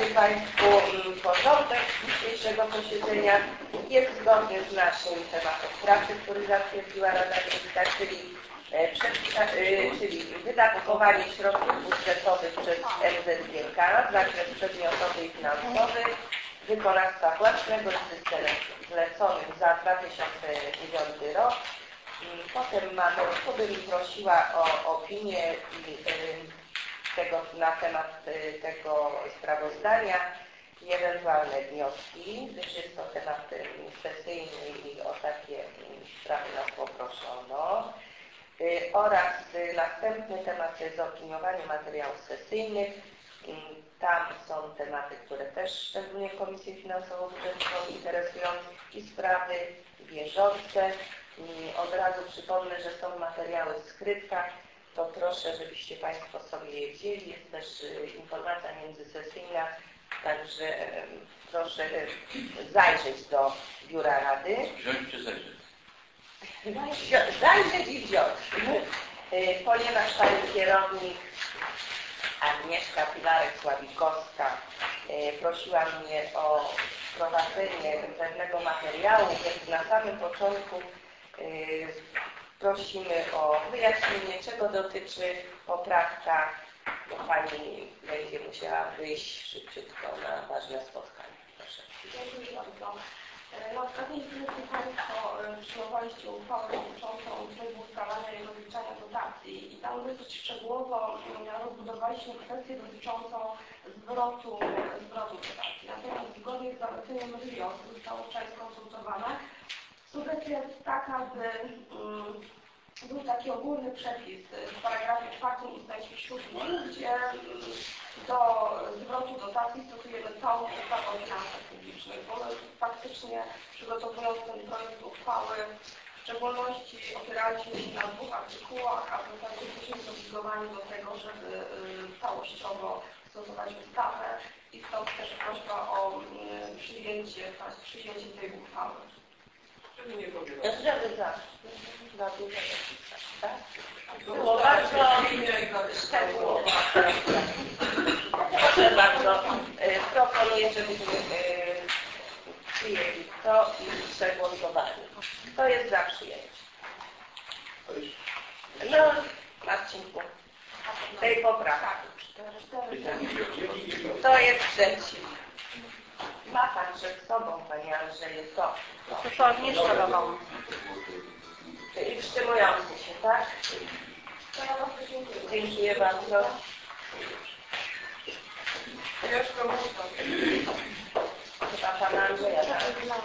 Przedstawię Państwu porządek dzisiejszego posiedzenia. Jest zgodny z naszym tematem pracy, który zatwierdziła Rada Miejska, czyli wydatkowanie środków budżetowych przez MZGK, zakres przedmiotowy i finansowy, wykonawstwa własnego i system zleconych za 2009 rok. Potem bym prosiła o opinię na temat tego sprawozdania i ewentualne wnioski, gdyż jest to temat sesyjny i o takie sprawy nas poproszono. Oraz następny temat to jest zaopiniowanie materiałów sesyjnych. Tam są tematy, które też szczególnie Komisję Finansowo-Budżetową interesują i sprawy bieżące. Od razu przypomnę, że są materiały w skrytkach, to proszę, żebyście Państwo sobie je wzięli. Jest też informacja międzysesyjna, także proszę zajrzeć do Biura Rady. Wziąć czy zajrzeć? Zajrzeć i wziąć. Ponieważ Pani kierownik Agnieszka Pilarek-Sławikowska prosiła mnie o wprowadzenie pewnego materiału, więc na samym początku prosimy o wyjaśnienie, czego dotyczy poprawka, bo Pani będzie musiała wyjść szybciutko na ważne spotkanie. Proszę. Dziękuję bardzo. Na ostatniej sesji Państwo przyjmowaliście uchwałę dotyczącą trybu ustalania i rozliczania dotacji i tam dosyć szczegółowo rozbudowaliśmy kwestię dotyczącą zwrotu dotacji. Natomiast zgodnie z zaleceniem RIOS zostało wczoraj skonsultowane. Sugestia jest taka, by był taki ogólny przepis w paragrafie 4 ustępie 7, gdzie do zwrotu dotacji stosujemy całą ustawę o finansach publicznych, bo my faktycznie przygotowując ten projekt uchwały w szczególności opieraliśmy się na 2 artykułach, a w zasadzie jesteśmy zobligowani do tego, żeby całościowo stosować ustawę i stąd też prośba o przyjęcie tej uchwały. Żeby za dużo tak? Było bardzo szczegółowo. Proszę bardzo, proponuję, żebyśmy przyjęli to i przegłosowali. Kto jest za przyjęciem? No, Marcinku, tej poprawki. Kto jest przeciw? Ma Pan przed sobą, Panie Andrzeju, to. To nie szkodowałam. Czyli wstrzymujący się, tak? Dziękuję bardzo. Chyba Pana Andrzeja, tak?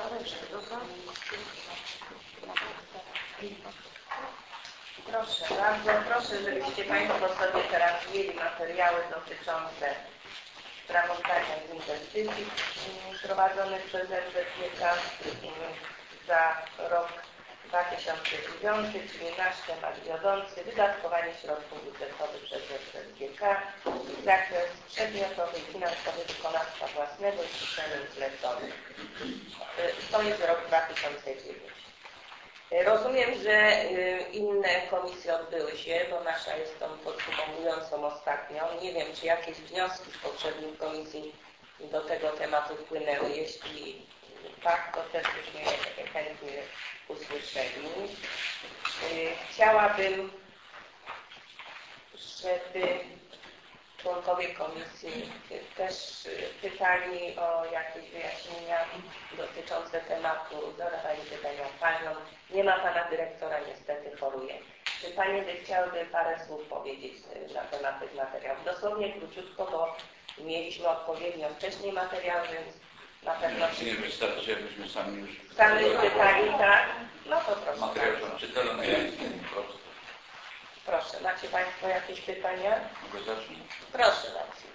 Proszę bardzo, proszę, żebyście Państwo sobie teraz mieli materiały dotyczące sprawozdania z inwestycji prowadzonych przez MZGK za rok 2009, czyli nasz temat wiodący, wydatkowanie środków budżetowych przez MZGK, zakres przedmiotowy i finansowy wykonawstwa własnego i systemu zleconych. To jest rok 2009. Rozumiem, że inne komisje odbyły się, bo nasza jest tą podsumowującą ostatnią. Nie wiem, czy jakieś wnioski z poprzednich komisji do tego tematu wpłynęły. Jeśli tak, to też byśmy chętnie usłyszeli. Chciałabym, żeby członkowie komisji też pytali o jakieś wyjaśnienia dotyczące tematu, zadawali pytania paniom. Nie ma Pana dyrektora, niestety choruje. Czy Panie by chciałyby parę słów powiedzieć na temat tych materiałów? Dosłownie króciutko, bo mieliśmy odpowiednio wcześniej materiał, więc na pewno... Nie wystarczy, jakbyśmy sami już... Sami pytali, tak? No to proszę. Materiał są czytelne, prosto. Proszę, macie Państwo jakieś pytania? Mogę zacząć? Proszę bardzo.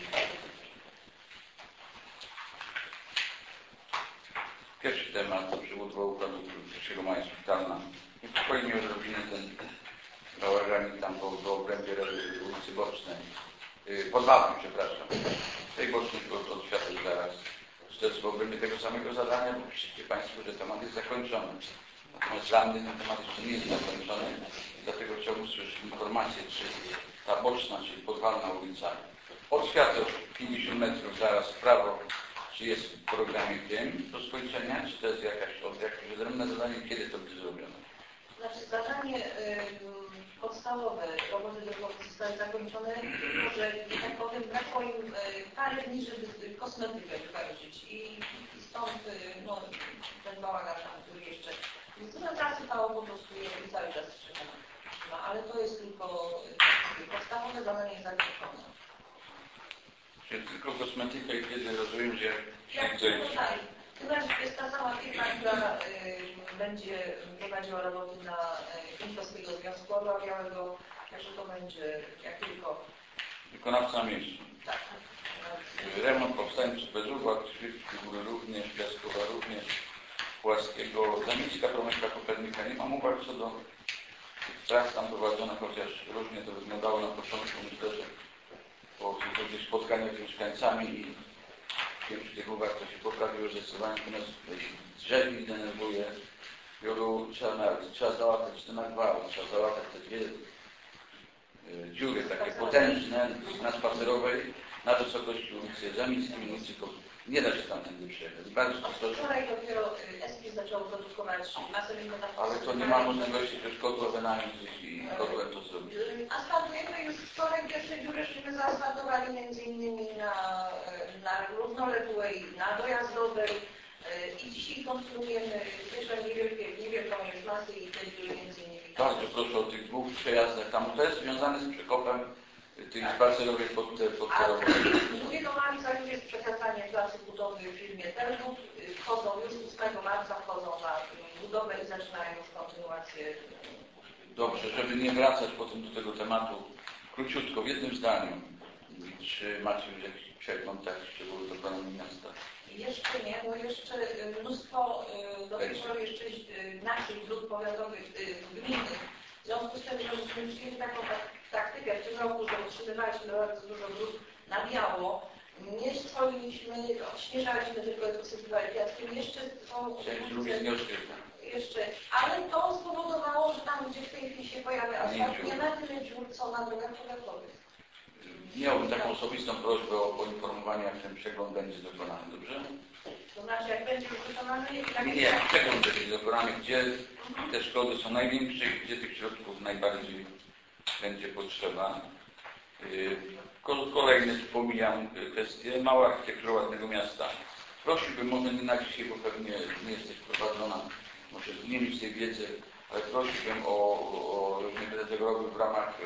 Pierwszy temat, przywód układu pierwszego maja szpitalna. Niepokoi mnie odrobinę ten bałażanik tam po obrębie ulicy Bocznej. Podwałki, przepraszam. Tej Bocznej od światła zaraz. To jest w obrębie tego samego zadania, bo piszecie Państwo, że temat jest zakończony. Natomiast dla mnie ten temat jeszcze nie jest zakończony. Dlatego chciałbym usłyszeć informację, czy ta Boczna, czyli podwalna ulica, od światła 50 metrów zaraz w prawo, czy jest w programie wiem do skończenia, czy to jest jakieś odrębne zadanie, kiedy to będzie zrobione? Znaczy zadanie podstawowe roboty drogowe zostały zakończone, może, że tak powiem, brakło im parę dni, żeby kosmetykę wykończyć i stąd no, ten bałagan tam, który jeszcze na trasy to po prostu i cały czas trzyma. No, ale to jest tylko podstawowe zadanie zakończone. Czyli tylko kosmetyka i kiedy rozumiem, że Jak tutaj, tym razie jest ta sama firma, która będzie prowadziła roboty na Kępowskiego Związku Orła Białego, także to będzie jak tylko... Wykonawca miejscu. Tak. Remont powstańczy bez uwag, Krzyżówki Góry również, Piaskowa również, Płaskiego, Zamiejska, Promyka, Kopernika. Nie mam uwag co do tych prac tam prowadzonych, chociaż różnie to wyglądało na początku. Myślę, że po spotkaniach z mieszkańcami i większość tych uwag to się poprawiło zdecydowanie, natomiast drzew mi denerwuje. Wielu trzeba załatać te nagwały, trzeba załatać te dwie dziury takie potężne na Spacerowej, na wysokości ulicy Zamińskiej, ulicy nie da się tamtędy przejechać. Bardzo to wczoraj dopiero SP zaczął produkować masę metaforyczną. ale to nie ma możliwości też kotła wynająć i kotłem to zrobić. Asfaltujemy już wczoraj pierwsze dziury, żeśmy zaasfaltowali między innymi na równoległej, na dojazdowej i dzisiaj konstruujemy jeszcze niewielką już masę i te dziury między innymi. Bardzo proszę o tych dwóch przejazdach. Tam to jest związane z przekopem tych Spacerowych pod Terową. Drugiego marca już jest przekazanie placu budowy w firmie Telbut. Wchodzą już 8 marca wchodzą na budowę i zaczynają już kontynuację. Dobrze, żeby nie wracać potem do tego tematu, króciutko, w jednym zdaniu. Czy macie już jakiś przegląd tak szczególny do planu miasta? Jeszcze nie, bo jeszcze mnóstwo do tej pory jeszcze naszych dróg powiatowych, gminnych. W związku z tym, że myśmy przyjęli taką taktykę w tym roku, że utrzymywaliśmy bardzo dużo dróg na biało, nie swoiliśmy, odśnieżaliśmy tylko i posypywali piaskiem. Jeszcze są jeszcze, ale to spowodowało, że tam, gdzie w tej chwili się pojawia asfalt, nie ma tyle dziur, co na drogach powiatowych. Miałbym taką osobistą prośbę o poinformowanie, jak ten przegląd będzie dokonany, dobrze? To znaczy, jak będzie już wykonany... Nie, przegląd będzie dokonany, gdzie te szkody są największe, gdzie tych środków najbardziej będzie potrzeba. Kolejny, pomijam kwestię, mała architektura ładnego miasta. Prosiłbym, może nie na dzisiaj, bo pewnie nie jesteś prowadzona, muszę zmienić tej wiedzy, ale prosiłbym o różne tego robił w ramach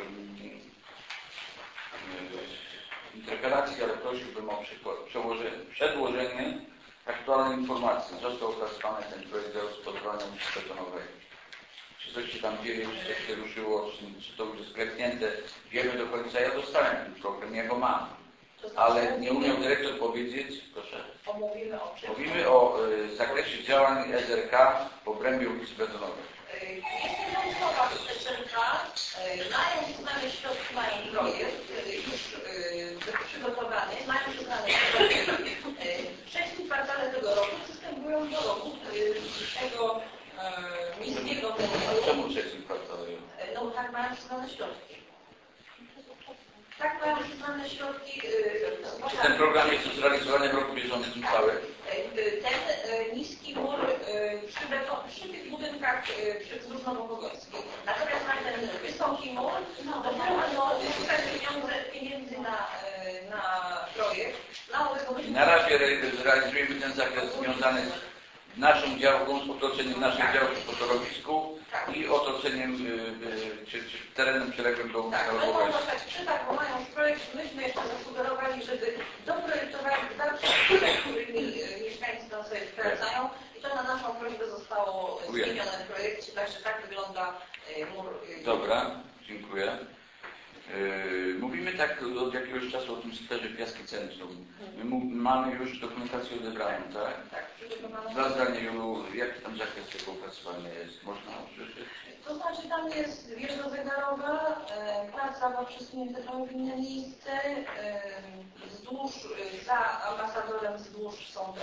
interpelacji, ale prosiłbym o przedłożenie aktualnej informacji. Został opracowany ten projekt zagospodarowania ulicy Betonowej. Czy coś się tam dzieje, czy coś się ruszyło, czy to już jest klepnięte. Wiemy do końca, ja dostałem ten program, ja go mam. Ale nie umiał dyrektor powiedzieć, proszę. Mówimy o zakresie działań SRK w obrębie ulicy Betonowej. Jeśli państwowa SRK mają uznane środki, mają projekt już przygotowany, mają uznane środki. W trzecim kwartale tego roku przystępują do roku tego niskiego. Czemu w trzecim kwartale? No bo tak mają uznane środki. Tak mają uznane środki. Czy ten program jest zrealizowany w roku bieżącym cały? Ten niski mur przy tych budynkach wzdłużnowopogońskich. Natomiast na ten wysoki mur dopiero będą uzyskać pieniędzy na projekt. Na razie zrealizujemy ten zakres związany z naszą działką, z otoczeniem naszej działki po torowisku i otoczeniem czy terenem przyległym do ulicy Narodowej. Będą dostać przetarg, bo mają projekt. Myśmy jeszcze zasugerowali, żeby doprojektowali dalsze, którymi mieszkańcy tam sobie wkracają i to na naszą prośbę zostało zmienione w projekcie, także tak wygląda mur. Dobra, dziękuję. Mówimy tak od jakiegoś czasu o tym skwerze Piaski Centrum. My mamy już dokumentację odebraną, tak? Tak, Dwa zdania, Jolu, jaki tam zakres tego opracowania jest? Można usłyszeć? To znaczy tam jest wieża zegarowa, plac zabaw przesunięty trochę w inne miejsce, wzdłuż, za ambasadorem wzdłuż są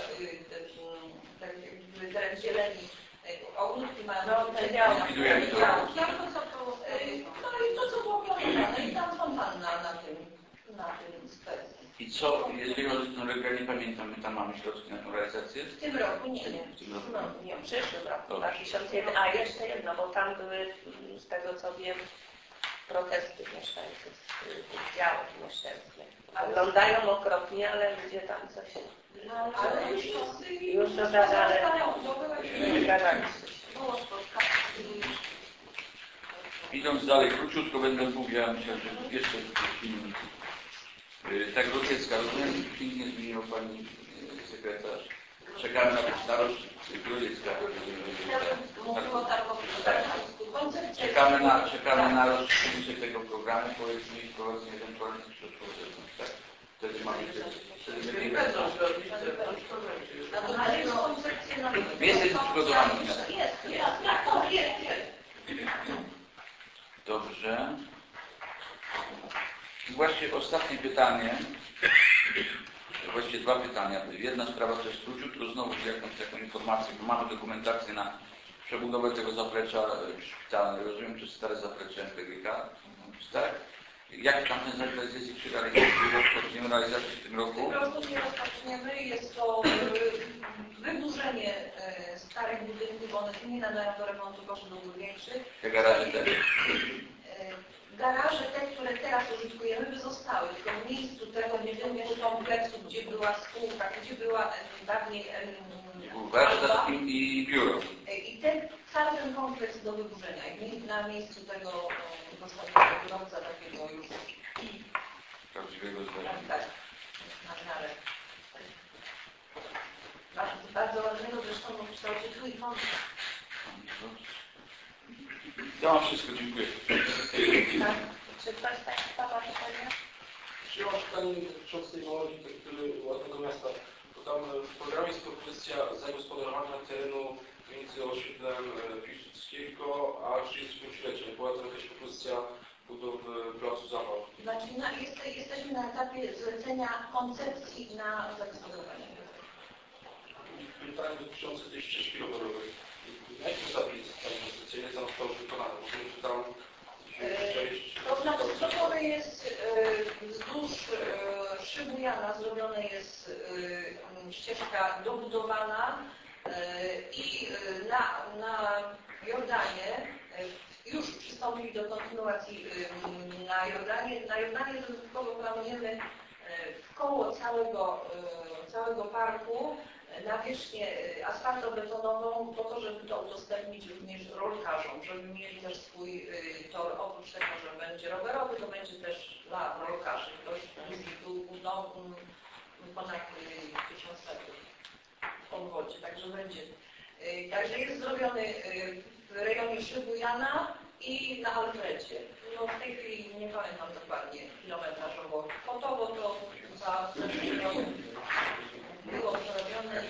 teren zieleni, ogródki mają Likwidujemy to. No i to co było planowane i tam fontanna na tym skwerze. I co, jeżeli chodzi o tę realizację, nie pamiętam, my tam mamy środki na tę realizację? W tym roku nie. W tym roku. No, nie, w przyszłym roku, Dobrze. 2001. A jeszcze jedno, bo tam były, z tego co wiem, protesty mieszkańców tych działek nieszczęsnych. Wyglądają okropnie, ale ludzie tam coś Ale już dogadali się. Było spotkanie. Idąc dalej, króciutko będę mówił, ja myślę, że jeszcze 5 minut. Tak, Grodziecka, rozumiem, pięknie zmieniła Pani sekretarz. Czekamy na rocznicę Grodziecka. Czekamy na rozpoczęcie tego programu, powiedzmy, i wprowadzenie ewentualnych środków zewnątrz, tak? Wtedy mamy Jesteś przygotowany. Dobrze. I właśnie ostatnie pytanie. Właściwie 2 pytania. Jedna sprawa to jest króciutko znowu taką informację, bo mamy dokumentację na przebudowę tego zaplecza szpitalnego. Rozumiem, czy stare zaplecze MPGK? Tak? Jak tam ten zakres jest i czy rozpoczniemy realizację w tym roku? W tym roku nie rozpoczniemy. Jest to wydłużenie starych budynków, one nie nadają do remontu, koszty byłby większy. Te garaże też? Garaże, te, które teraz użytkujemy, by zostały, tylko w miejscu tego budynku kompleksu, gdzie była spółka, gdzie była dawniej warsztat i biuro. I cały ten kompleks do wyburzenia. I na miejscu tego dostępnego biurowca takiego już Prawdziwego zdarzenia. tak, na miarę. Bardzo ważnego zresztą w kształcie trójkąta. Ja mam wszystko, dziękuję. Tak. Czy ktoś Państwa ma pytania? Czy mam pytanie dotyczące tej małej architektury ładnego miasta? Bo tam w programie jest propozycja zagospodarowania terenu między osiedlem Piłsudskiego a 35-leciem. Była to jakaś propozycja budowy placu zabaw. Znaczy, jesteśmy na etapie zlecenia koncepcji na zagospodarowanie. Pytanie dotyczące tej ścieżki rowerowej. Na jakim etapie jest ta inwestycja? Ile tam zostało wykonane? Bo wiem, że tam To znaczy, zrobione jest wzdłuż Szybujana, zrobiona jest ścieżka dobudowana i na Jordanie już przystąpili do kontynuacji na Jordanie. Na Jordanie dodatkowo planujemy wkoło całego parku nawierzchnię asfaltobetonową po to, żeby to udostępnić również rolkarzom, żeby mieli też swój tor. Oprócz tego, że będzie rowerowy, to będzie też dla rolkarzy. Dość duży dół, ponad 1000 metrów w obwodzie, także będzie. Także jest zrobiony w rejonie Szybujana i na Alfredzie. No w tej chwili nie pamiętam dokładnie kilometrażowo. Fotowo to za zeszły rok było przerobione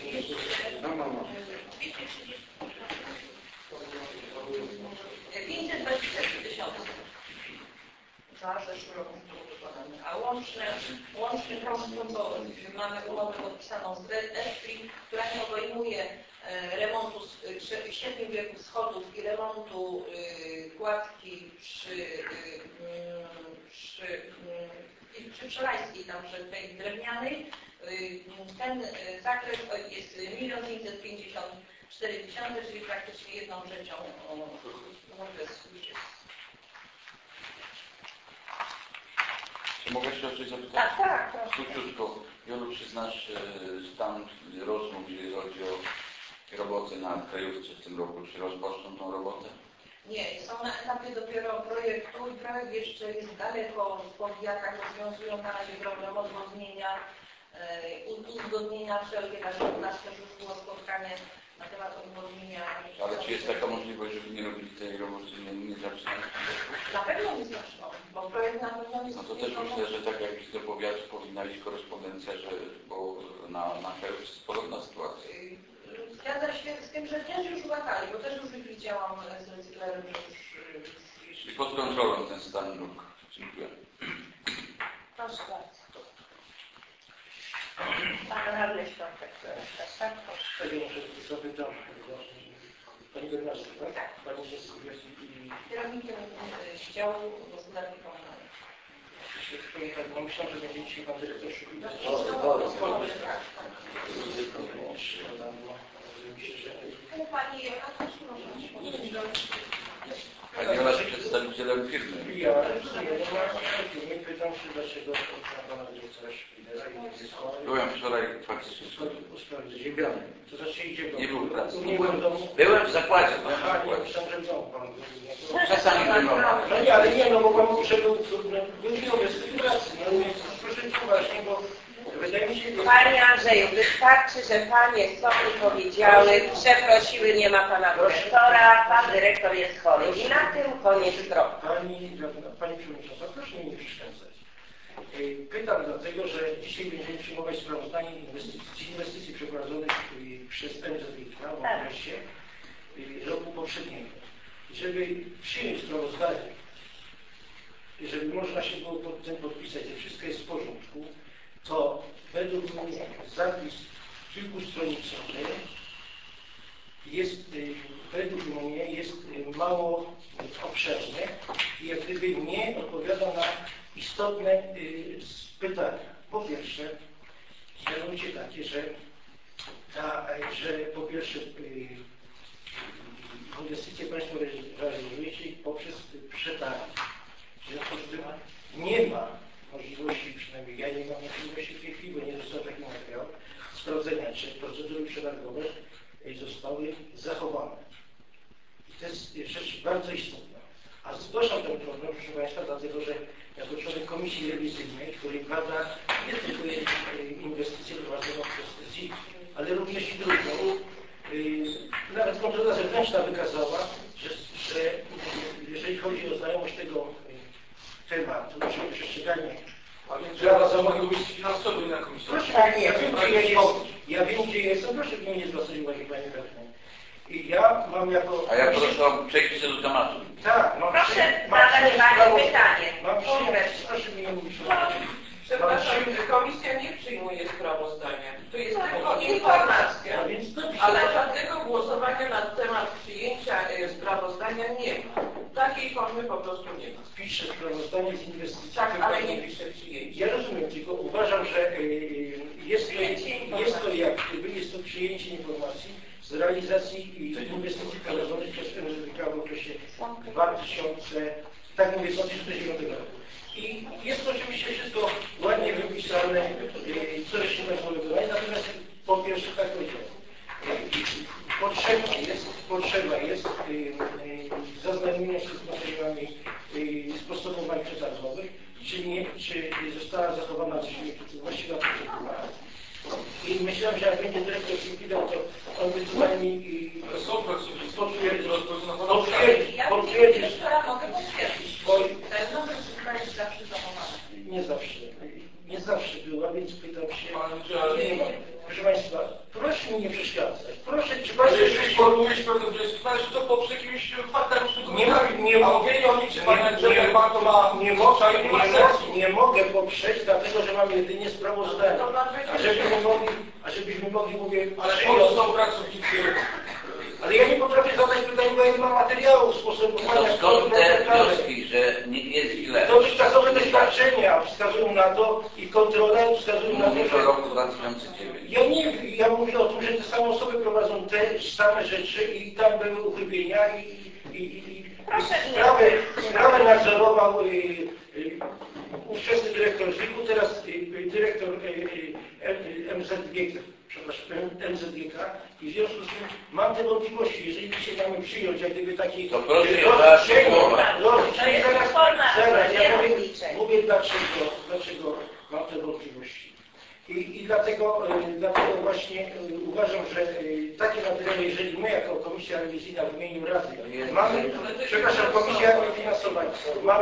523 tysiące. Za zeszły rok było wykonane. A łączny koszt, to mamy umowę podpisaną z ESPI, która nie obejmuje remontu 7 wieków schodów i remontu kładki przy Przelańskiej, tam tej drewnianej. Ten zakres jest 1 554 000, czyli praktycznie 1/3 okresu. Czy mogę się o coś zapytać? Tak, proszę. Króciutko. Jolu, czy znasz stan rozmów, jeżeli chodzi o roboty na krajówce w tym roku? Czy rozpoczną tą robotę? Nie, są na etapie dopiero projektu i projekt jeszcze jest daleko w powijakach, rozwiązują na razie problem odwodnienia, uzgodnienia wszelkie, także u nas też już było spotkanie na temat odwodnienia. Ale czy jest taka możliwość, żeby nie robili tej roboty, nie zaczynać? Na pewno nie zaczną, bo projekt na pewno jest... No to też myślę, że tak jak z do powiatu powinna iść korespondencja, bo na kraju jest podobna sytuacja. Zgadza się z tym, że też już łatali, bo też już widziałam z recyklerem, że już... I pod kontrolą ten stan dróg. Dziękuję. Proszę bardzo. Pan radny Świątek, tak? Zapytam, Pani Bernardo, tak? Pani jest Kierownikiem działu gospodarki komunalnej. No myślę, że będzie dzisiaj pan dyrektor szukał. Pani Jola też może. Pani Jola jest przedstawicielem firmy. Ja nie pytam się, dlaczego pana dyrektora Szpilera i nie wysłałem. Byłem wczoraj faktycznie. Ziemiany. To znaczy idzie do... Nie był w pracy. Nie byłem w domu. Byłem w zakładzie. Aha, nie myślałem, że w domu pan był. Czasami byłem. No nie, ale nie, no bo pan mówi, że był nieobecny w pracy. No nie, proszę poważnie, bo wydaje mi się... Panie Andrzeju, wystarczy, że panie sobie powiedziały, przeprosiły, nie ma pana dyrektora, pan dyrektor jest chory. I na tym koniec kropka. Pani Przewodnicząca, proszę mi nie przeszkadzać. Pytam dlatego, że dzisiaj będziemy przyjmować sprawozdanie inwestycji przeprowadzonych przez NZIK w okresie roku poprzedniego. Żeby przyjąć sprawozdanie, żeby można się było pod tym podpisać, że wszystko jest w porządku, to według mnie zapis kilkustronicowy jest, według mnie jest mało obszerny i jak gdyby nie odpowiada na istotne pytania. Po pierwsze, mianowicie takie, że po pierwsze inwestycje Państwo realizujecie poprzez przetargi. W związku z tym nie ma możliwości, przynajmniej ja nie mam możliwości w tej chwili, bo nie został taki materiał, sprawdzenia, czy procedury przetargowe zostały zachowane. I to jest rzecz bardzo istotna. A zgłaszam ten problem, proszę Państwa, dlatego że jako człowiek Komisji Rewizyjnej, który bada nie tylko inwestycje prowadzone przez ZIK, ale również i drugą. Nawet kontrola zewnętrzna wykazała, że jeżeli chodzi o znajomość tego tematu, czyli przestrzeganie prawa zamówień finansowych na komisji. Proszę, ja wiem, gdzie jestem, proszę mnie nie zwracać uwagi, Pani Radny. I ja mam jako... A ja proszę o przejście do tematu. Tak, mam Proszę zadać Pani pytanie. Proszę mnie nie mówić. Przepraszam, komisja nie przyjmuje sprawozdania. To jest tylko informacja. Ale żadnego głosowania na temat przyjęcia sprawozdania nie ma. Takiej formy po prostu nie ma. Piszę sprawozdanie z inwestycji. Tak, ale nie piszę przyjęcie. Ja rozumiem, tylko uważam, że jest to jak gdyby jest to przyjęcie informacji z realizacji inwestycji prowadzonych przez NZK w okresie 2009 roku. I jest to oczywiście wszystko ładnie wypisane, co się Państwo wykonali, natomiast po pierwsze tak powiedziałem, potrzeba jest zaznajomienia się z materiałami z postępowań przetargowych, czy została zachowana właściwa procedura. I myślałem, że jak będzie dyrektor Szpilera, to on by tutaj mi potwierdzić. Mogę potwierdzić. Ten numer szybka jest zawsze zachowany. Nie zawsze była, więc pytam się. Proszę Państwa, proszę mi nie przeszkadzać. Proszę, czy Państwo... Jeżeli formułujesz pewne wnioski, należy to poprzeć jakimiś faktami przygotowanymi. A mówienie o niczym, że Pan to ma... Nie mogę poprzeć, dlatego że mam jedynie sprawozdanie. A żebyśmy mogli, mówię... Ale po co są pracownicy? Ale ja nie potrafię zadać pytań, bo ja nie mam materiału sposobowania. To skąd te wnioski, że nie jest źle? Dotychczasowe doświadczenia wskazują na to i kontrole wskazują na to, Mówisz że... o roku 2009. Ja nie wiem, ja mówię o tym, że te same osoby prowadzą te same rzeczy i tam były uchybienia i sprawę nadzorował ówczesny dyrektor ZIK-u, teraz dyrektor MZGK i w związku z tym mam te wątpliwości. Jeżeli dzisiaj mamy przyjąć jak gdyby taki to proszę rozliczenie, zaraz, ja mówię dlaczego mam te wątpliwości. I dlatego właśnie uważam, że takie materiały, jeżeli my jako Komisja Rewizyjna w imieniu Rady mamy, przepraszam, Komisja Finansowa, mamy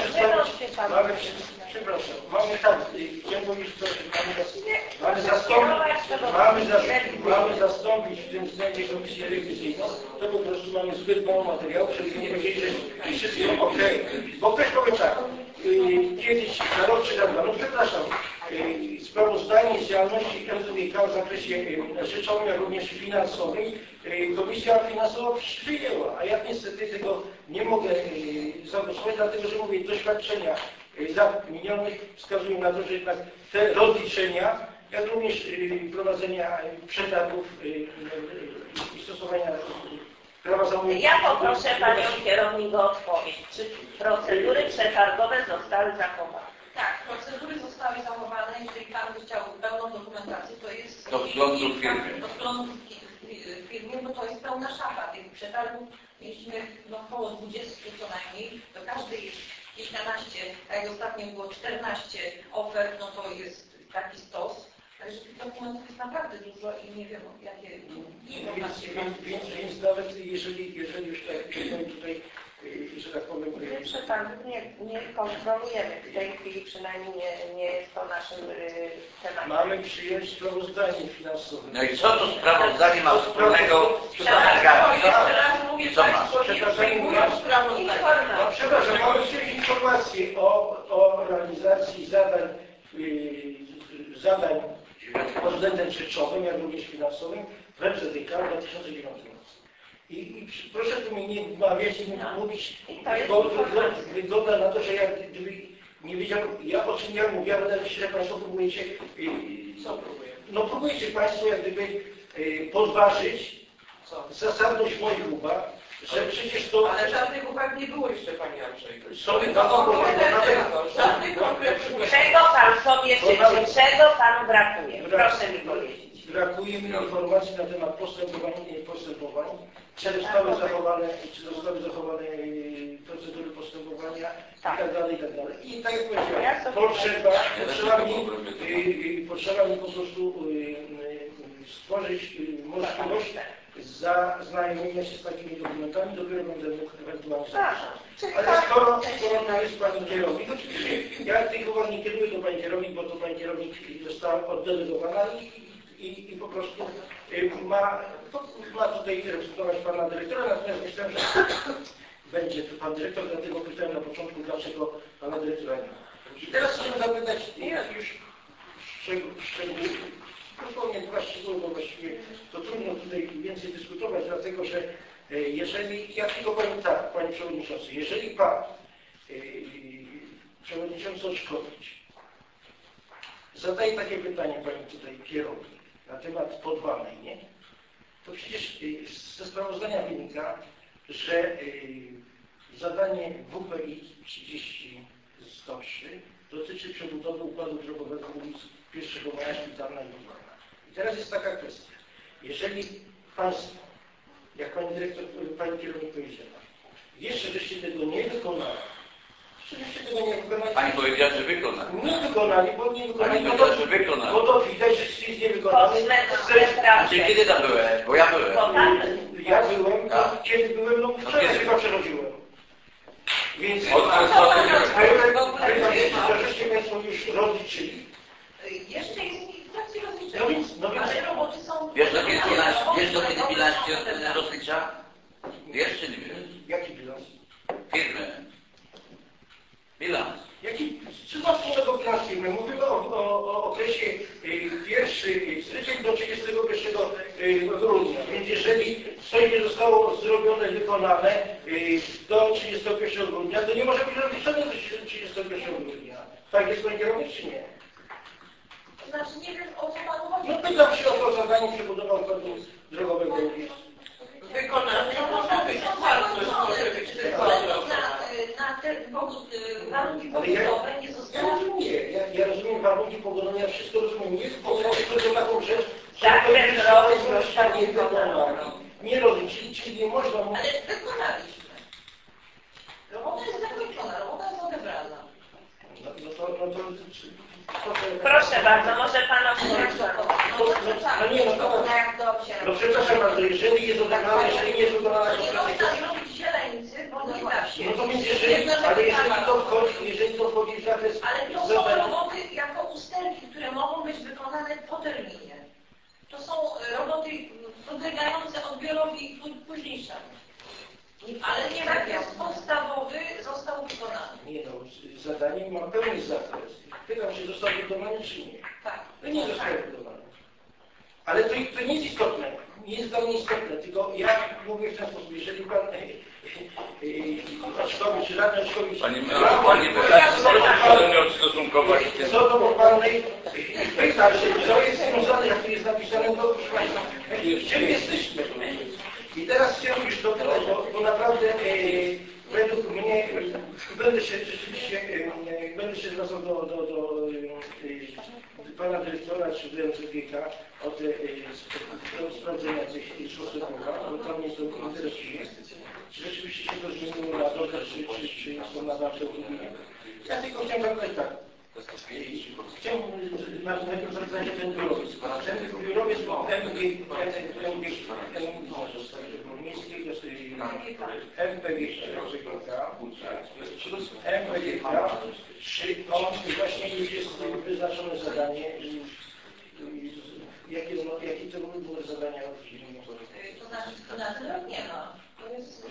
zastąpić w tym względzie Komisję Rewizyjną, to po prostu mamy zbyt mało materiału, żeby nie powiedzieć, że wszystko ok. Bo ktoś powie tak, kiedyś za rok czy za dwa, no przepraszam, sprawozdanie z działalności MZGK w zakresie rzeczowym, jak również finansowym, Komisja Finansowa przyjęła, a ja niestety tego nie mogę zagłosować, dlatego że mówię, doświadczenia minionych wskazują na to, że jednak te rozliczenia, jak również prowadzenia przetargów i stosowania prawa zamówienia. Ja poproszę Panią Kierownik o odpowiedź. Czy procedury przetargowe zostały zachowane? Tak, procedury zostały zachowane. Jeżeli Pan by chciał pełną dokumentację, to jest... Do wglądu w firmie. Do wglądu w firmie, bo to jest pełna szafa. Tych przetargów mieliśmy około 20 co najmniej. Do każdej jest kilkanaście, tak jak ostatnio było 14 ofert, no to jest taki stos. Także tych dokumentów jest naprawdę dużo i nie wiem, jakie informacje... Więc nawet jeżeli już tak tutaj, że tak powiem... Przetargów nie kontrolujemy. W tej chwili przynajmniej nie jest to naszym tematem. Mamy przyjąć sprawozdanie finansowe. No i co to sprawozdanie ma wspólnego z przetargami? I co ma? Przepraszam, mamy przyjąć informację o realizacji zadań pod względem rzeczowym, jak również finansowym w MZDK w 2009 roku. I proszę tu mnie nie wmawiać i mówić, bo wygląda na to, że ja gdyby nie wiedział, o czym ja mówię, ale wydaje mi się, że Państwo próbujecie, Co próbuję? no próbujecie Państwo jak gdyby podważyć zasadność moich uwag, że przecież to... Ale żadnych uwag nie było jeszcze, Pani Andrzej. Czego Pan sobie życzy? Czego Panu brakuje? Proszę mi powiedzieć. Brakuje mi informacji na temat postępowań, czy zostały zachowane procedury postępowania i tak dalej. I tak jak powiedziałem, potrzeba mi po prostu stworzyć możliwość zaznajomienia się z takimi dokumentami, dopiero będę mógł ewentualnie zapisać. Ale skoro to jest Pani kierownik, oczywiście ja tych uwag nie kieruję do Pani kierownik, bo to Pani kierownik została oddelegowana i po prostu ma tutaj reprezentować Pana dyrektora, natomiast myślałem, że będzie to Pan dyrektor, dlatego pytałem na początku, dlaczego Pana dyrektora nie ma. I teraz chciałem zapytać, jak już dosłownie dwa szczegóły, bo właściwie to trudno tutaj więcej dyskutować, dlatego że jeżeli, ja tylko powiem tak, Panie Przewodniczący, jeżeli Pan, Przewodniczący Oczkowicz, zadaje takie pytanie Pani tutaj kierownik na temat podwalnej, nie? To przecież ze sprawozdania wynika, że zadanie WPI 30-103 dotyczy przebudowy układu drogowego ulic 1 Maja Szpitalna i Budowlana. I teraz jest taka kwestia. Jeżeli Państwo, jak Pani dyrektor, Pani kierownik powiedziała, jeszcze żeście tego nie wykonali, Pani powiedziała, że wykonali. Nie wykonali, bo nie wykonali. Pani powiedziała, że wykonali. Bo to widać, że jest niewykonane. Czyli kiedy tam byłem? Bo ja byłem. Ja byłem, kiedy byłem, no wczoraj chyba przechodziłem. Więc żeście Państwo już rozliczyli. Jeszcze jest w trakcie rozliczenia, No więc, ale roboty są... Wiesz, do kiedy bilans się rozlicza? Wiesz czy nie wiesz? Jaki bilans? Firmy. Bilans. Czy ma wspólnego bilans firmy? Mówimy o okresie pierwszy styczeń do 31 grudnia. Więc jeżeli coś nie zostało zrobione, wykonane do 31 grudnia, to nie może być rozliczone do 31 grudnia. Tak jest Pani kierownik, czy nie? Znaczy nie wiem, o co Panu chodzi. No pytam się o to zadanie przebudowy układu drogowego. Wykonane to może być, może być na te warunki pogodowe nie zostały... Ja rozumiem warunki pogodowe, ja wszystko rozumiem. Nie tylko taką rzecz, Tak, ten rok został nie wykonany. Nie rozliczyli, czyli nie można mówić... Ale wykonaliśmy. Robota jest zakończona, robota jest odebrana. Proszę bardzo, może Pan odpowiedzieć. No przepraszam bardzo, jeżeli jest odebrane, jeżeli nie jest odebrane... Nie można robić zieleńcy, bo nie da się. No to więc jeżeli to wchodzi w zakres... Ale to są roboty jako usterki, które mogą być wykonane po terminie. To są roboty podlegające odbiorowi późniejszemu. Ale nie zakres podstawowy został wykonany. Nie no, zadanie ma pełny zakres. Pytam, czy został wykonany, czy nie. Tak. To nie został wykonany. Ale to nie jest istotne. nie jest dla mnie istotne, tylko ja mówię w ten sposób, jeżeli pan Oczkowicz, czy radny Oczkowicz... Panie proszę nie odstosunkować się. Co do moralnej pyta, co jest związane, jak to jest napisane, to proszę Państwa, gdzie jesteśmy? I teraz chciałem już dopytać, bo naprawdę według mnie, będę się rzeczywiście, będę się zwracał do pana dyrektora czy do MZGK o te sprawdzenia tych szkostepunka, bo tam mnie to interesuje. Czy rzeczywiście się to zmieniło na dobre, czy są na walkę opinię. Ja tylko chciałem zapytać tak. Chciałem najpierw zapytać o ten biurowiec. Ten biurowiec był MPGK, czy on właśnie już jest wyznaczone zadanie, jakie to były zadania od firmy? To znaczy, to na ten rok nie ma. To jest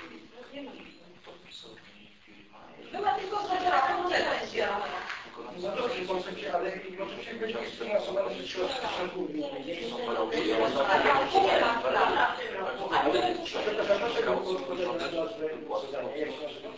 była tylko koncepcja. No dobrze, koncepcja, ale oczywiście będzie sfinansowane ze środków gminy. Ale przepraszam, dlaczego podejmujemy zadanie? Jak się nazywa?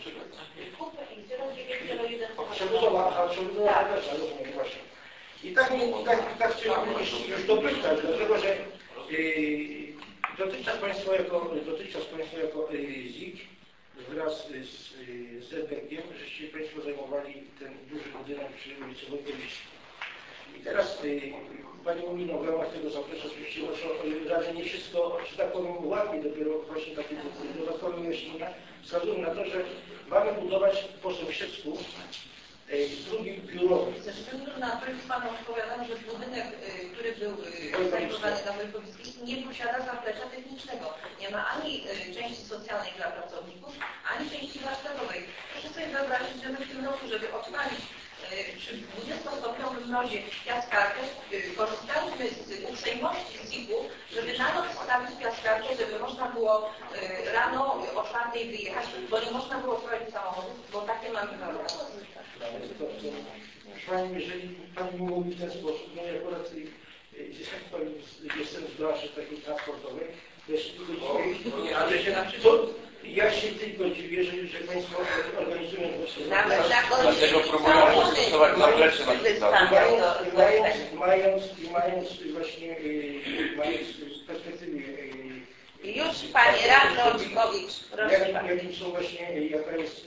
Przebudowa też, ale rozumiem właśnie. I tak chciałem już dopytać, dlatego że dotychczas Państwo jako ZIK wraz z ZBK-iem, żeście Państwo zajmowali ten duży budynek przy ulicy Wojkowickiej. I teraz Pani mówi, w ramach tego zakresu oczywiście raczej nie wszystko, że tak powiem, ładnie, dopiero właśnie takie dodatkowe wyjaśnienia wskazują na to, że mamy budować po sąsiedzku drugi biurowy. Ze względu na to, już Panu odpowiadam, że budynek, który był zajmowany na Wojkowickiej, nie posiada zaplecza technicznego. Nie ma ani części socjalnej dla pracowników, ani części warsztatowej. Proszę sobie wyobrazić, że my w tym roku, żeby odpalić przy 20-stopniowym mrozie piaskarkę, korzystaliśmy z uprzejmości ZIK-u, żeby na noc wstawić piaskarkę, żeby można było rano o 4:00 wyjechać, bo nie można było prowadzić samochodów, bo takie mamy warunki. Proszę Pani, jeżeli Pani mówi w ten sposób, no ja akurat jestem z branży takiej transportowej, to ja się tylko dziwię, ale ja się tylko dziwię, że Państwo organizują dlatego próbują stosować zaplecze mając właśnie perspektywy. Już Panie Radny Oczkowicz, proszę bardzo. Jakim są właśnie, jaka jest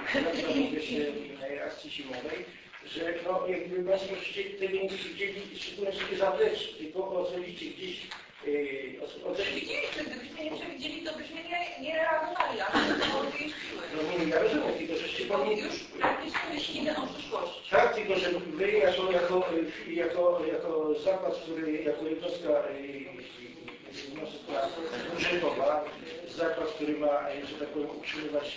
akcji zimowej, że no jakby Państwo tego nie widzieli, szykując sobie zaplecze, tylko oczywiście gdzieś Przewidzieliśmy, gdybyśmy nie przewidzieli, to byśmy nie reagowali, ale to jeździły. No nie, ja rozumiem, tylko żeście Pani... Już praktycznie myślimy o przyszłości. Tak, tylko że Wy jako zakład, który jako jednostka budżetowa, zakład, który ma, że tak powiem, utrzymywać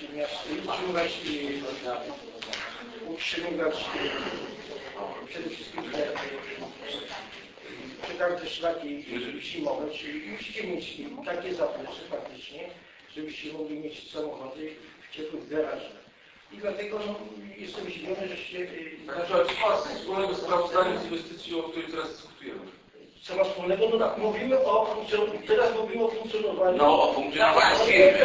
przede wszystkim te szlaki zimowe, czyli musicie mieć takie zaplecze faktycznie, żebyście mogli mieć samochody w ciepłych garażach. I dlatego jestem zdziwiony, żeście... Znaczy, co ma wspólnego sprawozdanie z inwestycją, o której teraz dyskutujemy? Co ma wspólnego? No tak, teraz mówimy o funkcjonowaniu. No, o funkcjonowaniu firmy.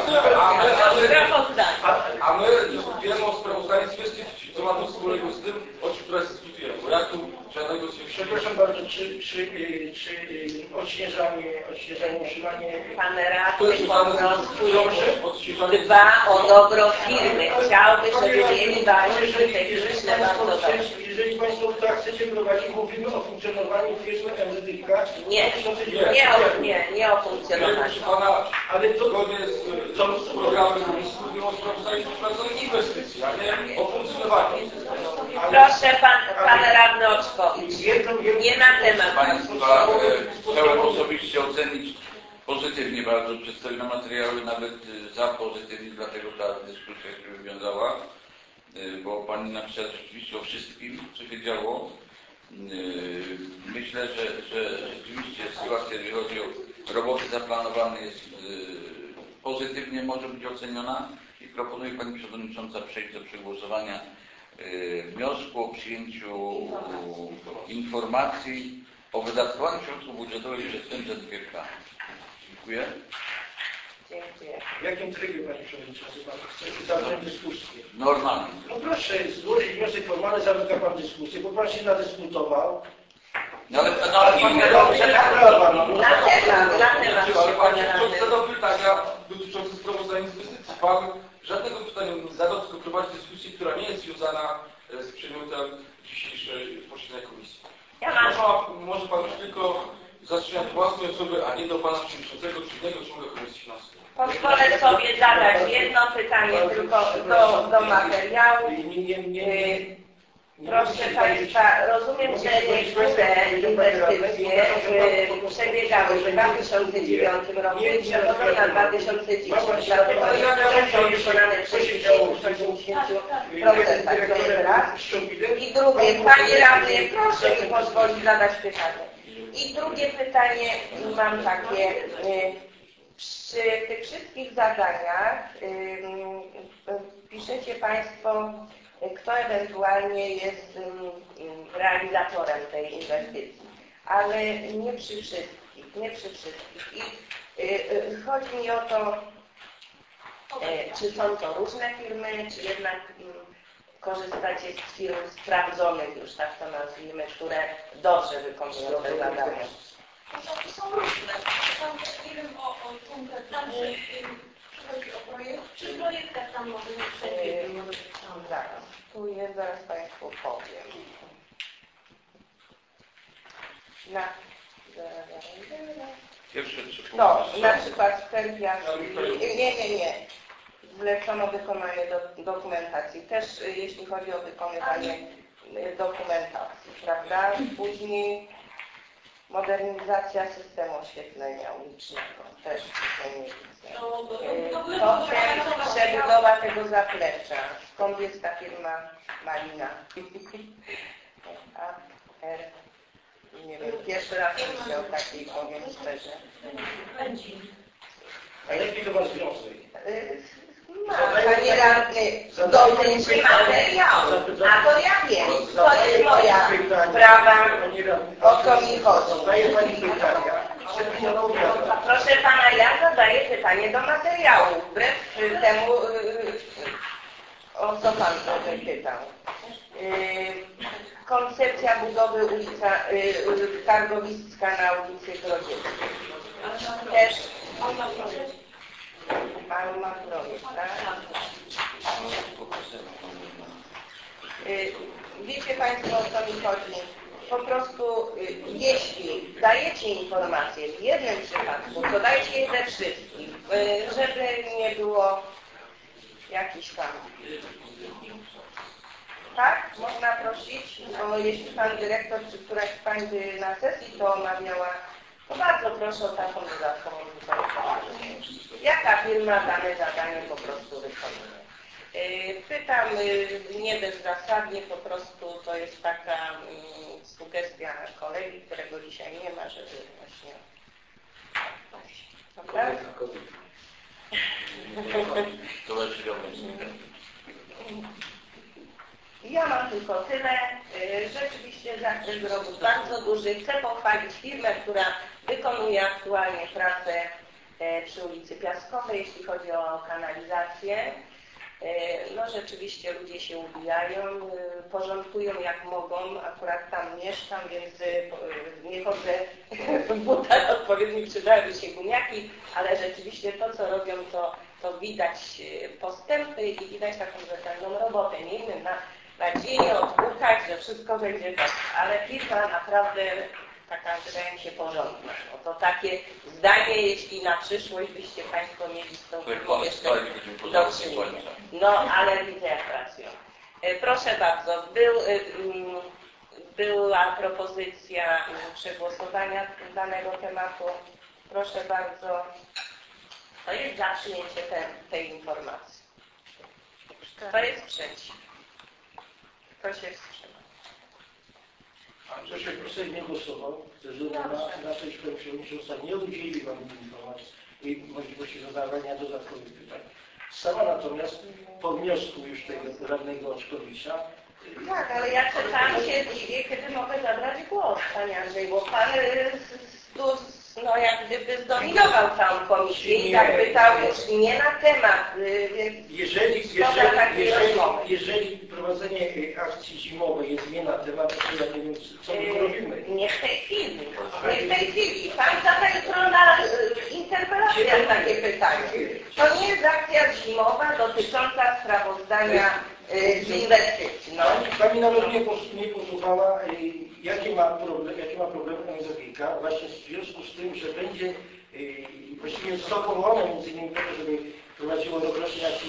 A my dyskutujemy o sprawozdaniu z inwestycji. Co ma to wspólnego z tym, o czym teraz dyskutujemy? Bo ja tu żadnego... Przepraszam bardzo, czy odśnieżanie, utrzymanie... Pan radny po prostu dba o dobro firmy. Chciałby, żeby mieli warunki techniczne bardzo dobre. Jeżeli Państwo tak chcecie prowadzić, mówimy o funkcjonowaniu firmy MZGK. Nie o funkcjonowaniu. Ale to zgodnie z programem mówimy o sprawozdaniu przeprowadzonych inwestycji, a nie o funkcjonowaniu. Proszę Pan radny Oczkowicz. Nie na temat. Państwa chciałem osobiście ocenić pozytywnie bardzo przedstawione materiały, nawet za pozytywnie, dlatego ta dyskusja się wywiązała, bo Pani napisała rzeczywiście o wszystkim, co się działo. Myślę, że rzeczywiście sytuacja, jeżeli chodzi o roboty zaplanowane, jest pozytywnie może być oceniona i proponuję Pani Przewodnicząca przejść do przegłosowania wniosku o przyjęciu informacji o wydatkowaniu środków budżetowych przez NZGK. Dziękuję. Dziękuję. W jakim trybie, Panie Przewodniczący, Pan chce zamknąć dyskusję? Normalnie. No proszę złożyć wniosek formalny, zamyka Pan dyskusję, bo Pan się nadyskutował. No ale Pan Na temat się Ale Panie powiadamy. Przewodniczący zadał pytania dotyczące sprawozdań inwestycji. Pan żadnego pytania nie zadał, tylko prowadzi dyskusję, która nie jest związana z przedmiotem dzisiejszej posiedzenia komisji. Ja mam. Może Pan już tylko zatrzymać własnej osoby, a nie do Pana Przewodniczącego czy innego członka Komisji Finansowej. Pozwolę sobie zadać jedno pytanie tylko do materiału. Proszę Państwa, rozumiem, że niektóre inwestycje przebiegały w 2009 roku i przechodzą na 2010. Dlatego są wykonane przy 80%. To jest raz. I drugie, Panie Radny, proszę mi pozwolić zadać pytanie. I drugie pytanie mam takie. Przy tych wszystkich zadaniach piszecie Państwo, kto ewentualnie jest realizatorem tej inwestycji, ale nie przy wszystkich, I chodzi mi o to, czy są to różne firmy, czy jednak korzystacie z firm sprawdzonych już, tak to nazwijmy, które dobrze wykonują te zadania. Są różne. Tam nie wiem o członkach, tam czy chodzi o projekt, czy w projektach tam może być wszędzie. Zaraz Państwu powiem. Pierwsze 3 punkty. To na przykład kwestia, nie. Zlecono wykonanie dokumentacji. Też jeśli chodzi o wykonywanie dokumentacji, prawda? Później modernizacja systemu oświetlenia ulicznego. Też tutaj nie widzę. Potem przebudowa tego zaplecza. Skąd jest ta firma Malina? Nie wiem, pierwszy raz myślę o takiej, powiem szczerze. A jaki to ma związek? Panie Radny, dotyczy materiału. A to ja wiem, to jest moja sprawa, o co mi chodzi. Zadaje Pani pytania. Proszę Pana, ja zadaję pytanie do materiału, wbrew temu, o co Pan pytał. Koncepcja budowy ulica targowiska na ulicy Grodzieckiej. Też Pan ma projekt, tak? Wiecie Państwo, o co mi chodzi? Po prostu, jeśli dajecie informacje w jednym przypadku, to dajcie je we wszystkich, żeby nie było jakichś tam. Tak? Można prosić, bo jeśli Pan Dyrektor czy któraś z Pań by na sesji to omawiała, to bardzo proszę o taką dodatkową informację. Jaka firma dane zadanie po prostu wykonuje? Pytam nie bezzasadnie, po prostu to jest taka sugestia kolegi, którego dzisiaj nie ma, żeby właśnie... Prawda? Ja mam tylko tyle. Rzeczywiście zakres robót bardzo duży. Chcę pochwalić firmę, która wykonuje aktualnie pracę przy ulicy Piaskowej, jeśli chodzi o kanalizację. No rzeczywiście ludzie się ubijają, porządkują jak mogą. Akurat tam mieszkam, więc nie chodzę w butach odpowiednich, przydałyby się gumiaki, ale rzeczywiście to, co robią, to widać postępy i widać taką rzetelną robotę. Miejmy nadzieję odpukać, że wszystko będzie tak, ale firma naprawdę taka, wydaje mi się, porządna. No to takie zdanie, jeśli na przyszłość byście Państwo mieli z tą firmą jeszcze do czynienia. No, ale widzę jak pracują. Proszę bardzo, była propozycja przegłosowania danego tematu. Proszę bardzo, to jest za przyjęcie tej informacji. To jest przeciw. To się wstrzyma. Proszę, proszę nie głosował, ze względu na to, iż Pani Przewodnicząca nie udzieli Wam informacji i możliwości zadawania dodatkowych pytań. Sama natomiast po wniosku już tego radnego Oczkowicza Tak, ale ja czytam się dziwię, kiedy mogę zabrać głos, Panie Andrzej, bo Pan no jak gdyby zdominował całą komisję i tak pytał już nie na temat, więc jeżeli prowadzenie akcji zimowej jest nie na temat, to ja nie wiem, co my robimy. Nie w tej chwili. Pan zada jutro na interpelację takie pytanie. To nie jest akcja zimowa dotycząca sprawozdania z inwestycji. No. Pani nawet nie posłuchała, jaki ma problem MZGK właśnie w związku z tym, że będzie właściwie został powołany między innymi po to, żeby prowadziło rokrocznie akcje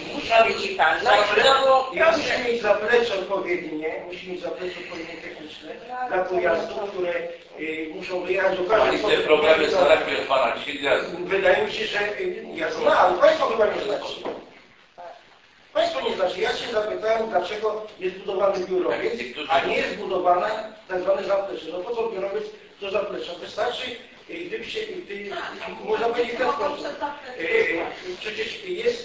musi mieć zaplecze odpowiednie techniczne dla pojazdów, które muszą wyjechać do każdej te problemy zależnie od Pana dzisiaj. Wydaje mi się, że ja znam, ale Państwo chyba nie znacie. Państwo nie znaczy. Ja się zapytałem, dlaczego jest budowany biurowiec, a nie jest budowane tak zwane zaplecze. No po co biurowiec do zaplecza? Wystarczy, gdybyście, można powiedzieć w ten sposób. Przecież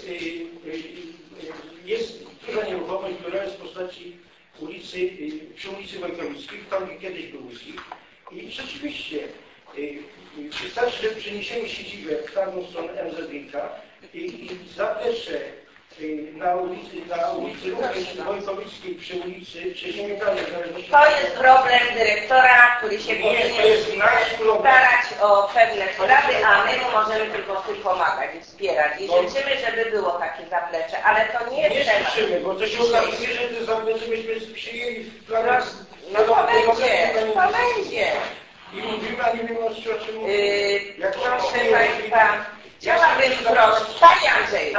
jest duża nieruchomość, która jest w postaci przy ulicy Wojkowickiej, tam gdzie kiedyś był UZIK. I rzeczywiście wystarczy, że przeniesiemy siedzibę w tamtą stronę MZGK i zaplecze na ulicy Wojkowickiej przy ulicy Cieśnienkanej. To jest problem dyrektora, który się powinien starać o pewne sprawy, a my możemy tylko w tym pomagać i wspierać. I życzymy, żeby było takie zaplecze, ale to nie jest temat. Nie życzymy, bo to się okazuje, że te zaplecze myśmy przyjęli w planie. No to będzie. I mówimy, a nie wiemy, o czym mówimy. Proszę Państwa, chciałabym prosić, Panie Andrzeju,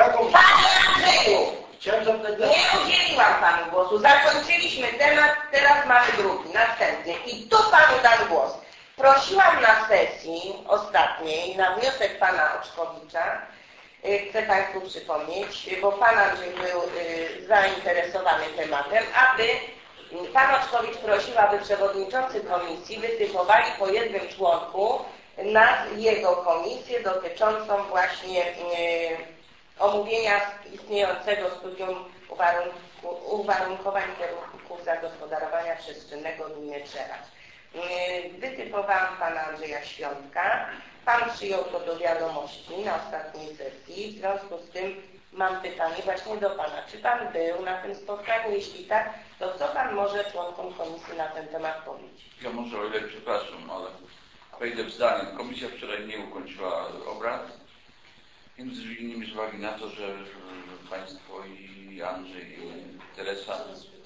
nie udzieliłam Panu głosu, zakończyliśmy temat, teraz mamy drugi, następny i tu Panu dam głos. Prosiłam na sesji ostatniej, na wniosek Pana Oczkowicza, chcę Państwu przypomnieć, bo Pan Andrzej był zainteresowany tematem, aby Pan Oczkowicz prosił, aby przewodniczący komisji wytypowali po jednym członku na jego komisję dotyczącą właśnie omówienia istniejącego studium uwarunkowań kierunków zagospodarowania przestrzennego gminy Trzebacz. Wytypowałam Pana Andrzeja Świątka. Pan przyjął to do wiadomości na ostatniej sesji. W związku z tym mam pytanie właśnie do Pana. Czy Pan był na tym spotkaniu? Jeśli tak, to co Pan może członkom komisji na ten temat powiedzieć? Ja może o ile przepraszam, ale wejdę w zdanie. Komisja wczoraj nie ukończyła obrad. Między innymi z uwagi na to, że Państwo i Andrzej i Teresa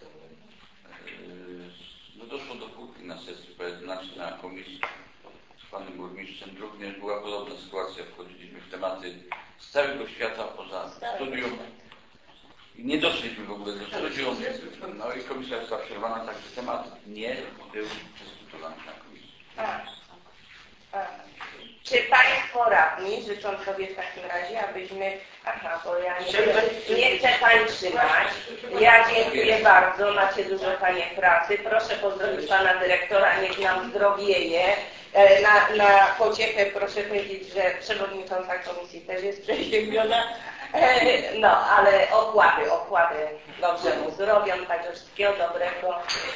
no doszło do kłótni na sesji, znaczy na komisji z Panem Burmistrzem. Również była podobna sytuacja. Wchodziliśmy w tematy z całego świata poza studium i nie doszliśmy w ogóle do studium. No i komisja została przerwana, także temat nie był dyskutowany na komisji. Czy Państwo radni życzą sobie w takim razie, abyśmy... bo ja nie chcę Pań trzymać. Ja dziękuję bardzo, macie dużo Panie pracy. Proszę pozdrowić Pana Dyrektora, niech nam zdrowieje. Na pociechę proszę powiedzieć, że przewodnicząca komisji też jest przeziębiona. No, ale okłady dobrze mu zrobią, także wszystkiego dobrego.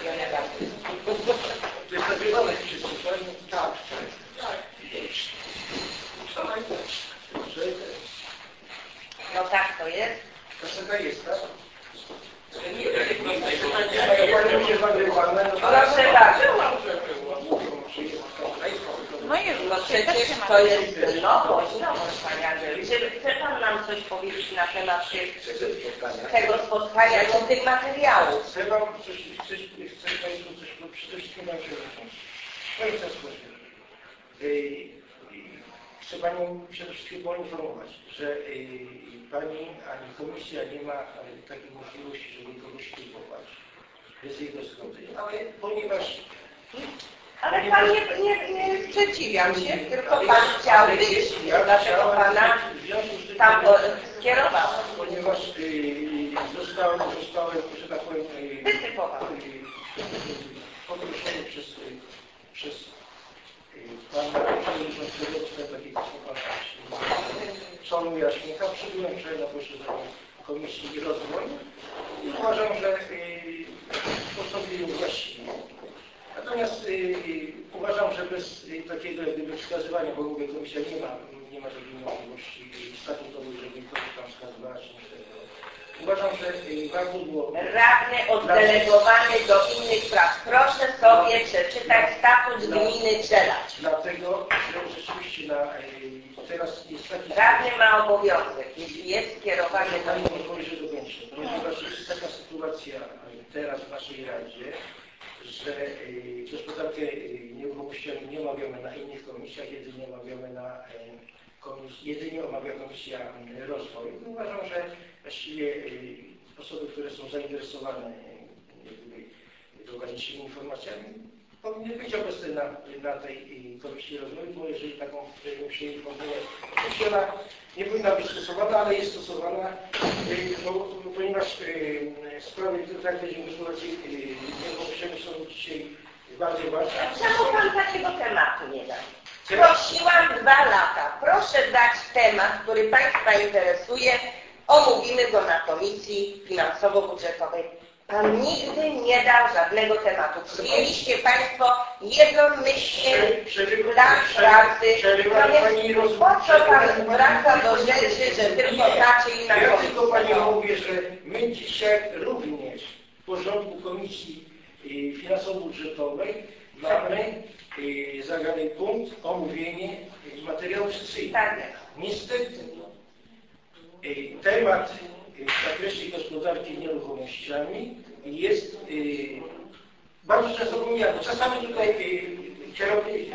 To jest nagrywane wszystko, tak? No tak to jest. Kaseta jest, tak? Proszę bardzo. No przecież to jest nowość, Panie Andrzeju. Czy chce Pan nam coś powiedzieć na temat tego spotkania, czy tych materiałów? Chcę Państwu coś przede wszystkim Wam przewodniczący. Powiem w ten sposób. Chcę Panią przede wszystkim poinformować, że Pani ani komisja nie ma takiej możliwości, żeby kogoś filmować bez jego zgody. Ponieważ... Ale Pan nie sprzeciwiam się, tylko Pan chciał być, dlatego Pana tam skierował. Ponieważ zostałem, że tak powiem, poproszony przez Pana przewodniczącego takiego Sonu Jaśnika. Przybyłem wczoraj na posiedzenie Komisji Rozwoju i uważam, że postąpił właściwie. Natomiast uważam, że bez takiego jak gdyby wskazywania, bo mówię, komisja nie ma takiej możliwości statutowej, żeby kogoś tam wskazywała, czy nie tego. Uważam, że warto było... Radny oddelegowany do innych praw. Proszę sobie przeczytać statut gminy Czelać. Dlatego, że rzeczywiście teraz jest taki... Radny ma obowiązek, jeśli jest skierowany do... Pani pozwoli, że dokończę. Ponieważ jest taka sytuacja teraz w naszej Radzie, że gospodarkę nieruchomościami nie omawiamy na innych komisjach, jedynie omawia Komisja Rozwoju. Uważam, że właściwie osoby, które są zainteresowane doganiczymi informacjami, powinny być obecne na tej Komisji Rozwoju, bo jeżeli taką przyjęli formułę, oczywiście ona nie powinna być stosowana, ale jest stosowana, ponieważ sprawy traktycznej gospodarki nieruchomościami są dzisiaj bardzo ważne. Czemu pan takiego tematu nie da? Prosiłam 2 lata. Proszę dać temat, który Państwa interesuje. Omówimy go na Komisji Finansowo-Budżetowej. Pan nigdy nie dał żadnego tematu. Przyjęliście Państwo jednomyślnie plan pracy. No więc po co Pan wraca do rzeczy, że tylko ta czy inna Ja komisja? tylko Pani mówię, że my dzisiaj również w porządku Komisji Finansowo-Budżetowej mamy zagrany punkt omówienie materiałów sesyjnych. Tak jest. Niestety temat w zakresie gospodarki nieruchomościami jest bardzo często pomijany. Czasami tutaj kierownicy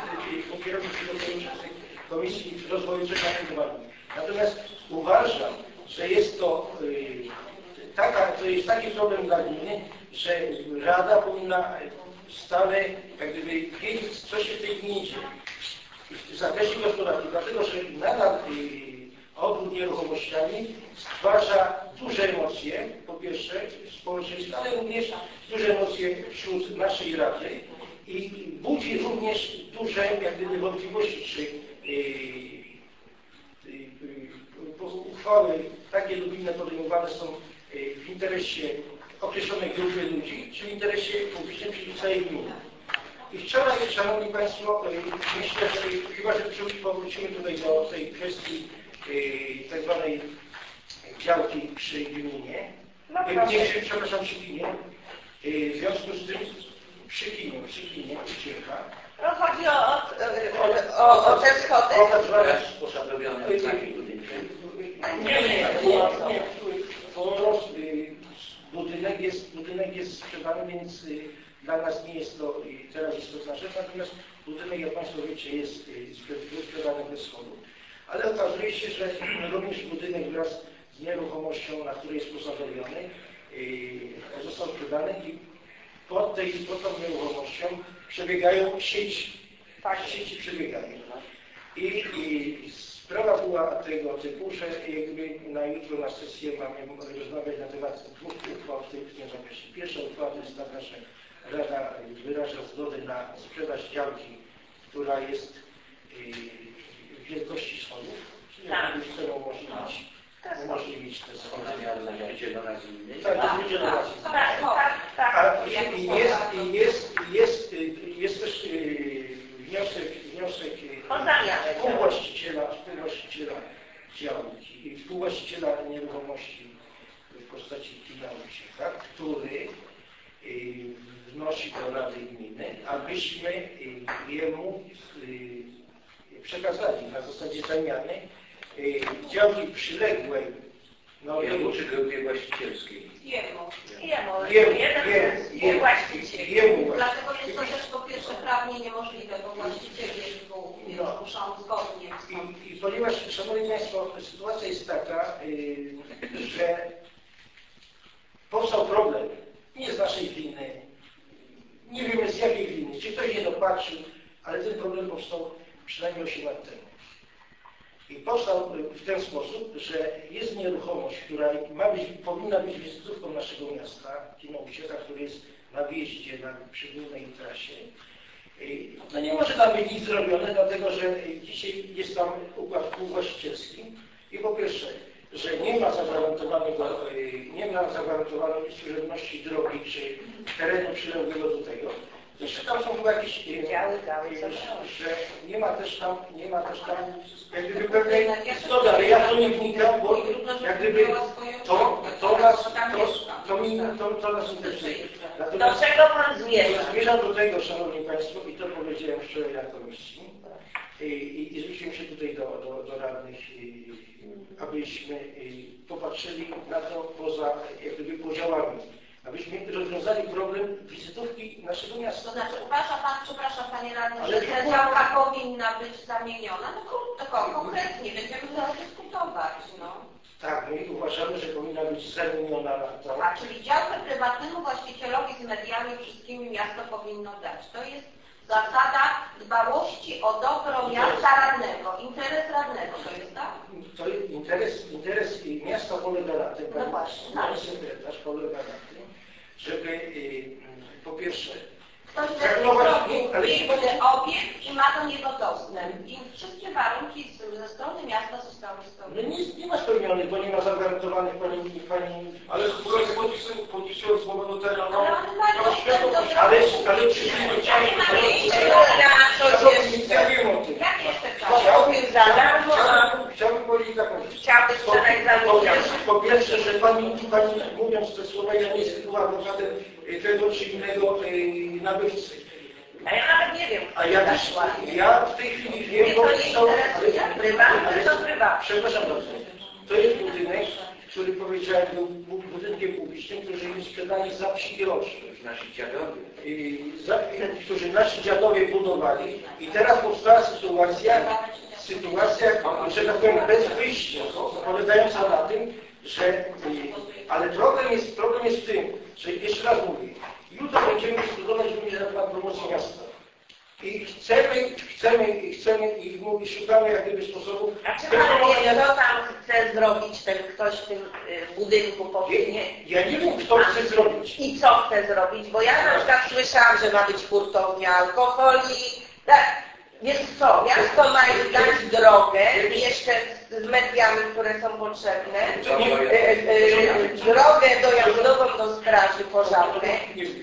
Komisji Rozwoju coś na tym uwagi. Natomiast uważam, że jest to jest taki problem dla gminy, że Rada powinna stale jak gdyby wiedzieć, co się w tej gminie dzieje w zakresie gospodarki, dlatego że nadal obrót nieruchomościami stwarza duże emocje, po pierwsze w społeczeństwie, ale również duże emocje wśród naszej Rady i budzi również duże jak gdyby wątpliwości, czy uchwały takie lub inne podejmowane są w interesie określonej grupy ludzi, czy w interesie publicznym, czyli całej gminy. I wczoraj, Szanowni Państwo, myślę, że chyba, że powrócimy tutaj do tej kwestii tak zwanej działki przy gminie, przepraszam, przy gminie, w związku z tym przy gminie ucieka. No chodzi o te schody. Budynek jest sprzedany, więc dla nas nie jest to teraz istotna rzecz, natomiast budynek, jak Państwo wiecie, jest sprzedany bez schodu. Ale okazuje się, że również budynek wraz z nieruchomością, na której jest posadowiony, został sprzedany i pod tą nieruchomością przebiegają sieci. Sieci przebiegają. I sprawa była tego typu, że jakby na jutro na sesję mamy rozmawiać na temat 2 uchwał w tym zakresie. Pierwsza uchwała to jest taka, że Rada wyraża zgodę na sprzedaż działki, która jest w wielkości schodów, czyli chcemy umożliwić te schody. Jest też wniosek współwłaściciela działki i współwłaściciela nieruchomości w postaci kina Ucieka, który wnosi do Rady Gminy, abyśmy jemu przekazali na zasadzie zamiany działki przyległej jemu czy grupie właścicielskiej? Jemu właściciel. Dlatego jest to też po pierwsze prawnie niemożliwe, bo właściciel muszą zgodnie. I ponieważ, Szanowni Państwo, sytuacja jest taka, że powstał problem, nie z naszej winy, nie wiemy z jakiej winy, czy ktoś nie dopatrzył, ale ten problem powstał przynajmniej 8 lat temu. I powstał w ten sposób, że jest nieruchomość, która powinna być wizytówką naszego miasta, kino Ucieka, który jest na wjeździe przy głównej trasie. No nie może tam być nic zrobione, dlatego że dzisiaj jest tam układ współwłaścicielski i po pierwsze że nie ma zagwarantowanej służebności drogi czy terenu przyległego do tego. Jeszcze tam są chyba jakieś że nie ma też tam jak gdyby pewnej zgody, ale ja to nie wnikam, bo jak gdyby to nas interesuje. Do czego pan zmierza? Zmierzam do tego, Szanowni Państwo, i to powiedziałem wczoraj na komisji i zwróciłem się tutaj do radnych, abyśmy popatrzyli na to poza jak gdyby podziałami. Abyśmy rozwiązali problem wizytówki naszego miasta. To znaczy uważa pan, przepraszam Panie Radny, że ta działka powinna być zamieniona? No krótko, konkretnie, będziemy zaraz dyskutować. No. Tak, my uważamy, że powinna być zamieniona na to. A czyli działkę prywatnemu właścicielowi z mediami wszystkimi miasto powinno dać. To jest zasada dbałości o dobro miasta radnego. Interes radnego to jest, tak? To interes miasta polega na tym, no właśnie, pani sekretarz polega na tym, żeby po pierwsze ktoś zrobił piękny obiekt i ma do niego dostęp. I wszystkie warunki ze strony miasta zostały spełnione. No nie ma spełnionych, bo nie ma zagwarantowanych pani... Ale podpisując umowę notarialną... Ale czy nie chciałbym powiedzieć taką rzecz. Po pierwsze, że pani mówiąc te słowa, ja nie jestem adwokatem tego czy innego nabywcy. A ja nawet nie wiem, ja w tej chwili wiem, bo prywatne to prywatne. Przepraszam bardzo. To jest budynek, który powiedziałem był budynkiem publicznym, który jest sprzedany za wsi groszy. Nasi dziadowie. Którzy nasi dziadowie budowali i teraz powstała sytuacja, że tak powiem, bez wyjścia, polegająca na tym, że... Ale problem jest w tym, że jeszcze raz mówię, jutro będziemy dyskutować również na temat promocji miasta. I chcemy i szukamy jak gdyby sposobów... A czy pan wie, kto tam chce zrobić ten ktoś w tym budynku powinien? Ja nie wiem, kto chce zrobić. I co chce zrobić? Bo ja na przykład słyszałam, że ma być hurtownia alkoholi. Tak. Więc co? Miasto ma im dać drogę, jeszcze z mediami, które są potrzebne, drogę dojazdową do straży pożarnej.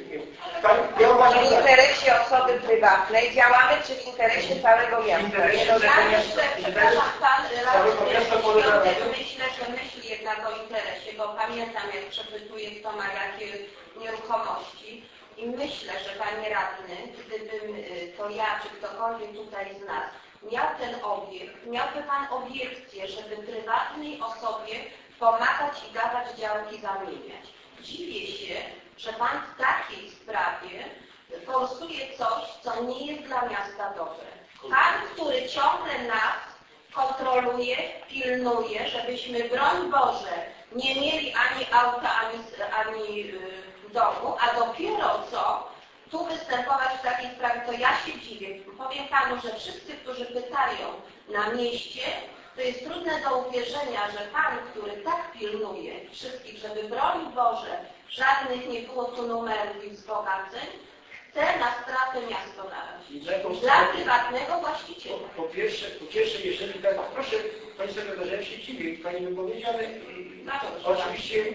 W interesie osoby prywatnej działamy, czy w interesie całego miasta? Ja jeszcze, przepraszam Pan, myślę, że myśli jednak o interesie, bo pamiętam, jak przepytuję, kto ma jakie nieruchomości. I myślę, że Panie Radny, gdybym to ja, czy ktokolwiek tutaj z nas miał ten obiekt, miałby Pan obiekcję, żeby prywatnej osobie pomagać i dawać działki zamieniać. Dziwię się, że Pan w takiej sprawie forsuje coś, co nie jest dla miasta dobre. Pan, który ciągle nas kontroluje, pilnuje, żebyśmy, broń Boże, nie mieli ani auta, ani domu, a dopiero co tu występować w takiej sprawie, to ja się dziwię. Powiem Panu, że wszyscy, którzy pytają na mieście, to jest trudne do uwierzenia, że Pan, który tak pilnuje wszystkich, żeby broń Boże, żadnych nie było tu numerów i wzbogaceń, chce na stratę miasto narazić. Dla prywatnego właściciela. Po pierwsze, jeżeli tak, proszę, Pani Sekretarz, ja się dziwię, Pani wypowiedzi, ale oczywiście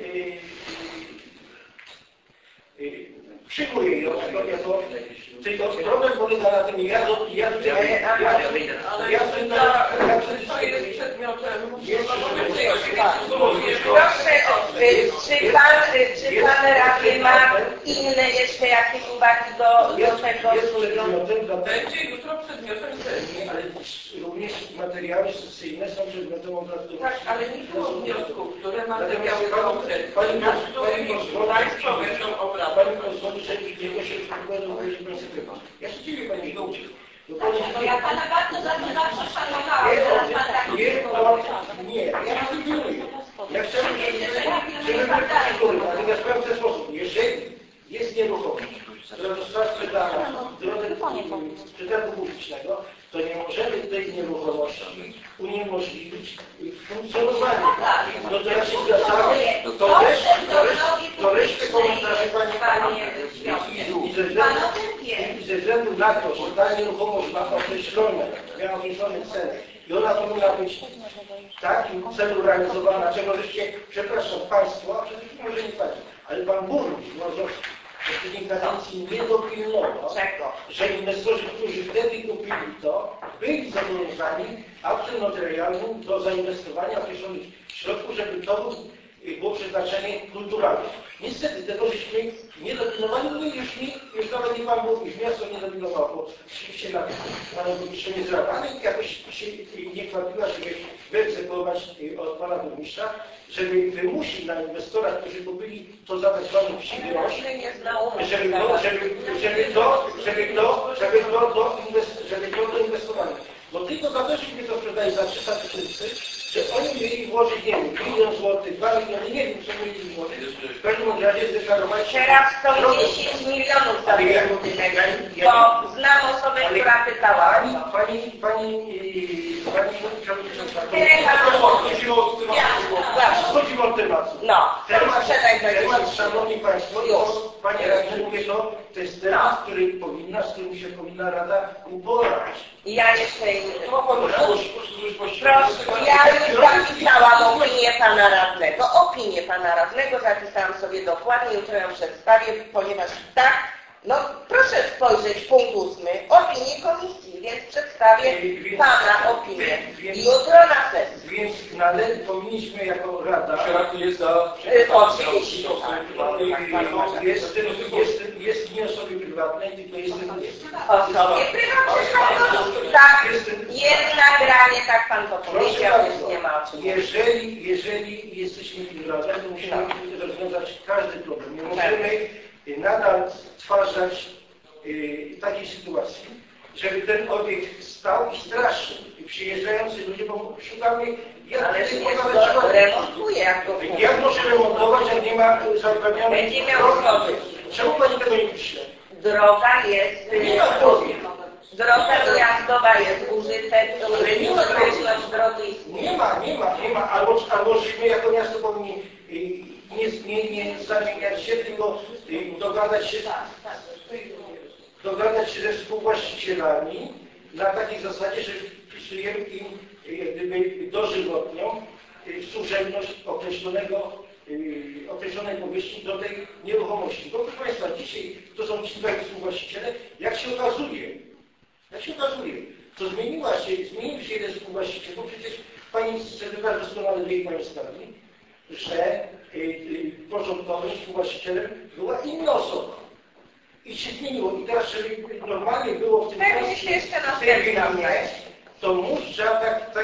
przyjmuję ją tylko problem polega na tym, To jest przedmiotem. Proszę, czy pan radny ma inne jeszcze jakieś uwagi do tego studium? Będzie jutro przedmiotem sesji. Ale również materiały sesyjne są przedmiotem obrad. Tak, ale nie było wniosków, które materiały konkretne. Państwo będą obrady. Pani pozwoli, że jego się przykładał Pani sekretarz. Ja się dziwię Pani, że uczy. No ja Pana bardzo zawsze szanowałam, teraz Pan tak nie, ja pilnuję. Ja chciałbym, żeby natomiast powiem w ten sposób. Jeżeli jest nieruchomość, która została sprzedana w drodze przetargu publicznego, to nie możemy tej nieruchomości uniemożliwić funkcjonowania. No to ja się zgadzam, to resztę komentarzy Pani Pan o tym I ze względu na to, że ta nieruchomość ma określony cel i ona powinna być w takim celu realizowana, czego żeście, przepraszam Państwa, przede wszystkim może nie Pani, ale Pan burmistrz Mrożowski w poprzedniej kadencji nie dopilnował, że inwestorzy, którzy wtedy kupili to, byli zobowiązani aktem notarialnym do zainwestowania określonych środków, żeby to było przeznaczenie kulturalne. Niestety tego żeśmy nie dopilnowali, już nawet nie Pan burmistrz, miasto nie dopilnowało, bo oczywiście na Panu burmistrzu nie zrabany, jakoś się nie chwabiła, żeby wyegzekwować od Pana burmistrza, żeby wymusić na inwestorach, którzy kupili to za tak zwaną wsi grosz, żeby to doinwestowali. Bo tylko za to, że mnie to sprzedaje za 300 000, że oni mieli włożyć, nie wiem, 1 000 000 złotych, 2 miliony, nie wiem, co mieli włożyć. W każdym razie zdeklarowali się... Teraz są 10 milionów za ten budynek, bo znam osobę, która pytała. Pani przewodnicząca, chodziło o temat. No, temat, szanowni Państwo, Panie Radny, mówię to jest temat, z którym się powinna Rada uporać. Ja jeszcze proszę, ja już zapisałam opinię Pana Radnego, zapisałam sobie dokładnie, jutro ją przedstawię, ponieważ tak, no proszę spojrzeć, punkt 8, opinię komisji, więc przedstawię Pana opinię. Jutro na sesji. Więc powinniśmy jako Rada... Oczywiście. Jest nie osoby prywatnej, tylko jest... Osobie prywatnej, tak, jest nagranie, tak Pan to powiedział, więc nie ma o czym. Jeżeli jesteśmy tym razem, to musimy rozwiązać każdy problem. Nie możemy nadal stwarzać takiej sytuacji, żeby ten obiekt stał i straszył. I przyjeżdżający ludzie, bo szukamy... Ale nie remontuje, jak go kupi. Jak może remontować, jak nie ma zapewnionej... Będzie miał schody. Czemu Pani tego nie pisze? Droga jest... Droga dojazdowa jest użytek, określoność drogi istnieje. Nie ma. Albo żeśmy jako miasto powinni nie zamieniać się, tylko dogadać się ze współwłaścicielami na takiej zasadzie, że wpisujemy im jak gdyby dożywotnią służebność określonej powierzchni do tej nieruchomości. Bo proszę Państwa, dzisiaj to są ci dwaj współwłaściciele, jak się okazuje, to zmienił się jeden współwłaściciel, bo przecież Pani sekretarz doskonale wie, Pani sprawi, że początkowym współwłaścicielem była inna osoba. I się zmieniło. I teraz, żeby normalnie było w tym miejscu, to trzeba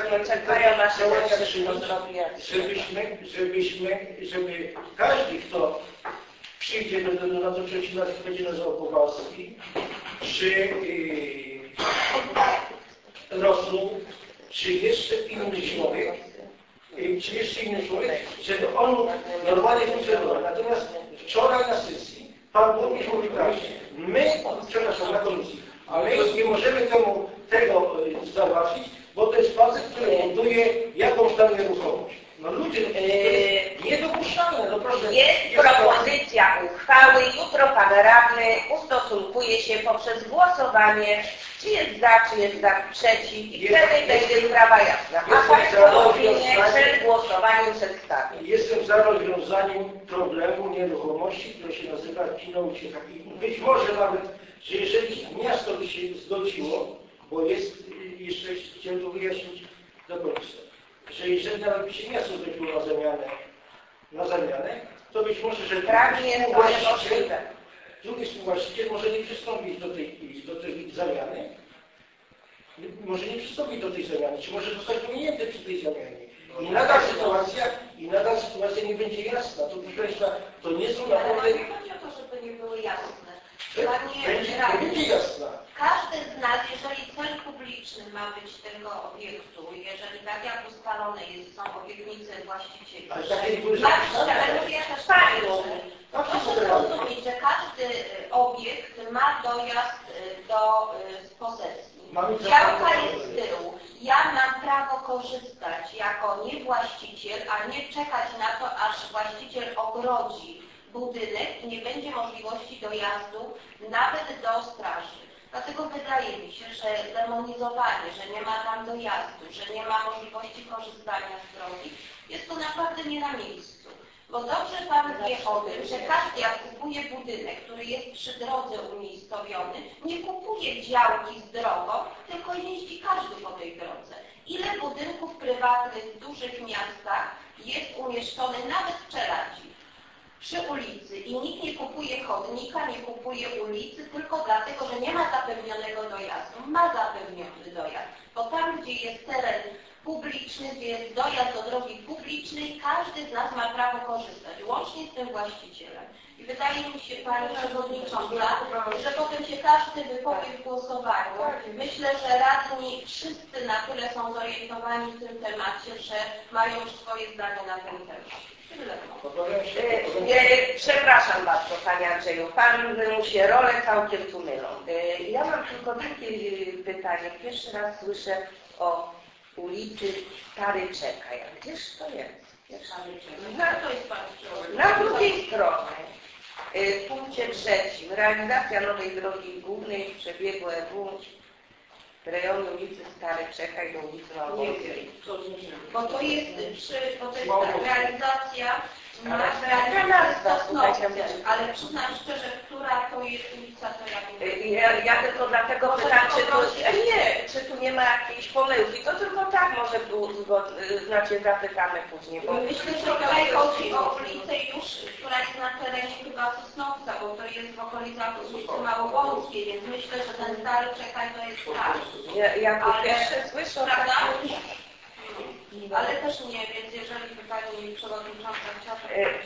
żeby każdy, kto przyjdzie na to trzeci raz, będzie nazywał Kowalski, czy Rosół, czy jeszcze inny człowiek, żeby on normalnie funkcjonował. Natomiast wczoraj na sesji Pan burmistrz mówi tak, przepraszam, na komisji, ale nie możemy tego załatwić, bo to jest facet, który buduje jakąś tam nieruchomość. No ludzie, to jest niedopuszczalne. No proszę. Jest propozycja uchwały, jutro Pan Radny ustosunkuje się poprzez głosowanie, czy jest za, przeciw i wtedy będzie sprawa jasna. A Państwo opinię przed głosowaniem przedstawię. Jestem za rozwiązaniem problemu nieruchomości, które się nazywa Kino Ucieka. I być może nawet, że jeżeli miasto by się zgodziło, bo jest, jeszcze chciałem to wyjaśnić do końca, że jeżeli nawet by się miasto zgodziło na zamianę, to być może, że drugi współwłaściciel może nie przystąpić do tej zamiany, czy może zostać pominięty przy tej zamianie. I nadal sytuacja nie będzie jasna. To proszę Państwa, to nie są naprawdę... Ale nie chodzi o to, żeby nie były jasne. Będzie jasna. Każdy z nas, jeżeli cel publiczny ma być tego obiektu, jeżeli tak jak ustalone są obietnice właścicieli, ale mówię też proszę zrozumieć, że każdy obiekt ma dojazd do posesji. Działka jest z tyłu. Ja mam prawo korzystać jako niewłaściciel, a nie czekać na to, aż właściciel ogrodzi budynek i nie będzie możliwości dojazdu nawet do straży. Dlatego wydaje mi się, że demonizowanie, że nie ma tam dojazdu, że nie ma możliwości korzystania z drogi, jest to naprawdę nie na miejscu. Bo dobrze Pan wie o tym, że każdy jak kupuje budynek, który jest przy drodze umiejscowiony, nie kupuje działki z drogą, tylko jeździ każdy po tej drodze. Ile budynków prywatnych w dużych miastach jest umieszczone nawet w Czeladzi, przy ulicy i nikt nie kupuje chodnika, nie kupuje ulicy tylko dlatego, że nie ma zapewnionego dojazdu. Ma zapewniony dojazd, bo tam, gdzie jest teren publiczny, gdzie jest dojazd do drogi publicznej, każdy z nas ma prawo korzystać, łącznie z tym właścicielem. I wydaje mi się, Pani Przewodnicząca, że potem się każdy wypowie w głosowaniu. Myślę, że radni wszyscy na tyle są zorientowani w tym temacie, że mają już swoje zdanie na ten temat. Przepraszam bardzo, Panie Andrzeju, Panu się role całkiem tu mylą. Ja mam tylko takie pytanie. Pierwszy raz słyszę o ulicy Stary Czekaj. A gdzież to jest? Na drugiej stronie, w punkcie 3. Realizacja nowej drogi głównej w przebiegu EW w rejonie ulicy Stary Czekaj do ulicy Małopolskiej. Bo to jest realizacja na Sosnowce, ale przyznam szczerze, która to jest ulica, to ja tylko dlatego pytam, czy tu nie ma jakiejś pomyłki. To tylko tak może znaczy zapytamy później. Bo myślę, że tutaj chodzi o ulicę już, która jest na terenie chyba Sosnowca, bo to jest w okolicach ulicy Małopolskiej, więc myślę, że ten Stary Czekaj to jest tak. Ja po pierwsze słyszę o takim... Ale też nie, więc jeżeli by Pani Przewodnicząca chciała...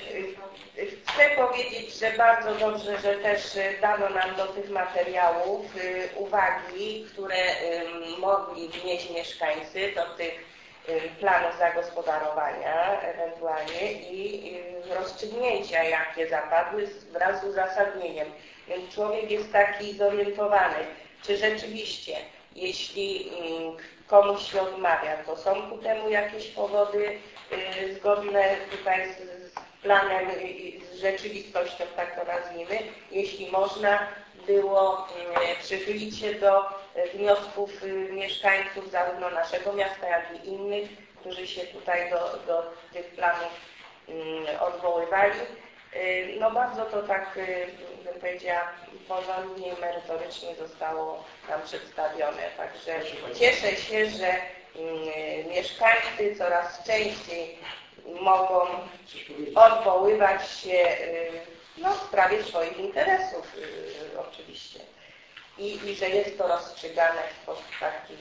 Chcę powiedzieć, że bardzo dobrze, że też dano nam do tych materiałów uwagi, które mogli wnieść mieszkańcy do tych planów zagospodarowania ewentualnie i rozstrzygnięcia, jakie zapadły wraz z uzasadnieniem. Więc człowiek jest taki zorientowany, czy rzeczywiście, jeśli komuś się odmawia, to są ku temu jakieś powody zgodne tutaj z planem, z rzeczywistością, tak to nazwijmy. Jeśli można było przychylić się do wniosków mieszkańców zarówno naszego miasta, jak i innych, którzy się tutaj do tych planów odwoływali. No bardzo to tak, bym powiedziała, porządnie, merytorycznie zostało nam przedstawione. Także cieszę się, że mieszkańcy coraz częściej mogą odwoływać się w sprawie swoich interesów oczywiście. I że jest to rozstrzygane w sposób taki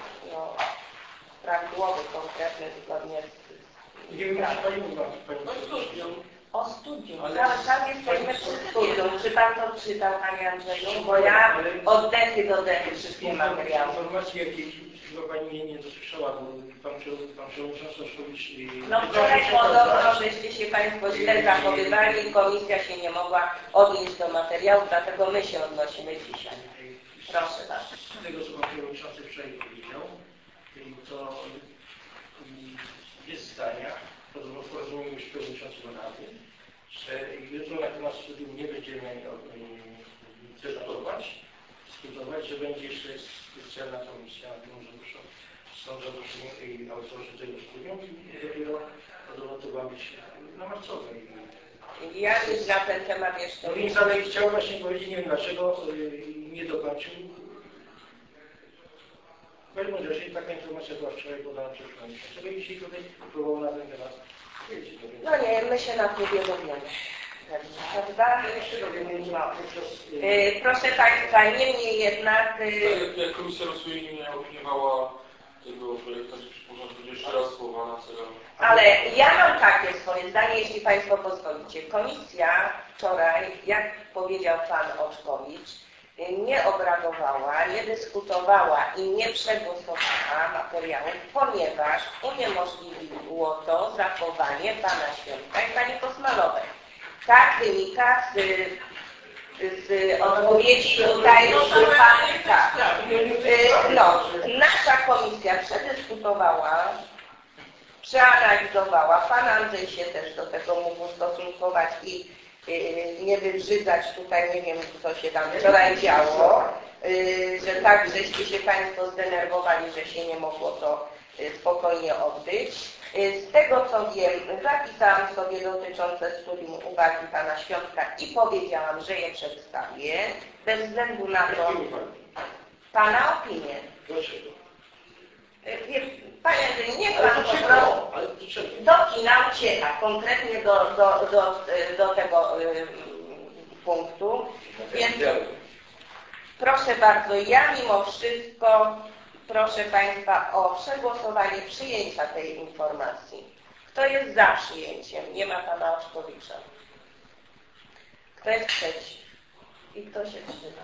prawidłowy, konkretny, zgodnie z... Nie wiem, czy Pani mówiła, O studium. Cały czas jesteśmy przy studium. Czy Pan to czytał, Panie Andrzeju? Bo ja od dechy do dechy wszystkie materiały. Informacje, jakie chyba Pani nie dosłyszała, bo Pan Przewodniczący Oszkowicz... No wczoraj podobno, żeście się Państwo źle zachowywali i komisja się nie mogła odnieść do materiału, dlatego my się odnosimy dzisiaj. Proszę bardzo. Z tego, co Pan Przewodniczący wczoraj powiedział, to jest zdania, porozumiemy już Przewodniczącego Rady, że jutro na temat studium nie będziemy dyskutować, że będzie jeszcze specjalna komisja, są zaproszeni autorzy tego studium i dopiero to ma być na marcowej. Ja już na ten temat jeszcze... No więc ale chciałem właśnie powiedzieć, nie wiem dlaczego nie dokończył. W każdym razie taka informacja była wczoraj podana przez Przewodniczącego i dzisiaj tutaj próbował na ten temat powiedzieć. No nie, my się na klubie dowiemy. Prawda? Proszę Państwa, niemniej jednak... Jak Komisja Rozwoju nie opiniowała tego projektu, czy przypuszczam, że jeszcze raz słowa na celu. Ale ja mam takie swoje zdanie, jeśli Państwo pozwolicie. Komisja wczoraj, jak powiedział Pan Oczkowicz, nie obradowała, nie dyskutowała i nie przegłosowała materiałów, ponieważ uniemożliwiło to zachowanie Pana Świętka i Pani Kosmalowej. Tak wynika z odpowiedzi tutaj Pana. Nasza komisja przedyskutowała, przeanalizowała, Pan Andrzej się też do tego mógł ustosunkować i nie wybrzydzać tutaj, nie wiem co się tam wczoraj działo, że tak żeście się Państwo zdenerwowali, że się nie mogło to spokojnie odbyć. Z tego co wiem, zapisałam sobie dotyczące studium uwagi Pana Świątka i powiedziałam, że je przedstawię, bez względu na to Pana opinię. Dlaczego? Panie, nie Pan po prostu do kina ucieka, konkretnie do tego punktu, więc proszę bardzo, ja mimo wszystko proszę Państwa o przegłosowanie przyjęcia tej informacji. Kto jest za przyjęciem? Nie ma Pana Oczkowicza. Kto jest przeciw? I kto się wstrzyma?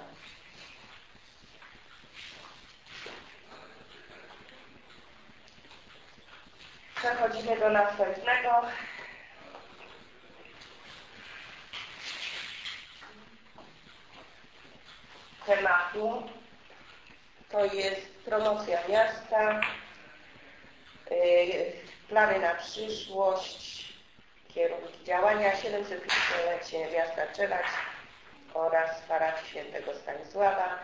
Przechodzimy do następnego. Tematu. To jest promocja miasta, plany na przyszłość, kierunki działania, 750-lecie miasta Czelać oraz parafii Świętego Stanisława.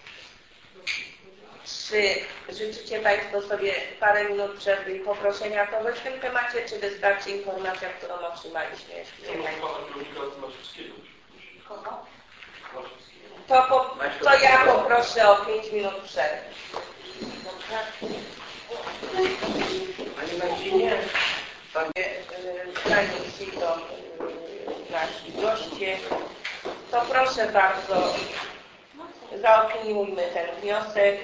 Czy życzycie Państwo sobie parę minut przerwy i poproszenia kogoś w tym temacie, czy wystarczy informacja, którą otrzymaliśmy? Kogo? To ja poproszę o 5 minut przerwy. Panie Marcinie, zanim przyjdą nasi goście, to proszę bardzo, zaopiniujmy ten wniosek.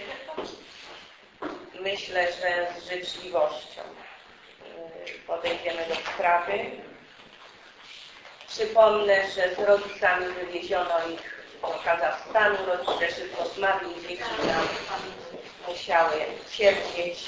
Myślę, że z życzliwością podejdziemy do sprawy. Przypomnę, że z rodzicami wywieziono ich do Kazachstanu. Rodzice szybko zmarli, dzieci tam musiały cierpieć.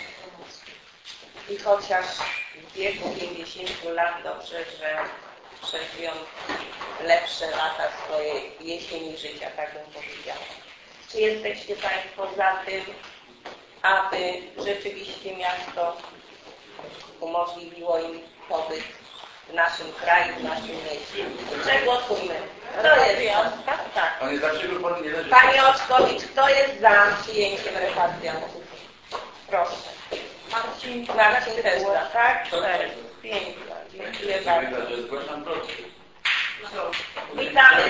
I chociaż w wieku 50 lat dobrze, że przeżyją lepsze lata swojej jesieni życia, tak bym powiedziała. Czy jesteście Państwo za tym, aby rzeczywiście miasto umożliwiło im pobyt w naszym kraju, w naszym mieście? Przegłosujmy. Kto jest za? Tak. Panie Oczkowicz, kto jest za przyjęciem repatriantów? Proszę. Marcin też za, tak? 5. Dziękuję bardzo. Witamy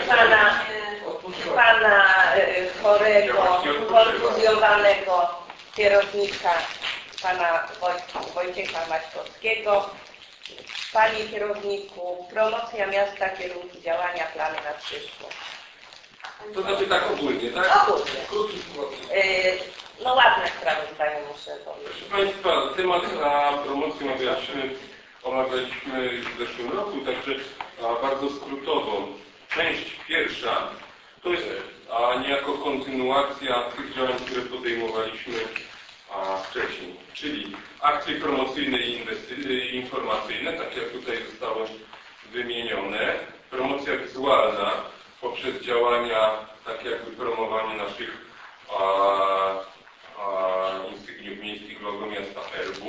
pana chorego, kontuzjowanego kierownika, pana Wojciecha Maćkowskiego. Panie kierowniku, promocja miasta, kierunki działania, plany na przyszłość. To znaczy tak ogólnie, tak? Ogólnie. No ładne sprawozdanie muszę powiedzieć. Proszę Państwa, temat promocji omawialiśmy już w zeszłym roku, także bardzo skrótowo. Część pierwsza to jest niejako kontynuacja tych działań, które podejmowaliśmy wcześniej, czyli akcje promocyjne i informacyjne, tak jak tutaj zostały wymienione, promocja wizualna poprzez działania, tak jakby promowanie naszych insygniów miejskich, logo miasta Erbu.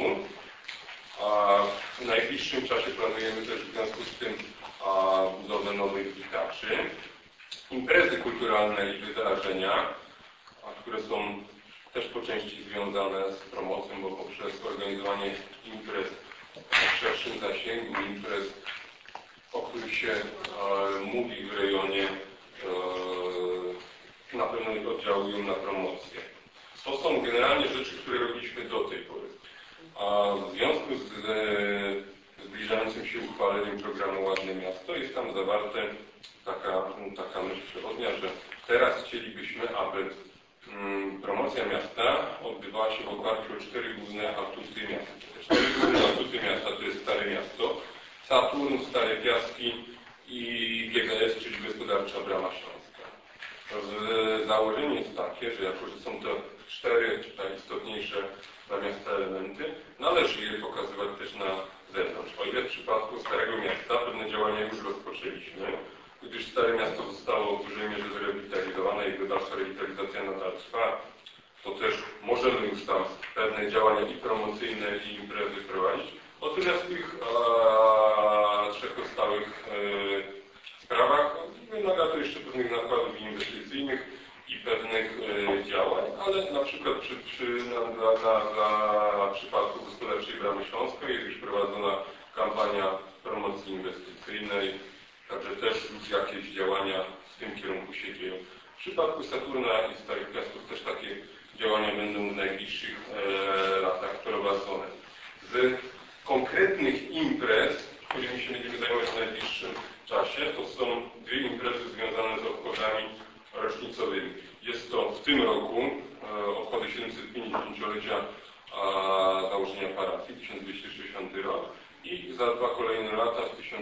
W najbliższym czasie planujemy też w związku z tym budowę nowych witaczy. Imprezy kulturalne i wydarzenia, które są też po części związane z promocją, bo poprzez organizowanie imprez w szerszym zasięgu, imprez, o których się mówi w rejonie, na pewno oddziałują na promocję. To są generalnie rzeczy, które robiliśmy do tej pory. A w związku z zbliżającym się uchwaleniem programu Ładne Miasto jest tam zawarte taka myśl przewodnia, że teraz chcielibyśmy, aby promocja miasta odbywała się w oparciu o 4 główne atuty miasta. Te 4 główne atuty miasta to jest Stare Miasto, Saturn, Stare Piaski i GGS, czyli Gospodarcza Brama Śląska. Założenie jest takie, że jako, że są to 4 najistotniejsze dla miasta elementy, należy je pokazywać też na zewnątrz. O ile w przypadku Starego Miasta pewne działania już rozpoczęliśmy, gdyż Stare Miasto zostało w dużej mierze zrewitalizowane i dalsza rewitalizacja nadal trwa, to też możemy już tam pewne działania i promocyjne, i imprezy prowadzić. O tyle z tych 3 pozostałych sprawach. Wymaga to jeszcze pewnych nakładów inwestycyjnych i pewnych działań, ale na przykład dla przypadku Gospodarczej Bramy Śląskiej jest już prowadzona kampania promocji inwestycyjnej, także też jakieś działania w tym kierunku się dzieją. W przypadku Saturna i Starych Piastów też takie działania będą w najbliższych latach prowadzone. Z konkretnych imprez, którymi się będziemy zajmować w najbliższym czasie, to są dwie imprezy związane z obchodami rocznicowymi. Jest to w tym roku obchody 750-lecia założenia parafii, 1260 rok, i za 2 kolejne lata,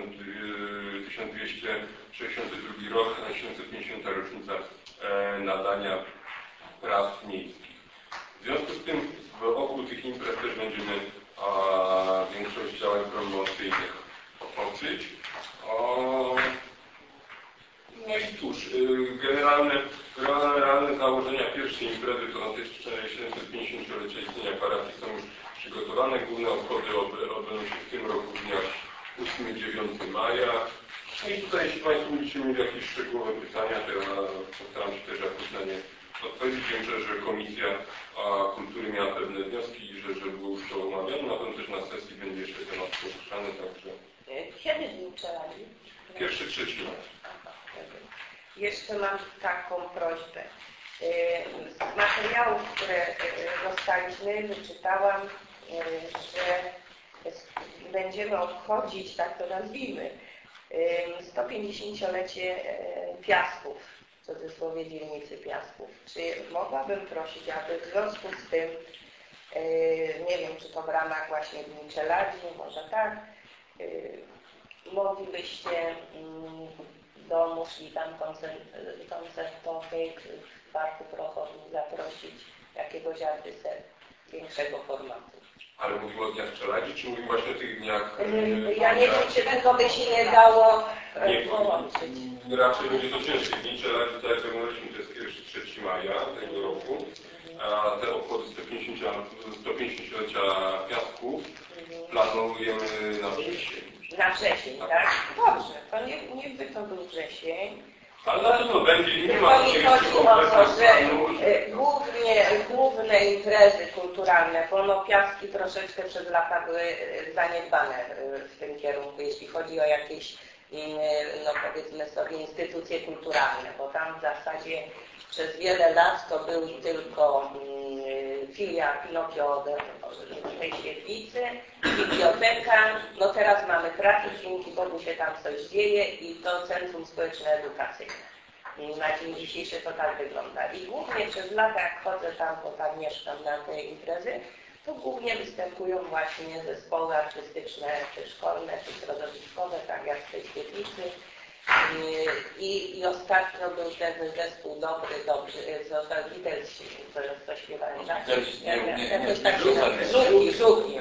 1262 rok, 750. rocznica nadania praw miejskich. W związku z tym wokół tych imprez też będziemy większość działań promocyjnych toczyć. I cóż, generalne założenia pierwszej imprezy to na 750-lecia istnienia parafii są już przygotowane. Główne obchody odbędą się w tym roku w dniach 8-9 maja. No i tutaj, jeśli Państwo będziecie mieli jakieś szczegółowe pytania, to ja postaram się też jakoś na nie odpowiedzieć. Wiem, że Komisja Kultury miała pewne wnioski i że było już to omawiane. Na pewno też na sesji będzie jeszcze temat poruszany, także... Kiedy dni przelali? 1-3 maja. Jeszcze mam taką prośbę. Z materiałów, które dostaliśmy, wyczytałam, że będziemy obchodzić, tak to nazwijmy, 150-lecie Piastów, w cudzysłowie dzielnicy Piastów. Czy mogłabym prosić, aby w związku z tym, nie wiem, czy to w ramach właśnie Dni Czeladzi, może tak, moglibyście do muszli tam koncertowej w Parku Prochodni zaprosić jakiegoś artystę większego formatu. Ale mówimy o dniach Czeladzi, czy mówimy właśnie o tych dniach... Ja nie wiem, czy tego by się nie dało połączyć. Raczej będzie to ciężkie. Dni Czeladzi, tak jak mówiliśmy, to jest 1-3 maja tego roku. A te obchody 150-lecia Piastków planujemy na wrzesień. Na wrzesień, tak? Dobrze, to niechby to był wrzesień. Ale na pewno będzie, nie ma mi chodzi o to, że główne imprezy kulturalne, bo Piastki troszeczkę przez lata były zaniedbane w tym kierunku, jeśli chodzi o jakieś, powiedzmy sobie, instytucje kulturalne, bo tam w zasadzie przez wiele lat to był tylko filia Pinokio w tej świetlicy, biblioteka, teraz mamy trafik, dzięki Bogu się tam coś dzieje i to Centrum Społeczno-Edukacyjne. Na dzień dzisiejszy to tak wygląda. I głównie przez lata, jak chodzę tam, bo tam mieszkam na te imprezy, to głównie występują właśnie zespoły artystyczne, czy szkolne, czy środowiskowe, tak jak w tej świetlicy. I ostatnio był ten zespół dobry, Beatlesi, to śpiewali, tak? Jakoś tak się Żuki.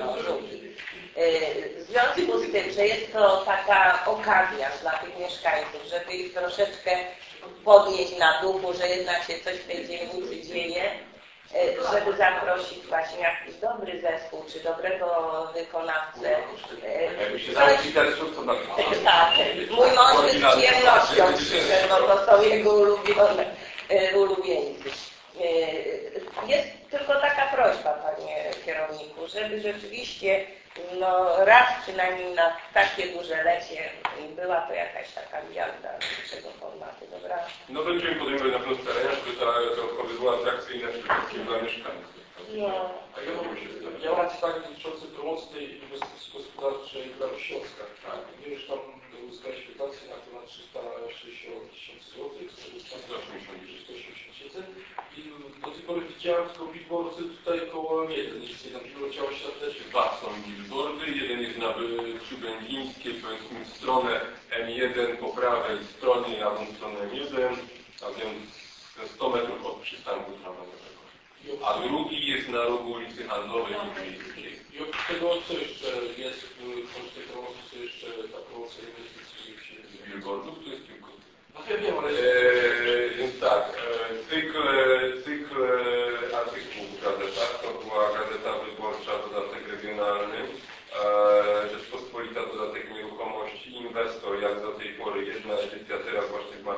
W związku z tym, że jest to taka okazja dla tych mieszkańców, żeby ich troszeczkę podnieść na duchu, że jednak się coś w tej dzielnicy dzieje, żeby zaprosić właśnie jakiś dobry zespół, czy dobrego wykonawcę. Jakby się założyć ten to na przykład. Tak, mój mąż z przyjemnością przyszedł, bo to są jego ulubieńcy. Jest tylko taka prośba, panie kierowniku, żeby rzeczywiście raz przynajmniej na takie duże lecie była to jakaś taka gwiazda większego formatu, dobra? Będziemy podejmować na pewno starania, żeby te obchody były atrakcyjne przede wszystkim dla mieszkańców. Ja mam pytanie dotyczące promocji tej inwestycji gospodarczej Bramy Śląska. Wiem, że tam uzyskaliśmy dotację na ponad 360 000 złotych, z czego 180 000 i do tej pory widziałem tylko billboardy tutaj koło M1, nic nie tam było, chciało się zapytać. Dwa są billboardy, jeden jest na Wsi Będzińskiej, powiedzmy w stronę M1 po prawej stronie, jadą w stronę M1, a więc 100 metrów od przystanku tramwajowego. A drugi jest na rogu ulicy Handlowej i Miejskiej. I oprócz tego, co jeszcze jest w tej promocji, co jeszcze ta promocja inwestycji z billboardów, to jest tylko. Ja wiem, ale... Więc tak, cykl artykułów w gazetach, to była Gazeta Wyborcza, dodatek regionalny, Rzeczpospolita, dodatek nieruchomości, Inwestor, jak do tej pory jedna edycja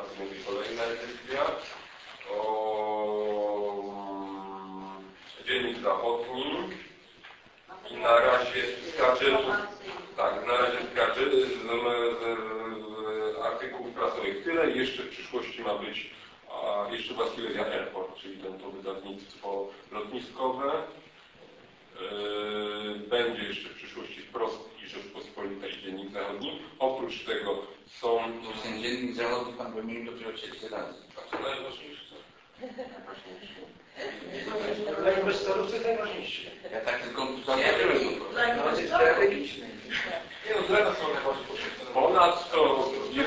marcu będzie kolejna edycja. Dziennik Zachodni. I na razie z gadżetów, tak, na razie z gadżetów, z artykułów prasowych tyle. Jeszcze w przyszłości ma być jeszcze Basileia Airport, czyli to wydawnictwo lotniskowe. Będzie jeszcze w przyszłości Wprost i Rzeczpospolita i Dziennik Zachodni. Oprócz tego są... Ten Dziennik Zachodni pan wymienił dopiero trzeci raz. A co najważniejsze? Dla inwestorów to jest najważniejsze. Ja tak tylko zaznaczyłem. strategiczny. Nie no, dla nas są najbardziej potrzebne. Ponadto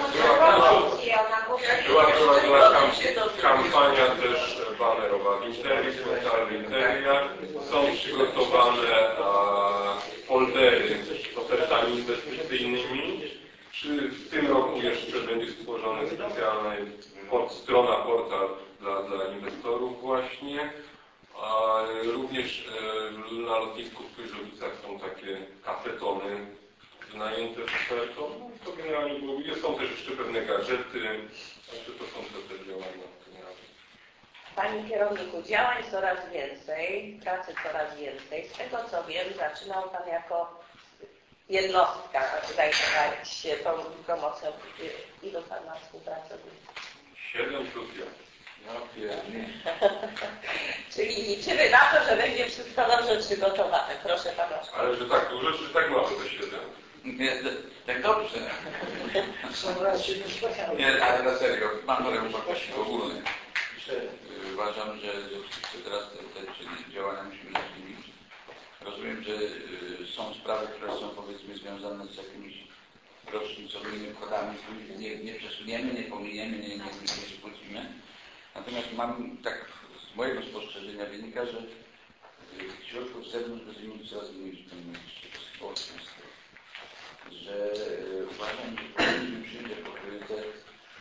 była prowadzona kampania też banerowa w Interii, w Interiach. Są przygotowane foldery z ofertami inwestycyjnymi. W tym roku jeszcze będzie stworzony specjalny strona, portal dla inwestorów właśnie. Również na lotnisku w Pyrzowicach są takie kafetony wynajęte z ofertą. To generalnie są też jeszcze pewne gadżety, także to są te działania. Panie kierowniku, działań coraz więcej, pracy coraz więcej. Z tego co wiem, zaczynał Pan jako jednostka zajmować się tą promocją. Ilu Pan ma współpracowników? 7 plus 1. Czyli liczymy na to, że będzie wszystko dobrze przygotowane. Proszę Pana. Ale że tak dużo, czy tak mało to 7? Nie, tak dobrze. Są raczej niespecjalne. Nie, ale na serio, mam parę uwagi ogólnych. Uważam, że rzeczywiście teraz te działania musimy zastanowić. Rozumiem, że są sprawy, które są powiedzmy związane z jakimiś rocznicowymi wkładami, których nie przesuniemy, nie pominiemy, nie skrócimy. Natomiast mam, tak z mojego spostrzeżenia wynika, że tych środków z zewnątrz będziemy mieć coraz mniej, że uważam, że powinniśmy przyjść jako priorytet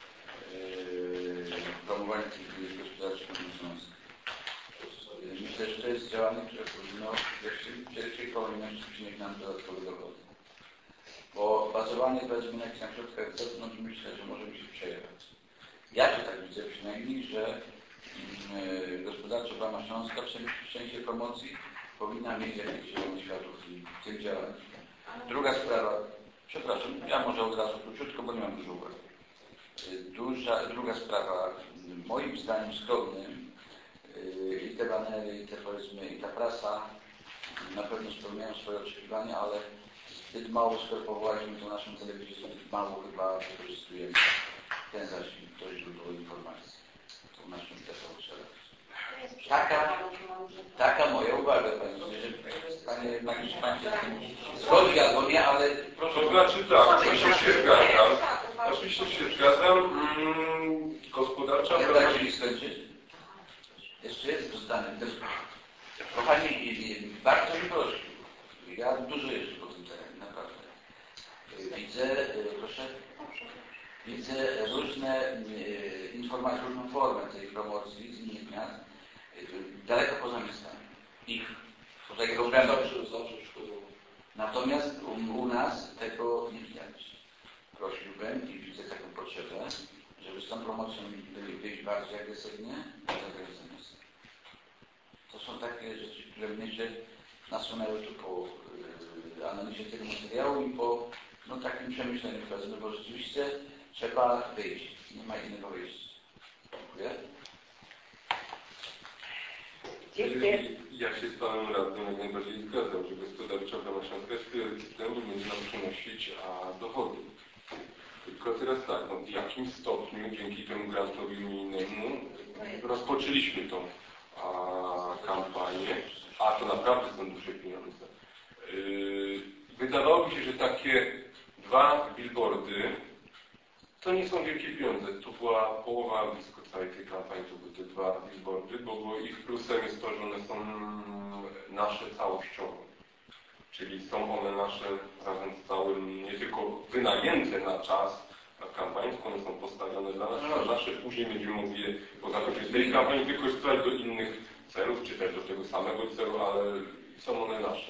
promowania tych gospodarczych Śląska. Myślę, że to jest działanie, które powinno w pierwszej kolejności przynieść nam dodatkowe dochody. Bo bazowanie powiedzmy na jakichś środkach z zewnątrz myślę, że możemy się przejechać. Ja to tak widzę przynajmniej, że gospodarcza Brama Śląska w sensie promocji powinna mieć jakieś zielone światło w tym działaniu. Druga sprawa, przepraszam, ja może od razu króciutko, bo nie mam dużo uwagi. Druga sprawa, moim zdaniem skromnym, i te banery, i te powiedzmy, i ta prasa na pewno spełniają swoje oczekiwania, ale zbyt mało, skoro powołaliśmy tą naszą telewizję, zbyt mało chyba wykorzystujemy ten zasięg do źródła informacji. Tą naszą taka moja uwaga, panie magistrze, pan się zgodzi albo nie, ale proszę. To znaczy tak, oczywiście się zgadzam. Oczywiście się zgadzam. Gospodarcza... Ja tak się skończyć? Jeszcze jest zdanie. Kochani, bardzo mi prosił. Ja dużo jeżdżę po tym terenie, naprawdę. Widzę różne informacje, różną formę tej promocji z innych miast, daleko poza miastami. Poza ich obrębem. Natomiast u nas tego nie widać. Prosiłbym i widzę taką potrzebę, żeby z tą promocją wyjść bardziej agresywnie za granicę miasta. To są takie rzeczy, które mnie się nasunęły tu po analizie tego materiału i po takim przemyśleniu, bo rzeczywiście trzeba wyjść. Nie ma innego wyjścia. Dziękuję. Ja się z panem radnym jak najbardziej zgadzam, że gospodarcza Brama Śląska jest priorytetem i będzie nam przynosić dochody. Tylko teraz tak, w jakim stopniu dzięki temu grantowi unijnemu rozpoczęliśmy tą kampanię, a to naprawdę są duże pieniądze. Wydawało mi się, że takie 2 billboardy to nie są wielkie pieniądze. To była połowa blisko całej tej kampanii, to były te 2 billboardy, bo ich plusem jest to, że one są nasze całościowo. Czyli są one nasze razem z całym, nie tylko wynajęte na czas kampanii, tylko one są postawione dla nas, a nasze później będziemy mogli je po zakończeniu tej kampanii wykorzystywać do innych celów, czy też do tego samego celu, ale są one nasze.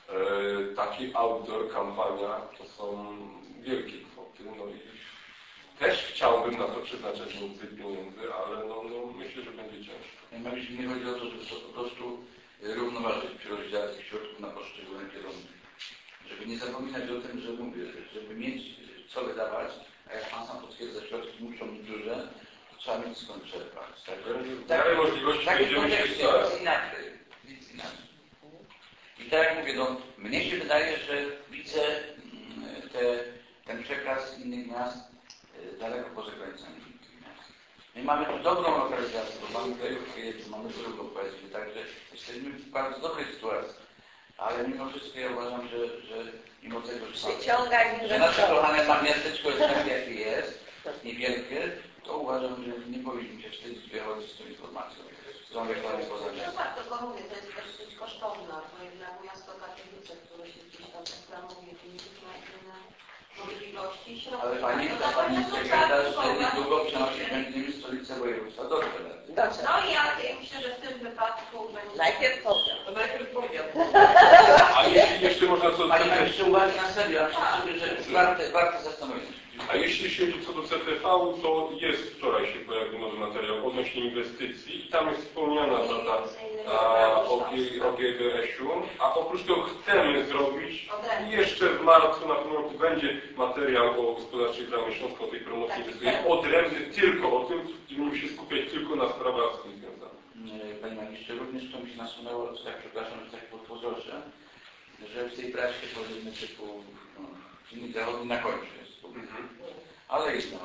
Taki outdoor kampania to są wielkie kwoty, no i Też chciałbym na to przeznaczać więcej pieniędzy, ale no myślę, że będzie ciężko. Nie chodzi o to, żeby to po prostu równoważyć przy rozdziale tych środków na poszczególne kierunki. Żeby nie zapominać o tym, że mówię, żeby mieć co wydawać, a jak Pan sam potwierdza, środki muszą być duże, to trzeba mieć skąd czerpać. Tak, możliwości będziemy się starać. Nic inaczej. I tak jak mówię, no, mnie się wydaje, że widzę ten przekaz innych miast daleko poza granicami tych miast. My mamy tu dobrą lokalizację, bo mamy krajówkę, mamy drugą powiedzmy, także jesteśmy w bardzo dobrej sytuacji. Ale mimo wszystko ja uważam, że mimo tego, że nasze kochane miasteczko jest takie, jakie jest, niewielkie, to uważam, że nie powinniśmy się wstydzić wychodzić z tą informacją, z tą reklamą poza miastem. Tak, tylko mówię, to jest też dość kosztowne, bo jednak miasto Katowice, które się gdzieś tam reklamuje, ma inne możliwości. Ale pani sekretarz niedługo przenosi będziemy stolicę województwa do Tyle. No i ja myślę, że w tym wypadku będzie... Najpierw powiat. Najpierw powiat. A jeśli jeszcze można co do Pani jeszcze uwagi na serio, ja myślę, że warto zastanowić. A jeśli chodzi co do CTV, to jest, wczoraj się pojawił nowy materiał odnośnie inwestycji i tam jest wspomniana data o GGS-u, a oprócz tego chcemy zrobić jeszcze w marcu na tym roku będzie materiał o gospodarczej Bramie Śląskiej, o tej promocji inwestycyjnej, odrębny tylko o tym, gdzie będziemy się skupiać tylko na sprawach z tym związanych. Panie magistrze, również to mi się nasunęło, tak przepraszam, że tak powtórzę, że w tej prasie powiedzmy typu czynnik zachodni na końcu jest. Ale jest na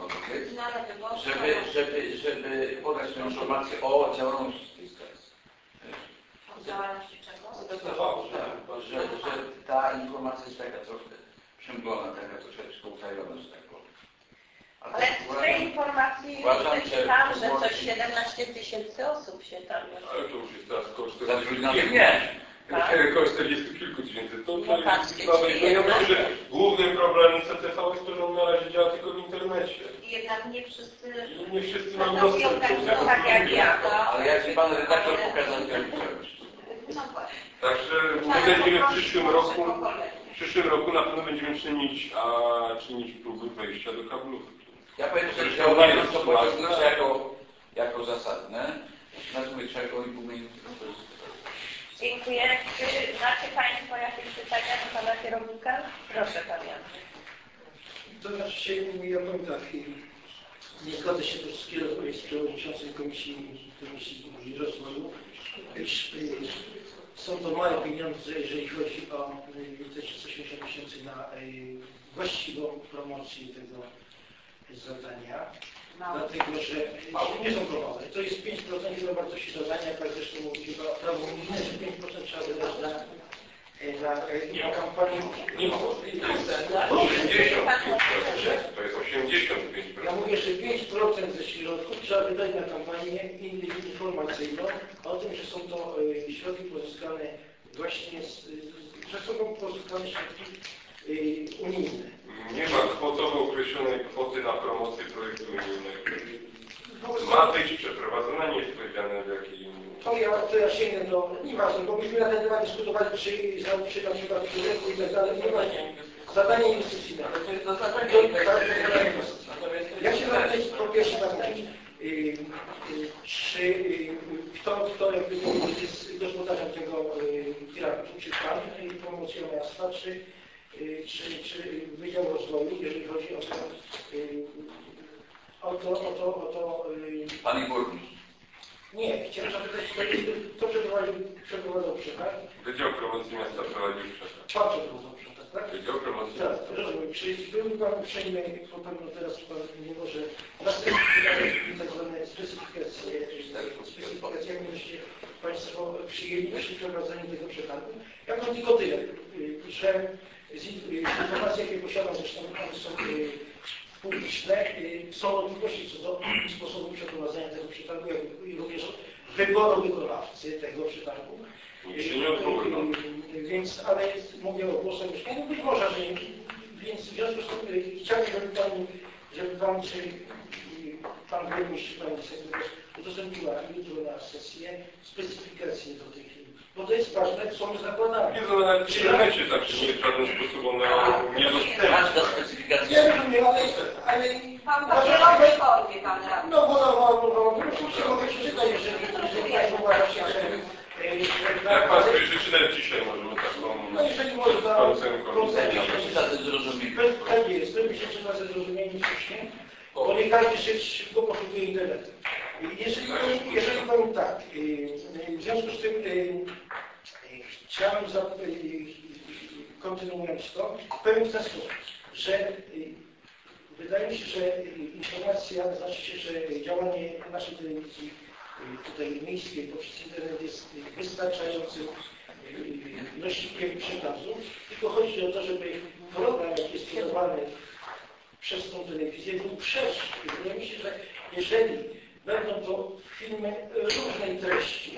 żeby podać tę informację o działalności tej stacji. O działalności czego? Że ta informacja jest taka trochę przemglona, taka troszeczkę utajona, że tak powiem. Ale w tej informacji czytam, że coś 17 000 osób się tam jest. Ale to już jest teraz koło 40 kilku tysięcy. To jest sprawa. Ja myślę, że główny problem CTV jest to, że on na razie działa tylko w internecie. I jednak nie wszyscy... Nie wszyscy mają dostęp do tak jak ja. Ale jak mi pan redaktor pokazał, to No właśnie. Także my będziemy w przyszłym roku na pewno będziemy czynić próby wejścia do kablów. Ja powiem, że uważam to pociągnąć jako zasadne. Natomiast trzeba go i umiejętnie. Dziękuję. Czy macie Państwo jakieś pytania do Pana Kierownika? Proszę Pan Jan. To znaczy, ja powiem tak, nie zgodzę się też z przewodniczącym Komisji Rozwoju, iż są to małe pieniądze, jeżeli chodzi o te 380 000 na właściwą promocję tego zadania. Dlatego, że nie są to małe. To jest 5% do wartości zadania, tak zresztą mówicie prawo unijne, że 5% trzeba wydać na kampanię. Nie ma możliwości. To jest 85%. Ja mówię, że 5% ze środków trzeba wydać na kampanię informacyjną o tym, że są to środki pozyskane właśnie, że są to pozyskane środki unijne. Nie ma kwotowo określonej kwoty na promocję projektu unijnego. Ma być przeprowadzona, nie jest powiedziane w jakiej... To ja sięgnę do... Nieważne, bo myśmy na ten temat dyskutowali przy na przykład projektu i tak dalej. Nieważne. Zadanie inwestycyjne. To zadanie Ja się zapytać po pierwsze tak mówić. Czy kto jakby jest gospodarzem tego tirażu? Czy Pan Promocja Miasta, czy Wydział Rozwoju, jeżeli chodzi o to... Panie Burmistrz. Nie, chciałem zapytać, kto przeprowadzał przetarg? Wydział Promocji Miasta prowadził przetarg. Pan przeprowadzał przetarg, tak? Wydział Promocji Tak, Miasta. rozumiem. Czy był Pan uprzejmy, bo pewno teraz Pan nie może następnie tak zwane specyfikacje, jak byście Państwo przyjęli przy przeprowadzaniu tego przetargu. Ja mam tylko tyle, że z informacji, jakie posiadam, zresztą one są publiczne, są wątpliwości co do sposobu przeprowadzania tego przetargu, jak i również wyboru wykonawcy tego przetargu. Więc, ale mówię o głosach mieszkańców, być może, że nie. Więc w związku z tym chciałbym, żeby Pan Burmistrz, Pani Sekretarz udostępniła jutro na sesję specyfikacje do tej chwili. Bo to jest ważne, są zakładane. Nie, to nawet przy ramecie tak, że nie w żaden sposób ona nie dostępna. Każda specyfikacja. Ja rozumiem, ale W papierowej formie, pan radny. No, oczywiście mogę przeczytać, jeżeli Państwo uważacie, że... Jak Państwo życzy, dzisiaj możemy taką... No, jeżeli można... Za to zrozumienie. Tak jest, to mi się czyta ze zrozumieniem słusznie, bo nie każdy się szybko posługuje internetem. Jeżeli powiem tak, w związku z tym chciałem, kontynuując to, powiem w ten sposób, że wydaje mi się, że informacja, znaczy się, że działanie naszej telewizji tutaj miejskiej poprzez internet jest wystarczającym nośnikiem przekazu, tylko chodzi o to, żeby program, jaki jest podawany przez tą telewizję, był szerszy. Wydaje mi się, że jeżeli będą to filmy różnej treści,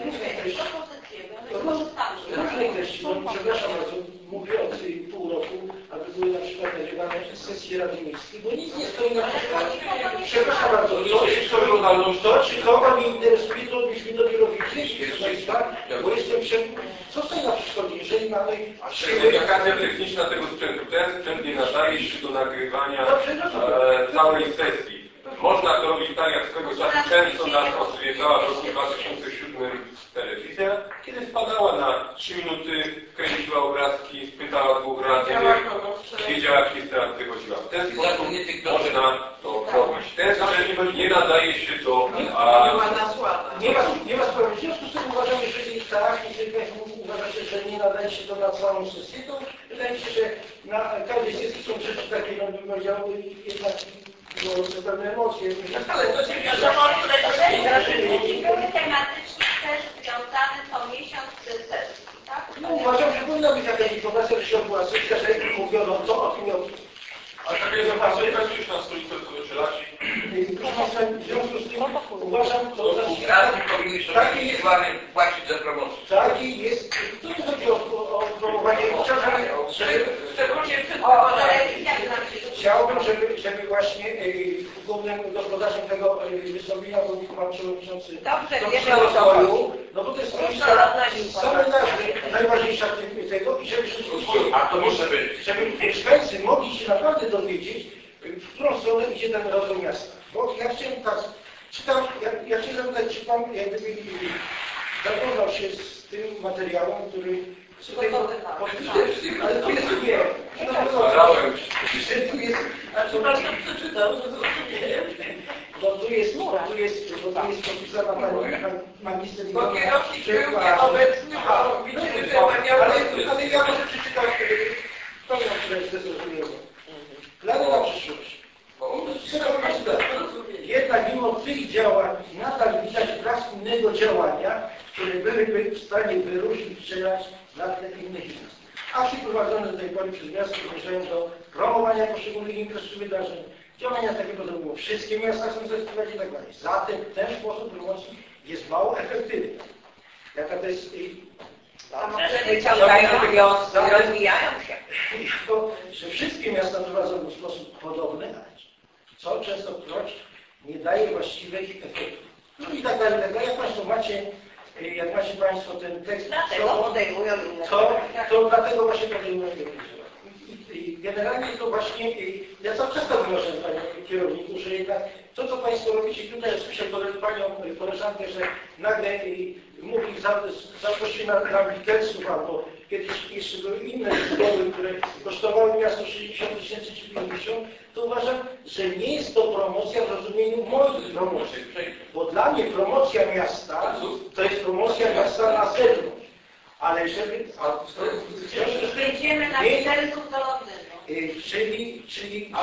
no, przepraszam bardzo, mówię od pół roku, aby były na przykład nagrywane sesje Rady Miejskiej, bo nic nie stoi na przykład, przepraszam bardzo, to czy to Pani interesuje, to byśmy dopiero wiedzieli, proszę Państwa, bo jestem co stoi na przeszkodzie, jeżeli mamy... Certyfikacja techniczna tego sprzętu. Ten sprzęt nie nadaje się do nagrywania całej sesji. Można to robić tak, jak swego czasu często nas odwiedzała w roku 2007 telewizja, kiedy wpadała na 3 minuty, kręciła obrazki, pytała 2 radnych, wiedziała, jak się teraz wychodziła. W ten sposób można to robić. Ten sprzęt nie nadaje się do... Nie ma sprawy. W związku z tym uważam, że jeżeli tak, jeżeli Państwo uważacie, że nie nadaje się to na całą sesję, to wydaje mi się, że na każdej sesji są rzeczy takie, no bym powiedział, jednak no, pewne emocje. Ale to były tematycznie też związane co miesiąc z sesji, tak? No uważam, że powinna być jakaś informacja, że się odbyła sesja, że mówiono to o tym i o tym. A takie informacje już na stolicę to żelaci. W związku z tym uważam to za... Radni powinni sobie płacić za promocję. Taki jest... To nie chodzi o promowanie... Chciałbym, żeby właśnie głównym gospodarzem tego wystąpienia był Pan Przewodniczący rozwoju, no bo to jest same nazwy najważniejsza tego i żeby A to może być. żeby mieszkańcy mogli się naprawdę dowiedzieć, w którą stronę idzie ten rozwój miasta. Bo ja chciałem tak, ja chciałem zapytać, czy Pan jak gdyby zapoznał się z tym materiałem, który ale tu jest nie. Tu jest, bo tu jest podpisana pani magister. Bo kierownik był nieobecny, bo widzimy, że ale ja może przeczytam pełną treść zrozumienia. Plany na przyszłość. Jednak mimo tych działań nadal widać brak innego działania, które byłyby w stanie wyróżnić strzelać na tle innych miast. Akcje prowadzone do tej pory przez miasto zmierzają do promowania poszczególnych imprez czy wydarzeń. Działania takie podobno wszystkie miasta chcą zrealizować i tak dalej. Zatem ten sposób promocji jest mało efektywny. Jaka to jest... rozwijają się. Że wszystkie miasta prowadzą w sposób podobny, ale co częstokroć nie daje właściwych efektów. No i tak dalej, tak dalej. Jak macie Państwo ten tekst, to dlatego właśnie podejmują te działania. I generalnie to właśnie, ja cały czas to wnoszę, Panie Kierowniku, że jednak to, co Państwo robicie tutaj, słyszę Panią koleżankę, że nagle mówi zaprosi na Witelsów, albo kiedyś jeszcze były inne zbory, które kosztowały miasto 60 000 czy 50, to uważam, że nie jest to promocja w rozumieniu mojej promocji. Bo dla mnie promocja miasta to jest promocja miasta na zewnątrz. Ale żeby... Jedziemy na Witelsów do Londynu. Czyli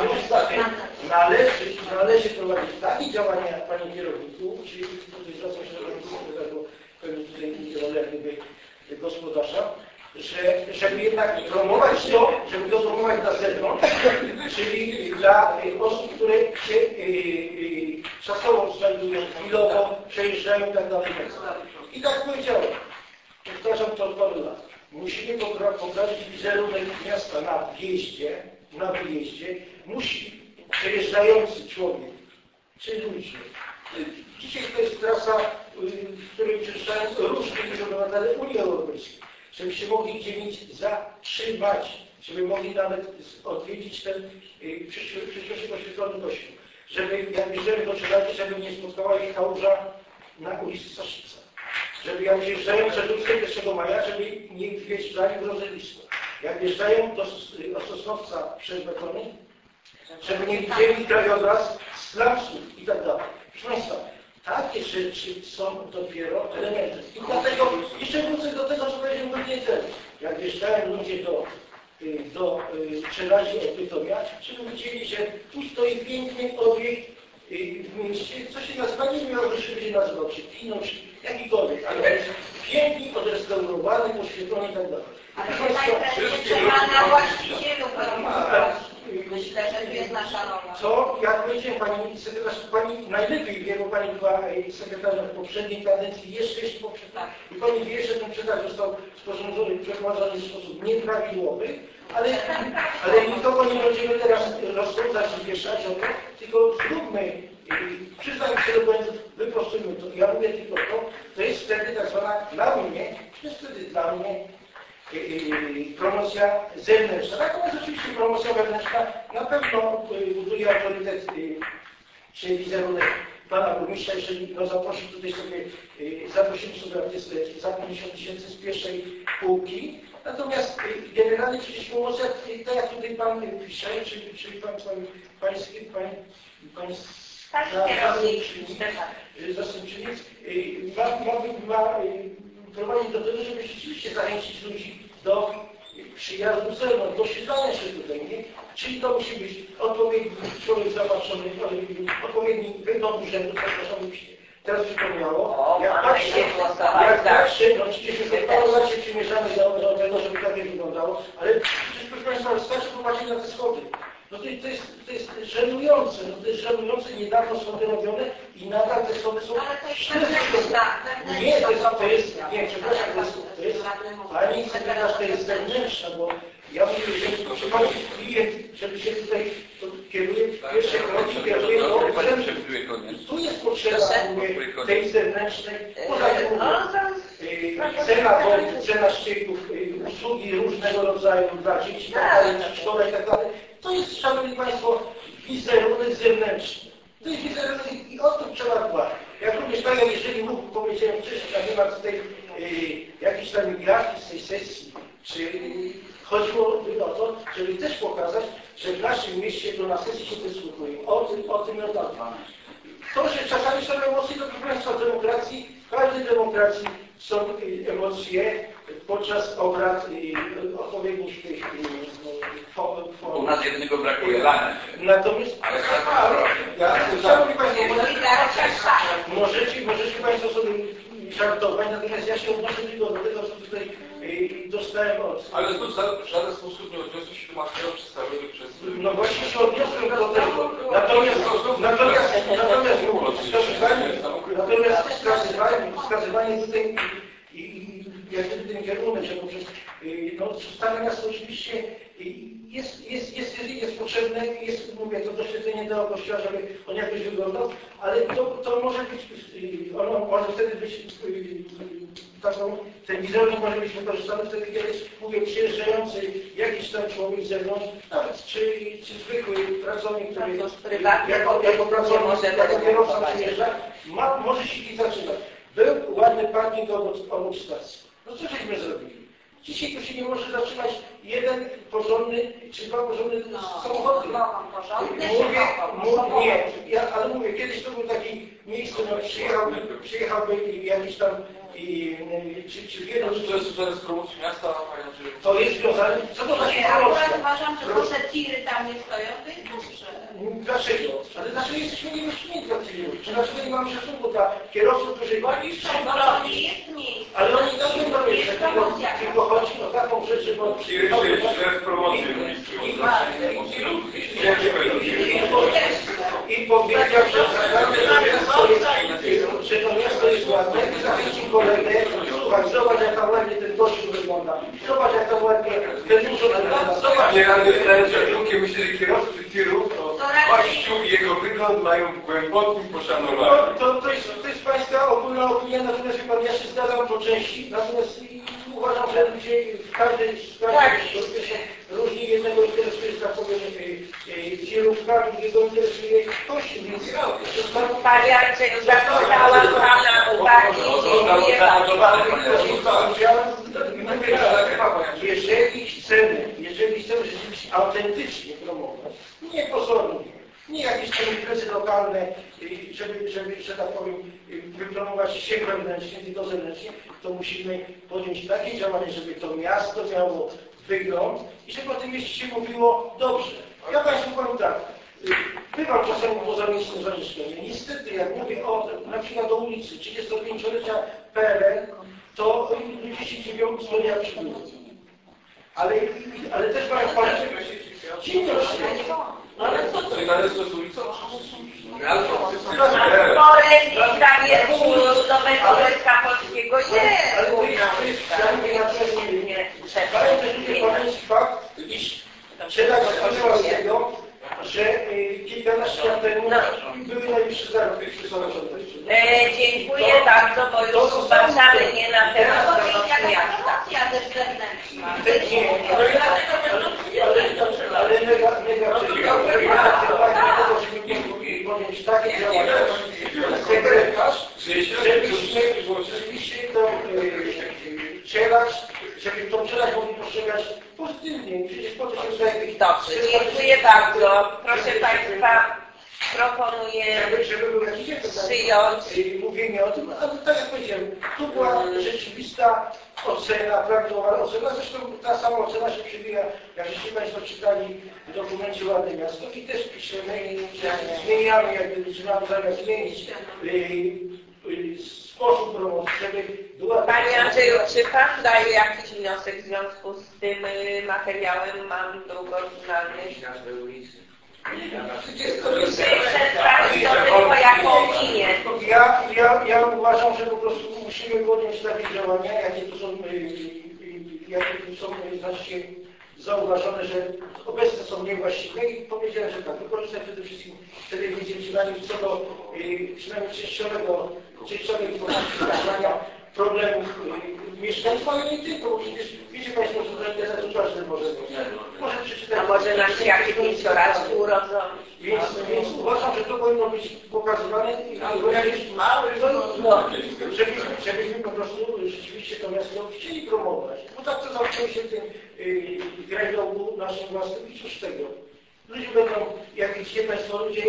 należy prowadzić takie działania, Panie Kierowniku, czyli tutaj zwracam się do Pani Sekretarza, bo pewnie tutaj nie rolę gospodarza, żeby jednak promować to, żeby to promować na zewnątrz, czyli dla osób, które się czasowo znajdują, chwilowo przejeżdżają i tak dalej. I tak powiedziałem, powtarzam to od paru lat. Musimy poprawić wizerunek miasta na wyjeździe. Musi przejeżdżający człowiek, czy ludzie. Dzisiaj to jest trasa, w której przejeżdżają różni obywatele Unii Europejskiej. Żeby się mogli gdzie zatrzymać, żeby mogli nawet odwiedzić ten przyszłość oświetlony kościół. żeby jak wjeżdżają do Czeladzi, żeby nie spotkała ich kałuża na ulicy Staszica. Żeby jak wjeżdżają przed ulicą 1 Maja, żeby nie wjeżdżali w rodzeństwo. Jak wjeżdżają do Sosnowca przez betony, żeby nie widzieli krajobraz slumsów i tak dalej. Proszę Państwa, takie rzeczy są dopiero elementem. I dlatego jeszcze wrócę do tego, co powiedziałem godzinę temu. Jak wjeżdżają ludzie do Czeladzi od Bytomia, żeby widzieli, że tu stoi piękny obiekt w mieście, co się nazywa, nie wiem, jak się będzie nazywał, czy kino, czy jakikolwiek, ale jest pięknie odrestaurowany, poświetlony i tak dalej. Ale tutaj trzeba na właścicielu pracować. Myślę, że tu jest nasza rola. Co, jak powiedziałem, pani sekretarz, pani najlepiej wie, bo pani była sekretarzem w poprzedniej kadencji, jeszcze jeśli poprzedniej. I pani wie, że ten przetarg został sporządzony, przeprowadzony w sposób nieprawidłowy, ale nikogo nie będziemy teraz rozsądzać i wieszać o to, tylko zróbmy, przyznajmy się do błędów, wyprostujmy to. Ja mówię tylko to jest wtedy tak zwana dla mnie, promocja zewnętrzna. Natomiast oczywiście promocja wewnętrzna na pewno buduje autorytet czy wizerunek pana burmistrza, jeżeli zaprosi tutaj sobie, zaprosimy sobie artystę za 50 000 z pierwszej półki. Natomiast generalnie przecież promocja, tak jak tutaj pan pisze, czyli zastępczyniec, ma prowadzić do tego, żeby rzeczywiście zachęcić ludzi do przyjazdu z zewnątrz, do siedzenia się tutaj, nie? Czyli to musi być odpowiedni człowiek zapatrzony, odpowiedni wybór urzędu, przepraszam, mi się teraz przypomniało. Jak patrzę, no przecież już od się przymierzamy do tego, żeby tak nie wyglądało, ale przecież proszę Państwa, wystarczy popatrzeć na te schody. No to jest żenujące, niedawno schody robione i nadal te schody są... Ale to jest wewnętrzna. Pani sekretarz, to jest zewnętrzna, bo ja mówię, że przychodzi klient, żeby się tutaj kieruje, pierwsze kroki kieruje do urzędu. Tu jest potrzeba tej zewnętrznej, cena ścieków, usługi różnego rodzaju dla dzieci, szkoła i tak dalej. To jest, szanowni Państwo, wizerunek zewnętrzny. To jest wizerunek i o tym trzeba dbać. Jak również tak, jeżeli powiedziałem wcześniej na temat tej jakiejś tam grafiki z tej sesji, czy chodziło o to, żeby też pokazać, że w naszym mieście to na sesji się dyskutuje. O tym i o tamtym. To, że czasami są emocje, to proszę Państwa, w demokracji, w każdej demokracji są emocje podczas obrad odpowiednich tych U nas jednego brakuje lania. Natomiast, szanowni Państwo, możecie Państwo sobie żartować, natomiast ja się odnoszę tylko do tego, co tutaj dostałem od... Ale to w żaden sposób nie odniosło się do materiału przedstawionego przez... No właśnie się odniosłem do tego. Natomiast wskazywanie tutaj i jak gdyby ten kierunek, że poprzez przedstawienie nas oczywiście jest potrzebne, mówię, to doświadczenie do Kościoła, żeby on jakoś wyglądał, ale to może być, ono może wtedy być ten wizerunek może być wykorzystany wtedy, kiedy mówię, przyjeżdżający jakiś tam człowiek z zewnątrz, nawet czy zwykły pracownik, który jako pracownik, jako kierowca przyjeżdża, może się i zaczynać. Był ładny parking obok stacji. No co żeśmy zrobili? Dzisiaj tu się nie może zatrzymać jeden porządny czy dwa porządne samochody. Ale mówię, kiedyś to był taki miejsce, no przyjechałby jakiś tam czy wielu... To jest związane z promocją miasta? To jest związane... Co to znaczy promocja? Akurat uważam, że to, że tiry tam nie stoją, to jest dobrze. Dlaczego? Ale dlaczego jesteśmy niewyższymi dla tirów? Czy dlaczego nie mamy szacunku dla kierowców, którzy... Ale oni też nie robią, tylko chodzi o taką rzecz, że... Tiry jest promocję I powiedział, że to miasto jest ładne i zachęcił kolegę, słuchaj, zobacz jak tam ładnie ten gościu wygląda, zobacz jak tam ładnie ten urząd wygląda, zobacz. Nie rady zdałem szacunkiem, myśleli kierowcy tirów, to Kościół i jego wygląd mają w głębokim poszanowaniu. To jest Pańska ogólna opinia, natomiast chyba ja się zgadzam po części, natomiast uważam, że ludzie w każdej grupie się różni. Jednego interesuje, że tak powiem, kierówka, drugiego interesuje kościół. Panie Andrzeju, zapytałam Pana uwagi. Dziękuję bardzo. Jeżeli chcemy rzeczywiście autentycznie promować, nie pozornie, nie jakieś tam imprezy lokalne, żeby, że tak powiem, wypromować się wewnętrznie, tylko zewnętrznie, to musimy podjąć takie działanie, żeby to miasto miało wygląd i żeby o tym mieście się mówiło dobrze. Ja Państwu powiem tak, bywam czasem poza miejscem zamieszkania. Niestety, jak mówię na przykład o ulicy 35-lecia PRL, to ludzie się dziwią, co ja przybyłem. Ale też mają Państwo dziwią się. Ale co to? Ale to jest ulicą? Polska Wierzchu Ludowego Wojska Polskiego jest. Ale to jest trzeba też ludzie pamiętać fakt, iż trzeba skończyła z tego, że kilkanaście lat temu były najwyższe zarobki w samorządach. Dziękuję bardzo, bo już uważamy nie na temat promocji miasta. Ale negatywnie podjąć takie działania, żebyśmy tą czelać mogli postrzegać pozytywnie. Przecież po to się zdaje. Dobrze, dziękuję bardzo. Proszę Państwa, proponuję przyjąć. Mówienie o tym, ale tak jak powiedziałem, tu była rzeczywista ocena, prawidłowa ocena. Zresztą ta sama ocena się przewija, jak żeście Państwo czytali w dokumencie Ładne Miasto i też piszemy i zmieniamy, jak gdyby trzymamy zamiast zmienić sposób promocji, żeby była... Panie Andrzeju, czy Pan daje jakiś wniosek w związku z tym materiałem? Mam druk oryginalny. Przedstawić to tylko jako opinię. Ja uważam, że po prostu musimy podjąć takie działania, jakie tu są znacznie zauważone, że obecne są niewłaściwe i powiedziałem, że tak, wykorzystać przede wszystkim telewizję, co do przynajmniej częściowej informacji rozwiązania problemów mieszkaństwa, ale nie tylko, bo przecież wiecie Państwo, że do internetu każdy może przeczytać. A może nam się jakieś pięcioraczki urodzą? Więc uważam, że to powinno być pokazywane i żebyśmy po prostu rzeczywiście to miasto chcieli promować. Bo tak to zaczęło się tym grajdołu naszym własnym i cóż z tego. Ludzie będą, jak widzicie Państwo, ludzie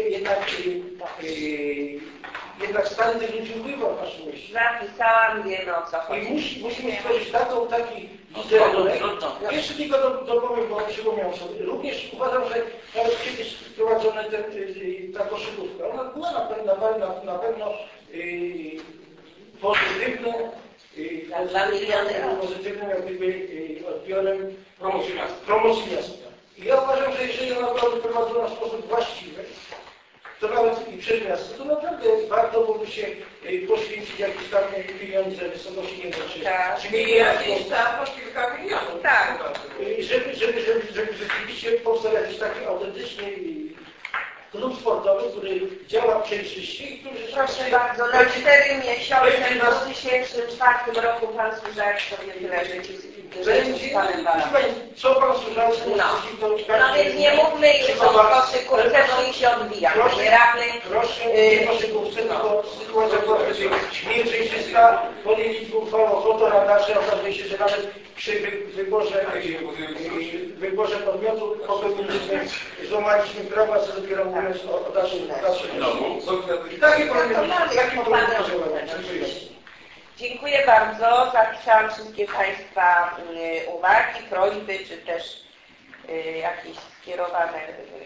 jednak stan tych ludzi wpływa w naszym mieście. Zapisałam, wiemy o co chodzi. I musimy stworzyć taki wizerunek. Jeszcze tylko dopowiem, bo przypomniałem sobie. Również uważam, że nawet kiedyś wprowadzona ta koszykówka, ona była na pewno pozytywnym jak gdyby odbiorem promocji miasta. I ja uważam, że jeżeli ona była wyprowadzona w sposób właściwy, to nawet i przez miasto, to naprawdę warto byłoby się poświęcić jakieś tam pieniądze w wysokości, nie wiem, czy jakieś tam po kilka milionów. Tak. Żeby rzeczywiście powstał jakiś taki autentyczny klub sportowy, który działa przejrzyście i który... Proszę bardzo, na 4 miesiące w 2004 roku Pan słyszał sobie tyle rzeczy z Panem Balanem. Co Pan słyszał? No więc nie mówmy już o koszykówce, bo i się odbija. Proszę, nie koszykówce, tylko sytuacja była przejrzysta, podjęliśmy uchwałę o fotoradarze, okazuje się, że nawet przy wyborze podmiotu popełniliśmy, złamaliśmy prawa, co dopiero mówiąc o dalszym. Takie powinno działania. Dziękuję bardzo. Zapisałam wszystkie Państwa uwagi, prośby, czy też jakieś skierowane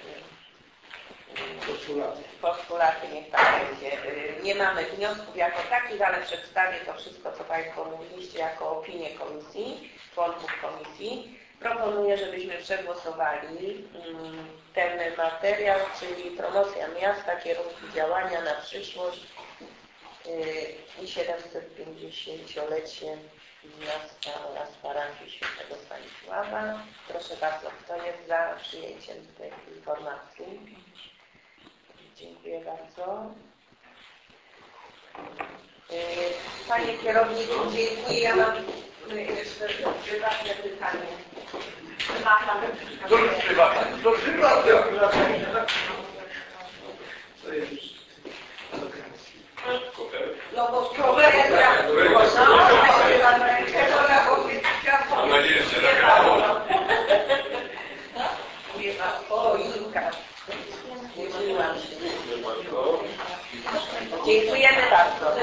postulaty, niech tak będzie. Nie mamy wniosków jako takich, ale przedstawię to wszystko, co Państwo mówiliście, jako opinię komisji, członków komisji. Proponuję, żebyśmy przegłosowali ten materiał, czyli promocja miasta, kierunki działania na przyszłość i 750-lecie miasta oraz parafii Świętego Stanisława. Proszę bardzo, kto jest za przyjęciem tej informacji? Dziękuję bardzo. Panie kierowniku, dziękuję. Ja mam Jeszcze prywatne pytanie. To już prywatne. To prywatne. To jest No bo kowerencja. Mam nadzieję, że się nagrało. O, Julka. Użyłam się. Dziękujemy bardzo.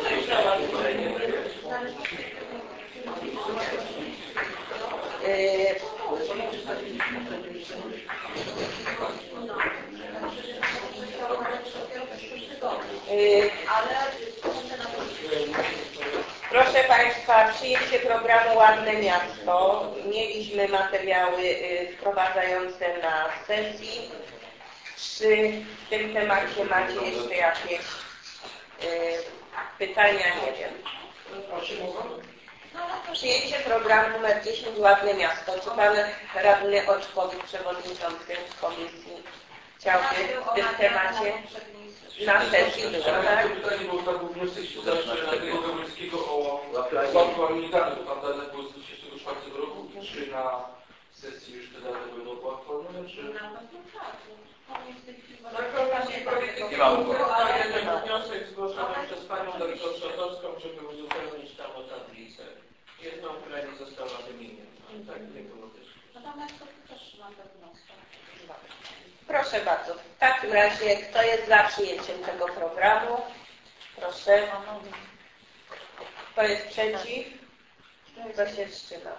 Proszę Państwa, przyjęcie programu Ładne Miasto. Mieliśmy materiały wprowadzające na sesji. Czy w tym temacie macie jeszcze jakieś pytania? Nie wiem. Przyjęcie programu numer 10 Ładne Miasto. Czy Pan Radny Oczkowicz, Przewodniczący Komisji, chciałby w tym temacie na sesji było, tak? Pytanie było tak, bo wniosek się zawsze Radnego Gawrońskiego o uaktualnienie, bo tam dane były z 2004 roku, czy na sesji już te dane będą uaktualnione, czy... Nie mam go. Wniosek zgłoszony przez Panią Doktor Szotowską, żeby uzupełnić tam o tablicę. Jedną, która nie została wymieniona. Tak nie było też. Natomiast to też na pewno. Proszę bardzo. W takim razie, kto jest za przyjęciem tego programu? Proszę. Kto jest przeciw? Kto się wstrzymał?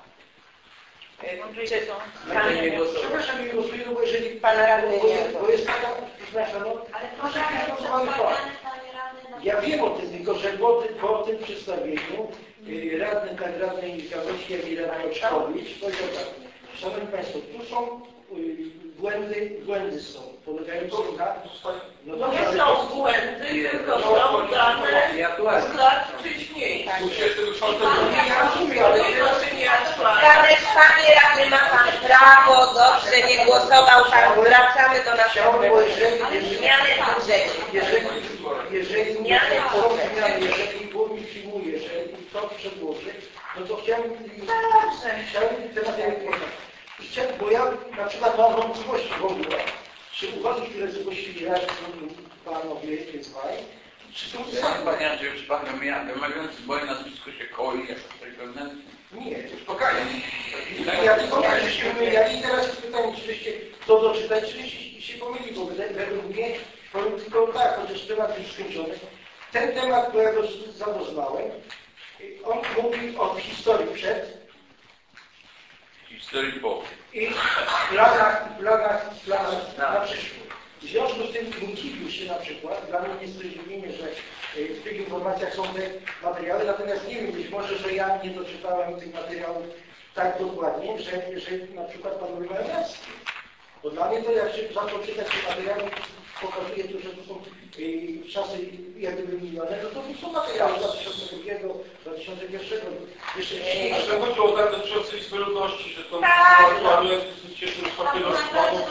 Przepraszam, nie głosuję, bo jeżeli Pan radny nie. bo jest taka, przepraszam, no, Ale program ja wiem o tym, tylko że po tym przedstawieniu radny, tak radny Gawroński, jak i radny Oczkowicz powiedział tak, szanowni Państwo, tu są błędy są, polegające na... No nie są błędy, tylko są dane z lat wcześniejszych. Ja rozumiem, ale... Ależ Panie Radny, ma Pan prawo, dobrze, nie głosował Pan, wracamy do naszego zmiany w budżecie. Jeżeli burmistrz przyjmuje, że to przedłoży, no to chciałbym te materiały poznać. Bo ja na przykład mam wątpliwości w ogóle, czy uwagi, które zgłosili panowie dwaj, czy są Panie Andrzeju, czy Pan wymagający moje nazwisko się koi jako coś pewnego? Nie. Spokojnie. Ja tylko tak, żeście wymieniali i teraz jest pytanie, czy żeście to doczytać, czy żeście się pomyli, bo według mnie, powiem tylko tak, chociaż temat już skończony. Ten temat, którego zapoznałem, on mówi o historii przed, Historii po. i planach na przyszłość. W związku z tym nie dziwił się na przykład, dla mnie jest to zdziwienie, że w tych informacjach są te materiały, natomiast nie wiem, być może, że ja nie doczytałem tych materiałów tak dokładnie, że na przykład panowie mają rację. Bo dla mnie to, jak się zaczął czytać te materiały, pokazuje to, że to są czasy jakby wymienione, no to są materiały 2002, 2001, jeszcze wcześniej. Ale chodziło o dane dotyczące liczby ludności, że to mamy z 2004 roku.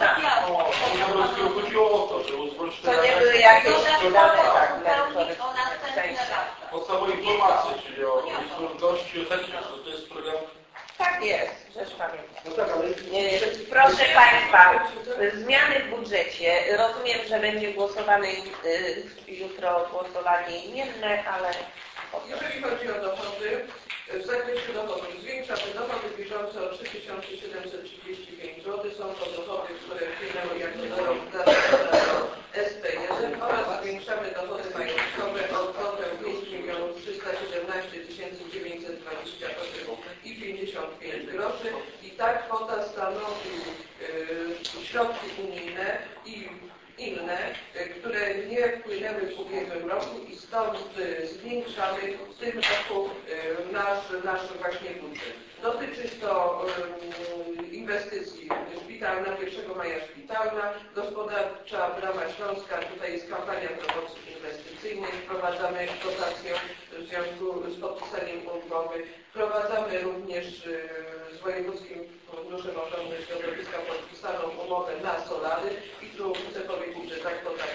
Chodziło o to, że uzwolnić To nie były jakieś dane tak podstawowe informacje, czyli o liczbie ludności, o takim, to jest program. Tak jest, rzecz pamiętam. No tak, ale... Proszę Państwa, zmiany w budżecie. Rozumiem, że będzie głosowane jutro głosowanie imienne, ale... Jeżeli chodzi o dochody, w zakresie dochodów zwiększamy dochody bieżące o 3735 zł. Są to dochody, które wpłynęły jako do SP1 oraz zwiększamy dochody majątkowe o kwotę 5 317 928 i 55 groszy. I ta kwota stanowi środki unijne i inne, które nie wpłynęły w ubiegłym roku i stąd zwiększamy w tym roku nasz właśnie budżet. Dotyczy to inwestycji szpitalna, 1 maja szpitalna, gospodarcza Brama Śląska, tutaj jest kampania promocji inwestycyjnej, wprowadzamy dotację w związku z podpisaniem umowy, wprowadzamy również z Wojewódzkim Funduszem Ochrony Środowiska podpisaną umowę na solary i tu chcę powiedzieć, że ta kwota już wpłynęła.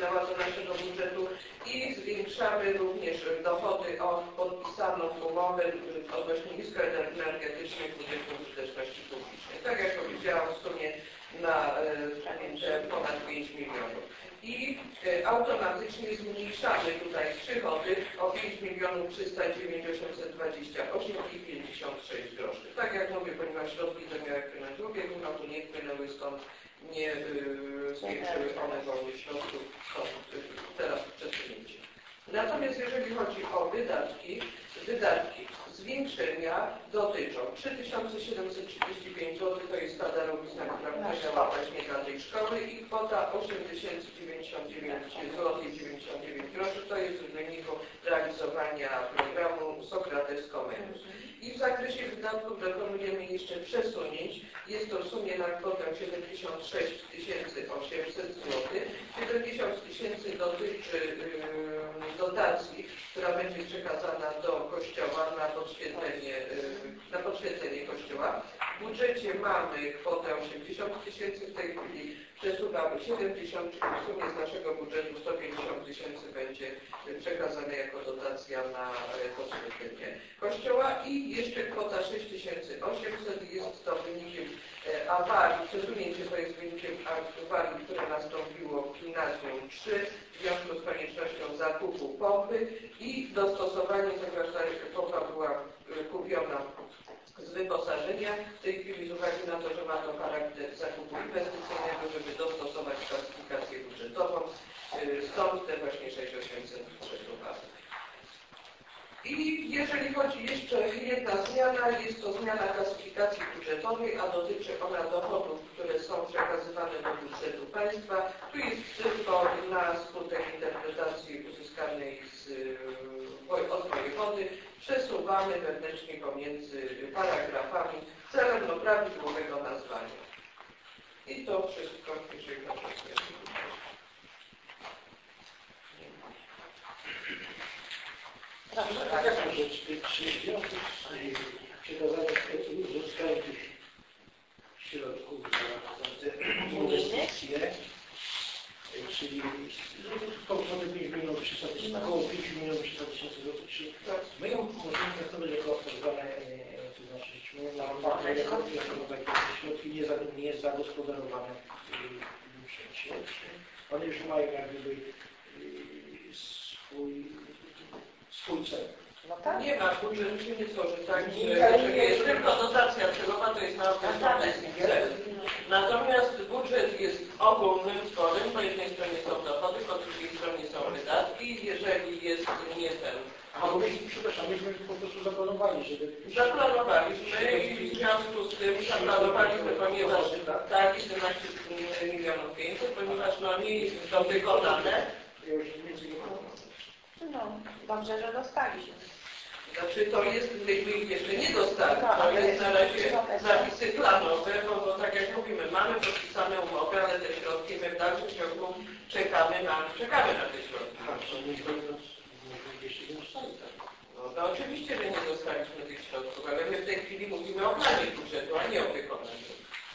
wpłynęła do naszego budżetu i zwiększamy również dochody o podpisaną umowę odnośnie niskoenergetycznych budynków użyteczności publicznej. Tak jak powiedziałam, w sumie na ponad 5 milionów. I automatycznie zmniejszamy tutaj przychody o 5 milionów 309 828 i 56 groszy. Tak jak mówię, ponieważ środki te miały wpłynąć w ubiegłym roku, nie wpłynęły, stąd nie zwiększyły one wolnych środków, stąd teraz przesunięcie. Natomiast jeżeli chodzi o wydatki zwiększenia dotyczą 3735 zł, to jest ta darowizna, która musiała właśnie dla tej szkoły i kwota 8099 zł 99 groszy, to jest w wyniku realizowania programu Sokrates Comenius. I w zakresie wydatków dokonujemy jeszcze przesunięć. Jest to w sumie na kwotę 76 800 zł. 70 000 dotyczy dotacji, która będzie przekazana do kościoła na podświetlenie kościoła. W budżecie mamy kwotę 80 000, w tej chwili przesuwamy 70, czyli w sumie z naszego budżetu 150 000 będzie przekazane jako dotacja na podświetlenie kościoła i jeszcze kwota 6800 jest to wynikiem awarii, przesunięcie to jest wynikiem awarii, które nastąpiło w gimnazjum 3 w związku z koniecznością zakupu pompy i dostosowanie, ponieważ ta pompa była kupiona z wyposażenia. W tej chwili z uwagi na to, że ma to charakter zakupu inwestycyjnego, żeby dostosować klasyfikację budżetową, stąd te właśnie 6800 przesuwamy. I jeżeli chodzi jeszcze jedna zmiana, jest to zmiana klasyfikacji budżetowej, a dotyczy ona dochodów, które są przekazywane do budżetu państwa. Tu jest tylko na skutek interpretacji uzyskanej od wojewody. Przesuwamy wewnętrznie pomiędzy paragrafami celem prawidłowego nazwania. I to wszystko, jeżeli chodzi o zmiany. Taką rzecz, czy w związku z przekazaniem uzyskania tych środków na inwestycje, czyli około 5 milionów 300 000, około 5 milionów 300 000 złotych, czy my ją możemy traktować jako tak zwane, to znaczy, jako takie środki niezagospodarowane w sensie, one już mają jak gdyby swój cel. No tak. Nie ma, budżet się nie tworzy tak, że jest tylko dotacja celowa, to jest na określony cel. Natomiast budżet jest ogólnym tworem, po jednej stronie są dochody, po drugiej stronie są wydatki, jeżeli jest nie ten. Przepraszam, myśmy po prostu zaplanowali, żeby... Zaplanowaliśmy i w związku z tym zaplanowaliśmy, ponieważ tak, 11 milionów 500, ponieważ no nie jest to wykonane. No, dobrze, że dostaliśmy. Znaczy to jest, myśmy ich jeszcze nie dostali, to jest na razie zapisy planowe, bo tak jak mówimy, mamy podpisane umowy, ale te środki my w dalszym ciągu czekamy na te środki. No to oczywiście, że nie dostaliśmy tych środków, ale my w tej chwili mówimy o planie budżetu, a nie o wykonaniu.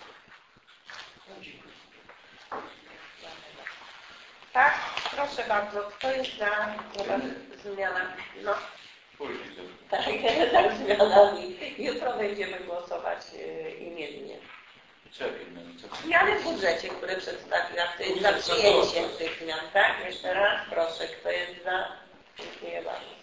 Tak, proszę bardzo, kto jest za zmianami? No. Tak, za zmianami. Jutro będziemy głosować imiennie. Zmiany w budżecie, które przedstawiłam, to jest za przyjęciem tych zmian, tak? Jeszcze raz proszę, kto jest za? Dziękuję bardzo.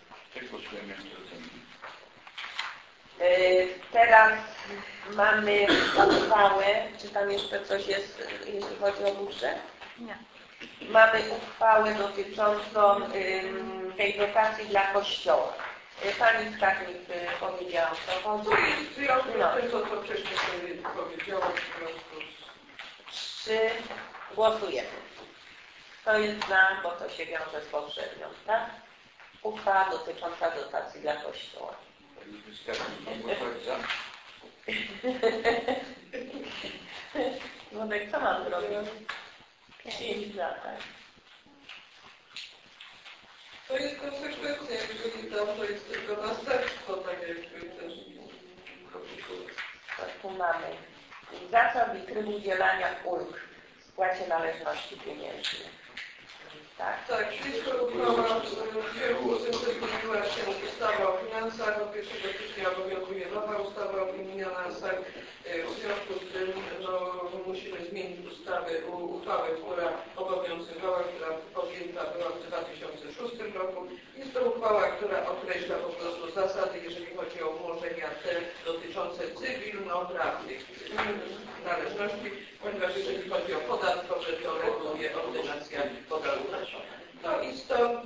Teraz mamy uchwałę, czy tam jeszcze coś jest, jeśli chodzi o budżet? Nie. Mamy uchwałę dotyczącą tej dotacji dla kościoła. Pani skarbnik powiedziała, o co chodzi. W związku z tym, co wcześniej powiedziałam, Czy głosujemy? Kto jest za, bo to się wiąże z poprzednią, tak? Uchwała dotycząca dotacji dla kościoła. Wodek, co mam zrobić? 5 lat, tak? To jest konsekwencja, jeżeli tam to jest tylko następstwo, tak jakby też. Tak, tu mamy zasad i tryb udzielania ulg w spłacie należności pieniężnych. Tak? Tak, blisko uchwała, w związku z tym, że zmieniła się ustawa o finansach, od 1 stycznia obowiązuje nowa ustawa o finansach. W związku z tym musimy zmienić uchwałę, która obowiązywała, która podjęta była w 2006 roku. Jest to uchwała, która określa po prostu zasady, jeżeli chodzi o umorzenia te dotyczące cywilnoprawnych należności, ponieważ jeżeli chodzi o podatkowe, to reguluje ordynacja podatkowa. No i stąd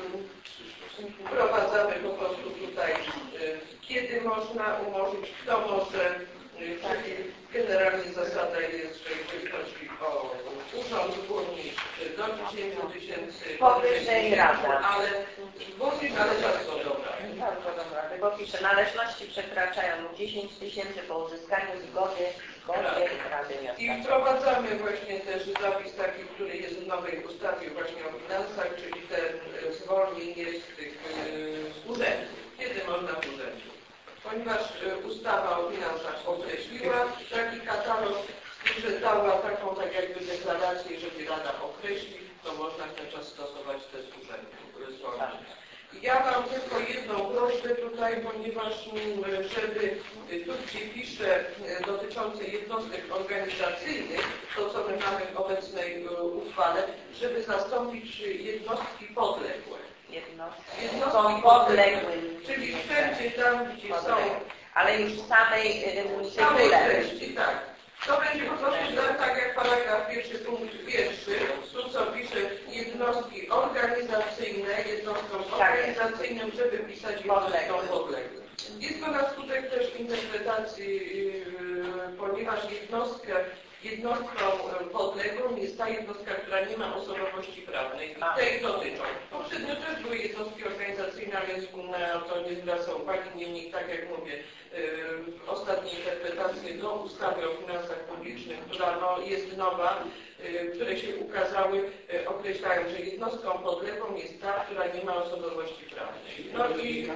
wprowadzamy po prostu tutaj, kiedy można umorzyć, kto może, czyli generalnie zasada jest, że jeżeli chodzi o urząd burmistrz do 10 000 powyżej rada. ale burmistrz należa do rady. Bardzo dobra, bo pisze, należności przekraczają 10 000 po uzyskaniu zgody Rady Miasta. I wprowadzamy właśnie też zapis taki, który jest w nowej ustawie właśnie o finansach, czyli ten zwolnienie z tych urzędów. Kiedy można w urzędzie? Ponieważ ustawa o finansach określiła taki katalog, że dała taką tak jakby deklarację, jeżeli Rada określi, to można w ten czas stosować te zwolnienia. Ja mam tylko jedną prośbę tutaj, ponieważ żeby tu gdzie piszę dotyczące jednostek organizacyjnych, to co my mamy w obecnej uchwale, żeby zastąpić jednostki podległe. Jednostki podległe, czyli wszędzie tam, gdzie są, ale już w samej treści, tak. To będzie po prostu tak jak paragraf 1 punkt 1, tu co pisze jednostki organizacyjne, jednostkom organizacyjnym, żeby pisać jednostkom podległym. Jest to na skutek też interpretacji, ponieważ jednostką podległą jest ta jednostka, która nie ma osobowości prawnej i tej dotyczą. Poprzednio też były jednostki organizacyjne, ale to nie zwraca uwagi, niemniej tak jak mówię, ostatnie interpretacje do ustawy o finansach publicznych, która jest nowa, które się ukazały, określają, że jednostką podległą jest ta, która nie ma osobowości prawnej. No i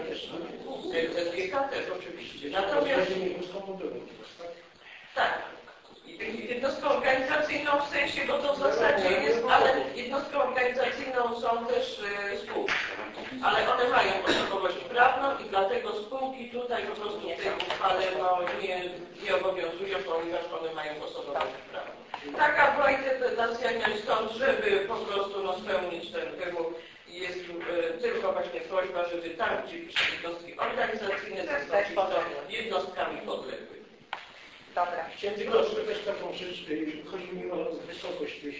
ZGK też oczywiście. Natomiast tak. Jednostką organizacyjną w sensie, bo to w zasadzie jest, ale jednostką organizacyjną są też spółki. Ale one mają osobowość prawną i dlatego spółki tutaj po prostu w tej uchwale nie obowiązują, ponieważ one mają osobowość prawną. Taka była interpretacja, stąd, żeby po prostu spełnić ten wymóg, jest tylko właśnie prośba, żeby tam, gdzie pisze jednostki organizacyjne, zastąpić to jednostkami podległymi. Dobra. Chciałem tylko spytać taką rzecz, chodzi mi o wysokość tych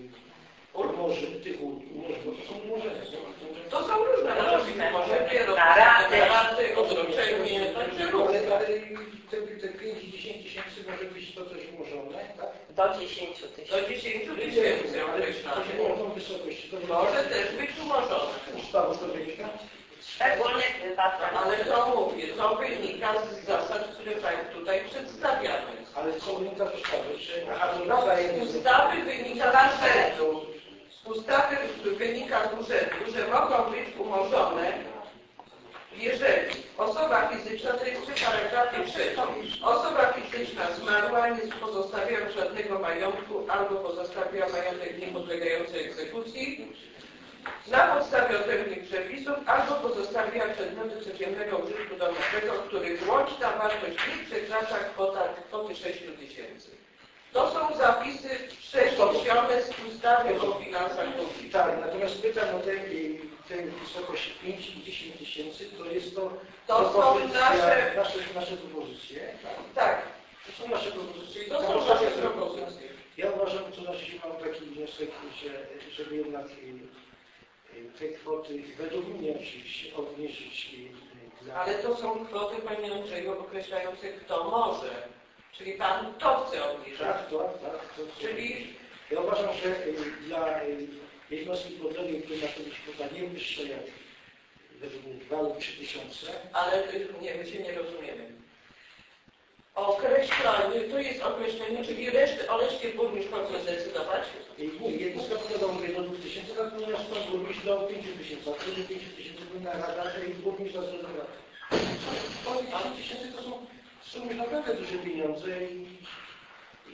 umorzeń, bo to są umorzenia. To są różne raty, odroczenie, także różne. Te 5 i 10 tysięcy może być to coś umorzone, tak? Do 10 000. Do 10 000 określamy. Tą wysokość. Może też być umorzone. Ustawa to wynika? Ale to mówię, to wynika z zasad, które tutaj przedstawiamy. Ale co wynika z ustawy? Ustawy wynika z urzędu. Z ustawy wynika z urzędu, że mogą być umorzone, jeżeli osoba fizyczna, to jest przy paragrafie 3, osoba fizyczna zmarła, nie pozostawiając żadnego majątku albo pozostawiła majątek niepodlegający egzekucji, na podstawie odrębnych przepisów albo pozostawiła przedmioty codziennego użytku domowego, których łączna wartość nie przekracza kwoty 6 000. To są zapisy przeniesione z ustawy o finansach publicznych. Tak, natomiast pytam o tę wysokość 5 i 10 tysięcy, to jest to są nasze propozycje. Tak. To są nasze propozycje. To są nasze propozycje. Ja uważam, to mam taki wniosek, żeby jednak te kwoty, według mnie oczywiście, obniżyć. Ale to są kwoty, panie Andrzeju, określające kto może. Czyli pan to chce obniżyć. Tak. Czyli ja uważam, że dla jednostki podległej, która ma to być kwota nie wyższa jak według mnie 2 lub 3 tysiące. Ale nie, my się nie rozumiemy. Określenie, to jest określenie, czyli o reszcie burmistrz powinien decydować? Nie, jednostka podległa mówię do 2 tysięcy, natomiast pan burmistrz do 5 tysięcy, a wtedy 5 tysięcy powinna rada i burmistrz zazwyczaj. 5 tysięcy to są już naprawdę duże pieniądze i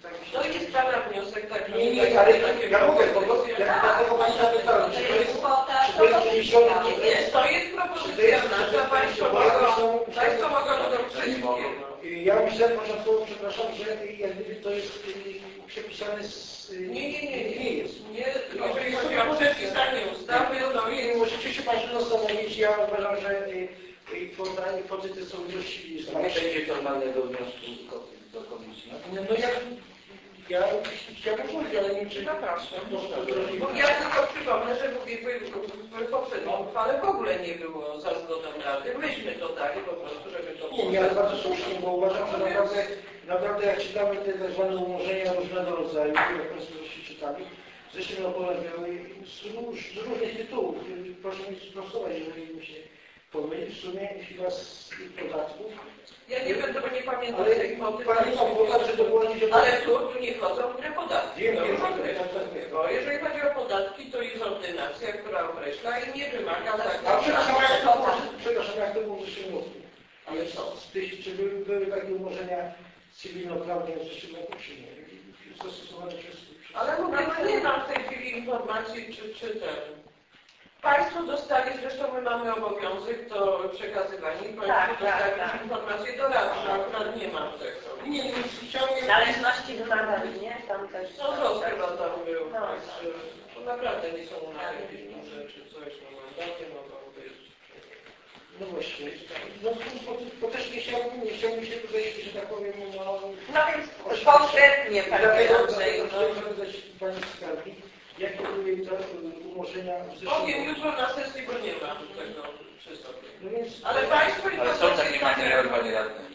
No jest Pana wniosek, tak, że... Nie, ale ja mówię, bo dlatego Pani zapytałem, czy to jest przeniesione, Nie, to jest propozycja nasza, Państwo mogą to wszystkie. Ja myślałem, przepraszam, że jak gdyby to jest przepisane z... Nie jest. Jeżeli chodzi o przepisanie ustawy, to jest... Możecie się Państwo zastanowić, ja uważam, że kwoty są dość... Nie przejdzie formalnego wniosku do komisji. No ja chciałbym mówić, ale nie wiem, No proszę. Bo ja tylko przypomnę, że w poprzedniej uchwale w ogóle nie było za zgodą Rady. Myśmy to dali po prostu, żeby to... Nie, ale bardzo słusznie, bo uważam, że naprawdę jak czytamy te tak zwane umorzenia różnego rodzaju, jak Państwo żeście czytali, zresztą pojawiały z różnych tytułów. Proszę mi sprostować, jeżeli mi się pomyli, w sumie chyba z podatków. Ja nie będę, bo nie pamiętam tej kwoty. Pamiętam, że to było nie... Ale tu nie wchodzą w grę podatki. Wiem, bo jeżeli chodzi o podatki, to jest ordynacja, która określa i nie wymaga A przepraszam, jak to było w zeszłym roku? Ale co? Czy były takie umorzenia cywilnoprawne w zeszłym roku, czy nie? Zastosowane przez... Ale mówię, nie mam w tej chwili informacji, czy ten... Państwo dostali, zresztą my mamy obowiązek do przekazywania i Państwo dostali informacje do Rady, że akurat nie mam tego. Nie, chciałem... Należności wymagań, nie? Tam też... No to chyba tam był, to naprawdę nie są u nas jakieś duże czy coś, no mandaty, no to jest... No właśnie, no bo też nie chciałbym się tutaj, że tak powiem, no więc konkretnie, Panie Andrzeju. Chciałem zapytać Pani Skarbi, jakie były te umorzenia w zeszłym roku? Powiem jutro na sesji, bo nie mam tego przy sobie. No więc... Ale Państwo... Ale są takie materiały, Panie Radny?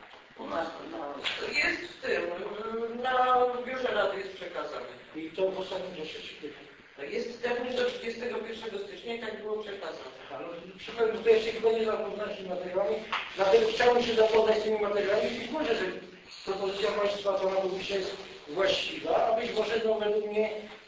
Jest w tym, na biurze Rady jest przekazane. I to w ostatnim czasie się jest termin do 31 stycznia, tak było przekazane. To ja się chyba nie zapoznałem z tymi materiałami, dlatego chciałbym się zapoznać z tymi materiałami i być może, że propozycja Państwa to się jest właściwa, a być może no, według mnie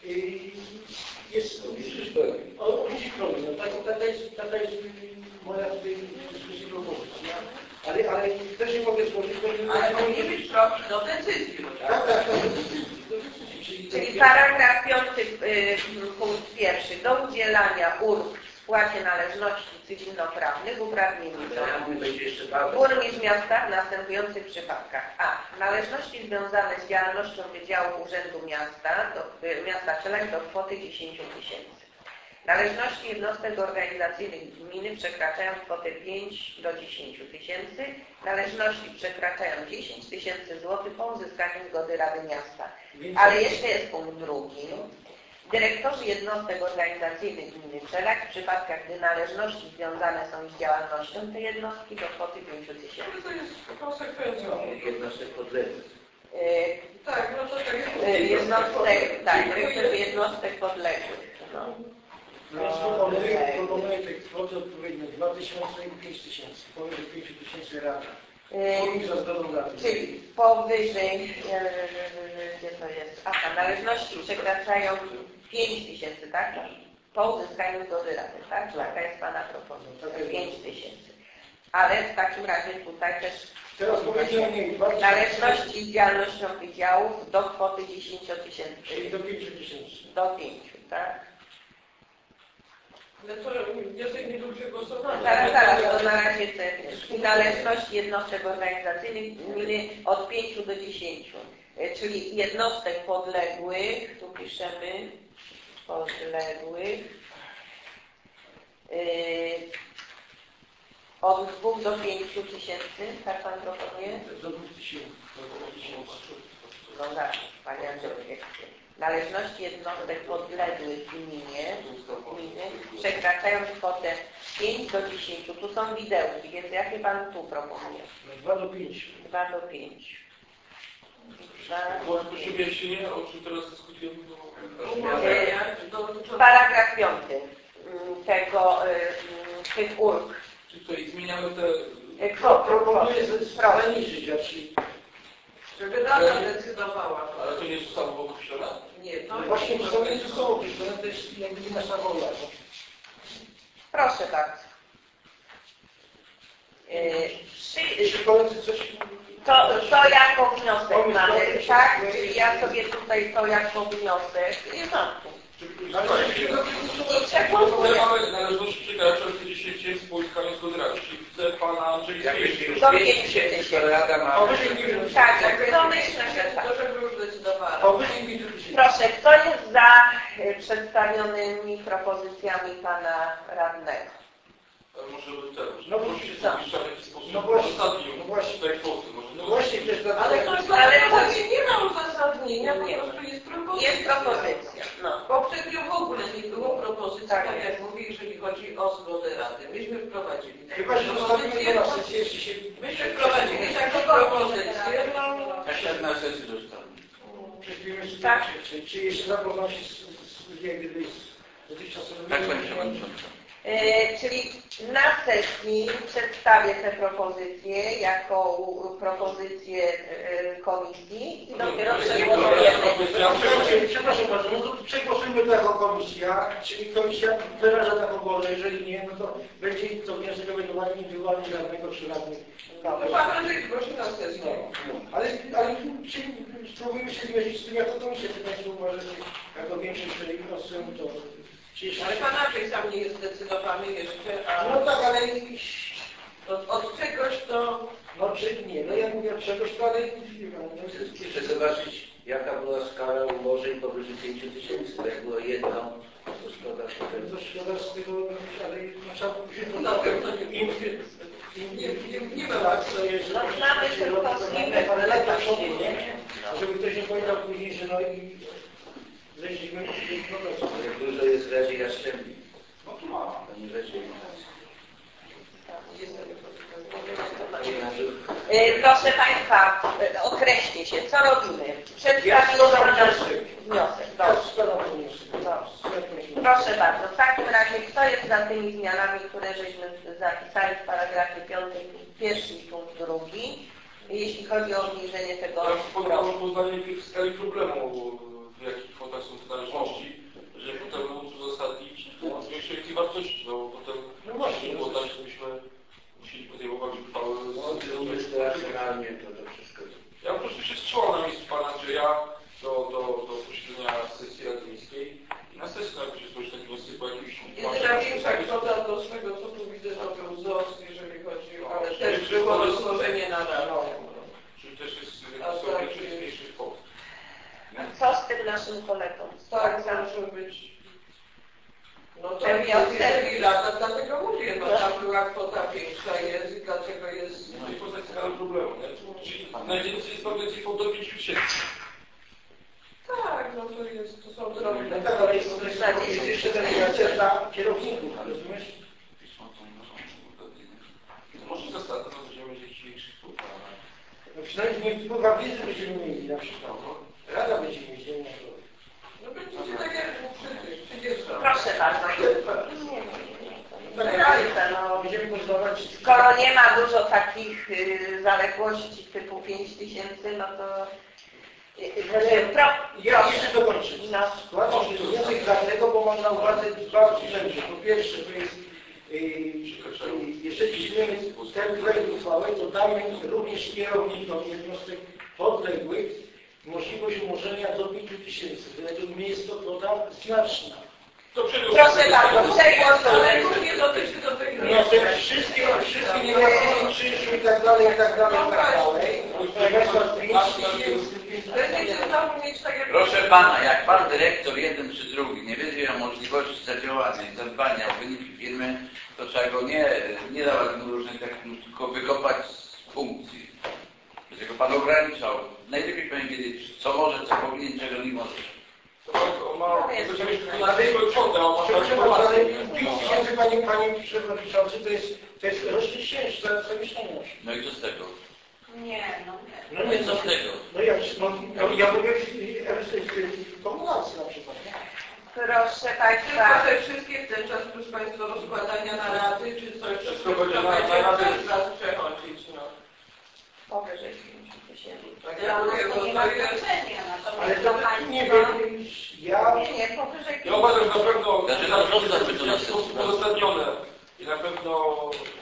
jest obniżyć problem. No, taka jest moja tutaj dyskusja propozycja. Ale też nie mogę złożyć... Ale powinien być krok do decyzji. Tak. Czyli paragraf 5, punkt 1. Do udzielania ulg w spłacie należności cywilnoprawnych uprawnieni są burmistrz miasta w następujących przypadkach. A. Należności związane z działalnością Wydziału Urzędu Miasta Czeladź do kwoty 10 000. Należności jednostek organizacyjnych gminy przekraczają kwotę 5 do 10 000. Należności przekraczają 10 000 złotych po uzyskaniu zgody Rady Miasta. Ale jeszcze jest punkt drugi. Dyrektorzy jednostek organizacyjnych gminy Czeladź w przypadkach, gdy należności związane są z działalnością tej jednostki do kwoty 5 000. To jest konsekwencją. Jednostek podległych. Tak, no to tak jest. Dyrektor jednostek podległych. No. Więc proponuję te kwoty odpowiednio 2000 i 5000. Powyżej 5000 rada. Za zgodą rady. Czyli powyżej, gdzie to jest? Należności przekraczają 5000, tak? Po uzyskaniu zgody rady, tak? Taka jest Pana propozycja. 5000. Ale w takim razie tutaj też należności z działalnością wydziałów do kwoty 10 000. Czyli do 5 000. Do 5, tak? Ale to wniosek nie był przegłosowany. Zaraz, to na razie te należności jednostek organizacyjnych gminy od 5 do 10. Czyli jednostek podległych, tu piszemy podległych, od 2 do 5 000, tak Pan proponuje? Do 2000. No tak, Panie Andrzeju. Należności jednostek podległych gminie przekraczają kwotę 5 do 10. Tu są widełki, więc jakie Pan tu proponuje? 2 do 5. 2 do 5. Wyjaśnienie, o czym teraz dyskutujemy? Paragraf 5 tych ulg. Czy tutaj zmieniamy te... Proponuję zaniżyć, żeby Rada decydowała. Ale to nie zostało określone? Nie, to właśnie to nie zostało określone, to jest jakby nasza wola. Proszę bardzo. To jako wniosek mamy, tak? Czyli ja sobie tutaj to jako wniosek nie mam. Mamy należność przekraczające 10 w spotkaniu z godracji. Chce pana Andrzejskiego. Do 5 tysięcy. Tak, to myślę, że tak. Proszę, kto jest za przedstawionymi propozycjami pana radnego? Może by też. No właśnie, Ale nie ma uzasadnienia, po prostu jest propozycja. Jest propozycja. No. Poprzednio w ogóle nie było propozycji, tak jak mówię, jeżeli chodzi o zgodę Rady. Myśmy wprowadzili chyba, że zostawimy to na sesję, jeśli się... Myśmy wprowadzili taką propozycję. Jak na sesję dostałem. Tak. Czy jeszcze zapoznał się z dotychczasowymi... Tak, panie przewodniczący. Czyli na sesji przedstawię te propozycje jako propozycje komisji i dopiero przegłosujemy. Przepraszam bardzo, no to przegłosujmy to jako komisja, czyli komisja wyraża taką wolę, jeżeli nie, no to będzie to wniosek o indywidualnie radnego czy radnych. No pan Andrzej zgłosi na sesję. Ale spróbujmy się zmierzyć z tym jako komisja, czy Państwo uważacie jako większość osób, to... Ale pan Andrzej sam nie jest zdecydowany jeszcze, a... No tak, ale... Od czegoś to... No czy nie, no ja mówię od czegoś, to ale... Chcę zobaczyć, jaka była skala umorzeń powyżej 5 tysięcy. Jak było jedno, to szkoda z tego. To szkoda z tego, ale trzeba... Na pewno nie ma tak, co jest... No znamy tylko z nim, żeby ktoś nie powiedział później, że no i... Zejdziemy jak dużo jest w Radzie Jastrzębim. No tu ma. Pani Radzie Proszę Państwa, określcie się, co robimy? Przedstawiliśmy nasz wniosek. Proszę bardzo, w takim razie kto jest za tymi zmianami, które żeśmy zapisali w paragrafie 5, pierwszy punkt 2, jeśli chodzi o obniżenie tego Ja poznanie w skali problemu, w jakich kwotach są te należności, że potem móc uzasadnić zwiększenie tej wartości, no bo potem poznać, byśmy musieli podejmować uchwały. racjonalnie to wszystko. Ja po prostu się wstrzymał na miejscu pana Andrzeja do posiedzenia sesji Rady Miejskiej i na sesji nawet się złożyć taki wniosek po jakimś... Jedyna większa kwota do swego, co tu widzę, to był ZOS, jeżeli chodzi o... Ale też było rozłożenie na rano. Czyli też jest mniejszy kwot. Co z tym naszym kolegą? Tak, może być. No to Pewnie jest od 4 lata, dlatego mówię, no tam była kwota większa jest i dlaczego jest... No i poza skalą problemu, nie? Czyli najwięcej jest bardzo więcej kwot do 5 tysięcy. Tak, no to są drobne. Tak, ale jest jeszcze delegacja dla kierowników, rozumiesz? To może zasadne, to będziemy mieć jakiś większy wpływ. No przynajmniej nie wpływa wiedzy będziemy mieli na przykład. Rada będzie mieć, nie? No będziecie tak jak przy dziecku. Proszę bardzo. Będziemy poznawać... Skoro nie ma dużo takich zaległości typu 5 tysięcy, no to... Ja jeszcze dokończę. Składam wniosek dlatego, bo mam na uwadze dwa względy. Po pierwsze, to jest... Jeżeli przyjmiemy ten projekt uchwały, to damy również kierownikom jednostek podległych możliwość umorzenia do 5 tysięcy. Według mnie jest to kwota znaczna. Proszę bardzo, Ale to nie dotyczy do tego. No te wszystkie niewiadomo krzyżu i tak dalej, i tak dalej, i tak dalej. Będziecie znowu mieć tak jak... Proszę pana, jak pan dyrektor jeden czy drugi nie będzie miał możliwości zadziałania i zadbania o wyniki firmy, to trzeba go nie dawać mu różnych takich, tylko wykopać z funkcji. Będzie go pan ograniczał. Najlepiej powinien wiedzieć, co może, co powinien, czego nie może. On ma... Będziemy mieć wykonawczego kwotę, a on ma informację. 5 tysięcy, panie przewodniczący, to jest rocznie co miesiąc. No i co z tego? Nie, no nie. No nie, co z tego? No ja mówię komunalcy na przykład. proszę Państwa... Tylko te wszystkie w ten czas, proszę Państwa, rozkładania na rady, czy coś, Wszystko będzie na rady. czas przechodzić, no. Powyżej 5 tysięcy. Dla nas to nie ma znaczenia, Ale natomiast to dla nie Państwa... wiem, ja... Nie, powyżej 5 Ja uważam, że na pewno Dlaczego zostawmy to na w sposób uzasadnione i na pewno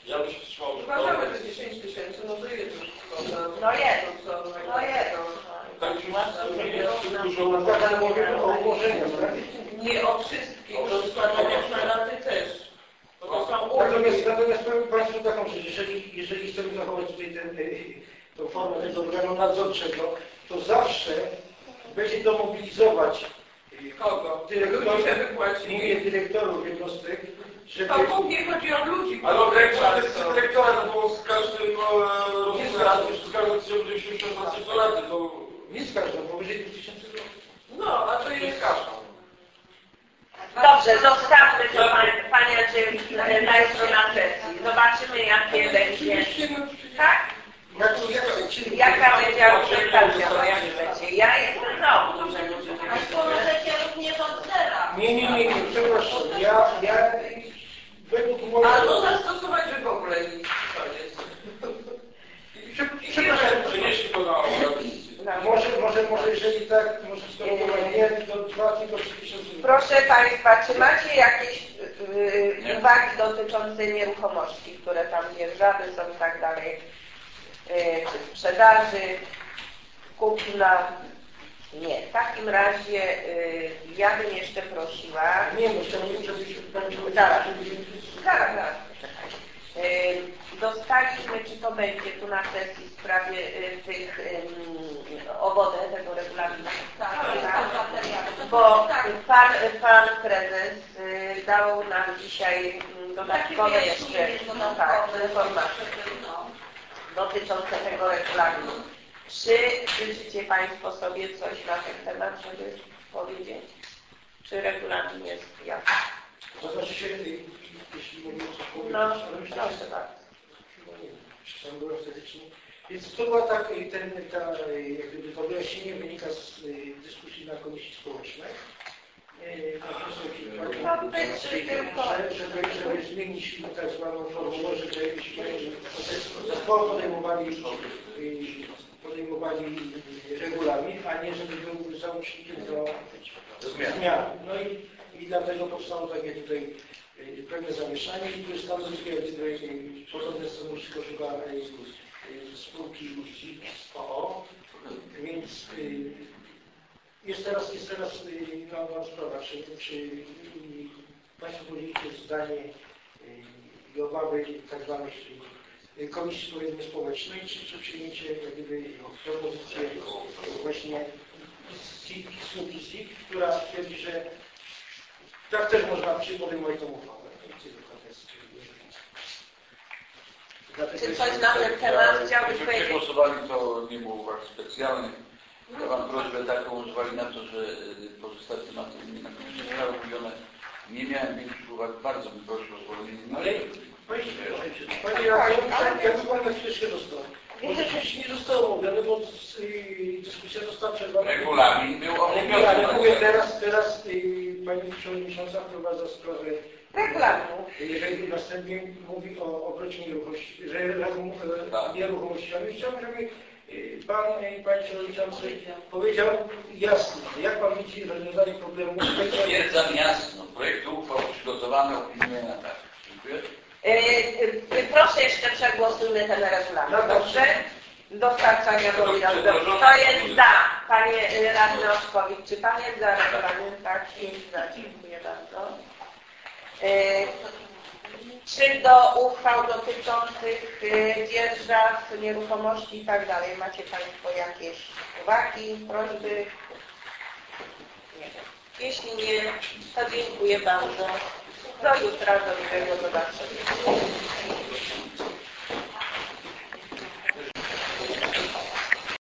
Ja bym się wstrzymał, że Uważamy, że 10 tysięcy, no to jest już kwota. No jest. No jest. tak już Dużo naprawdę mówię o ułożeniach, tak? Nie o wszystkich, o składaniach na raty też. Bo to są Natomiast powiem Państwu taką rzecz, jeżeli chcemy zachować tutaj tą formę tego organu nadzorczego, to zawsze będzie to mobilizować kogo? Ludzi się wypłacili. mówię dyrektorów jednostek, żeby... To głównie chodzi o ludzi. Ale ograniczona jest dyrektora, no bo z każdym z każdym chciałbym 80 do raty, to... Nie z każdą, powyżej 2000 zł. No, a to jest każdą. Dobrze, zostawmy to Panie Andrzeju Państwo na sesji. Zobaczymy jakie będzie. Tak? Jaka będzie argumentacja, no jak chcecie. Ja jestem za obniżeniem. Państwo możecie również od zera. Nie, przepraszam. Ja według mojego... Albo zastosować, że w ogóle nic koniec. Przepraszam, Przenieśli to na organizację. może jeżeli tak, może stosować nie do 2000. Proszę Państwa, czy macie jakieś uwagi dotyczące nieruchomości, które tam dzierżawy są i tak dalej, czy sprzedaży, kupna? Nie. W takim razie ja bym jeszcze prosiła... Nie, bo chciałbym, żebyś Pani Zaraz. Dostaliśmy, czy to będzie tu na sesji w sprawie tych owodę tego regulaminu. Tak. Bo pan prezes dał nam dzisiaj dodatkowe jeszcze informacje dotyczące tego regulaminu. Czy życzycie Państwo sobie coś na ten temat, żeby powiedzieć? Czy regulamin jest jasny? To znaczy się, jeśli mogę coś powiedzieć, No, ale myślę, proszę że bardzo. no nie wiem, czy tam byłem fizycznie. Więc to była tak, jak gdyby to wyjaśnienie wynika z dyskusji na Komisji Społecznej. Żeby zmienić tak zwaną formułę, żebyśmy zespoły podejmowali regulamin, a nie żeby był załącznikiem do zmian. No i dlatego powstało takie tutaj pewne zamieszanie i tu jest tam podobne stanowisko chyba spółki z OO, więc jest teraz nowa sprawa, czy Państwo podzielicie zdanie i obawy tak zwanych Komisji Społecznej, czy przyjmiecie jak gdyby propozycję właśnie SIG, która twierdzi, że tak też można podejmować tą uchwałę. Czy coś na ten temat chciałbyś powiedzieć? Przegłosowali to, nie było uwag specjalnych. Ja mam prośbę taką, używali na to, że pozostałe tematy na komisji zostały mówione. Nie miałem większych uwag, bardzo bym prosił o zwolnienie. Ale Panie Radny, jakby Pan na chwileczkę dostał. Może coś nie zostało mówione, bo dyskusja została przerwana. Regulamin był Ale mówię teraz Pani Przewodnicząca wprowadza sprawę regulaminu. Jeżeli następnie mówi o obrocie nieruchomościami. Chciałbym, żeby Panie Przewodniczący powiedział jasno, jak Pan widzi rozwiązanie problemu. Stwierdzam jasno. Projekty uchwał przygotowane, opiniuję na tak. Dziękuję. Proszę jeszcze przegłosujmy ten regulamin. Dobrze? Dostarczania do wiadomości. Kto jest za? Panie Radny Oczkowicz, czy Pan jest za regulaminem? Tak, jest za. Dziękuję bardzo. Czy do uchwał dotyczących dzierżaw, nieruchomości i tak dalej macie Państwo jakieś uwagi, prośby? Nie. Jeśli nie, to dziękuję bardzo. Do jutra, do miłego zobaczenia.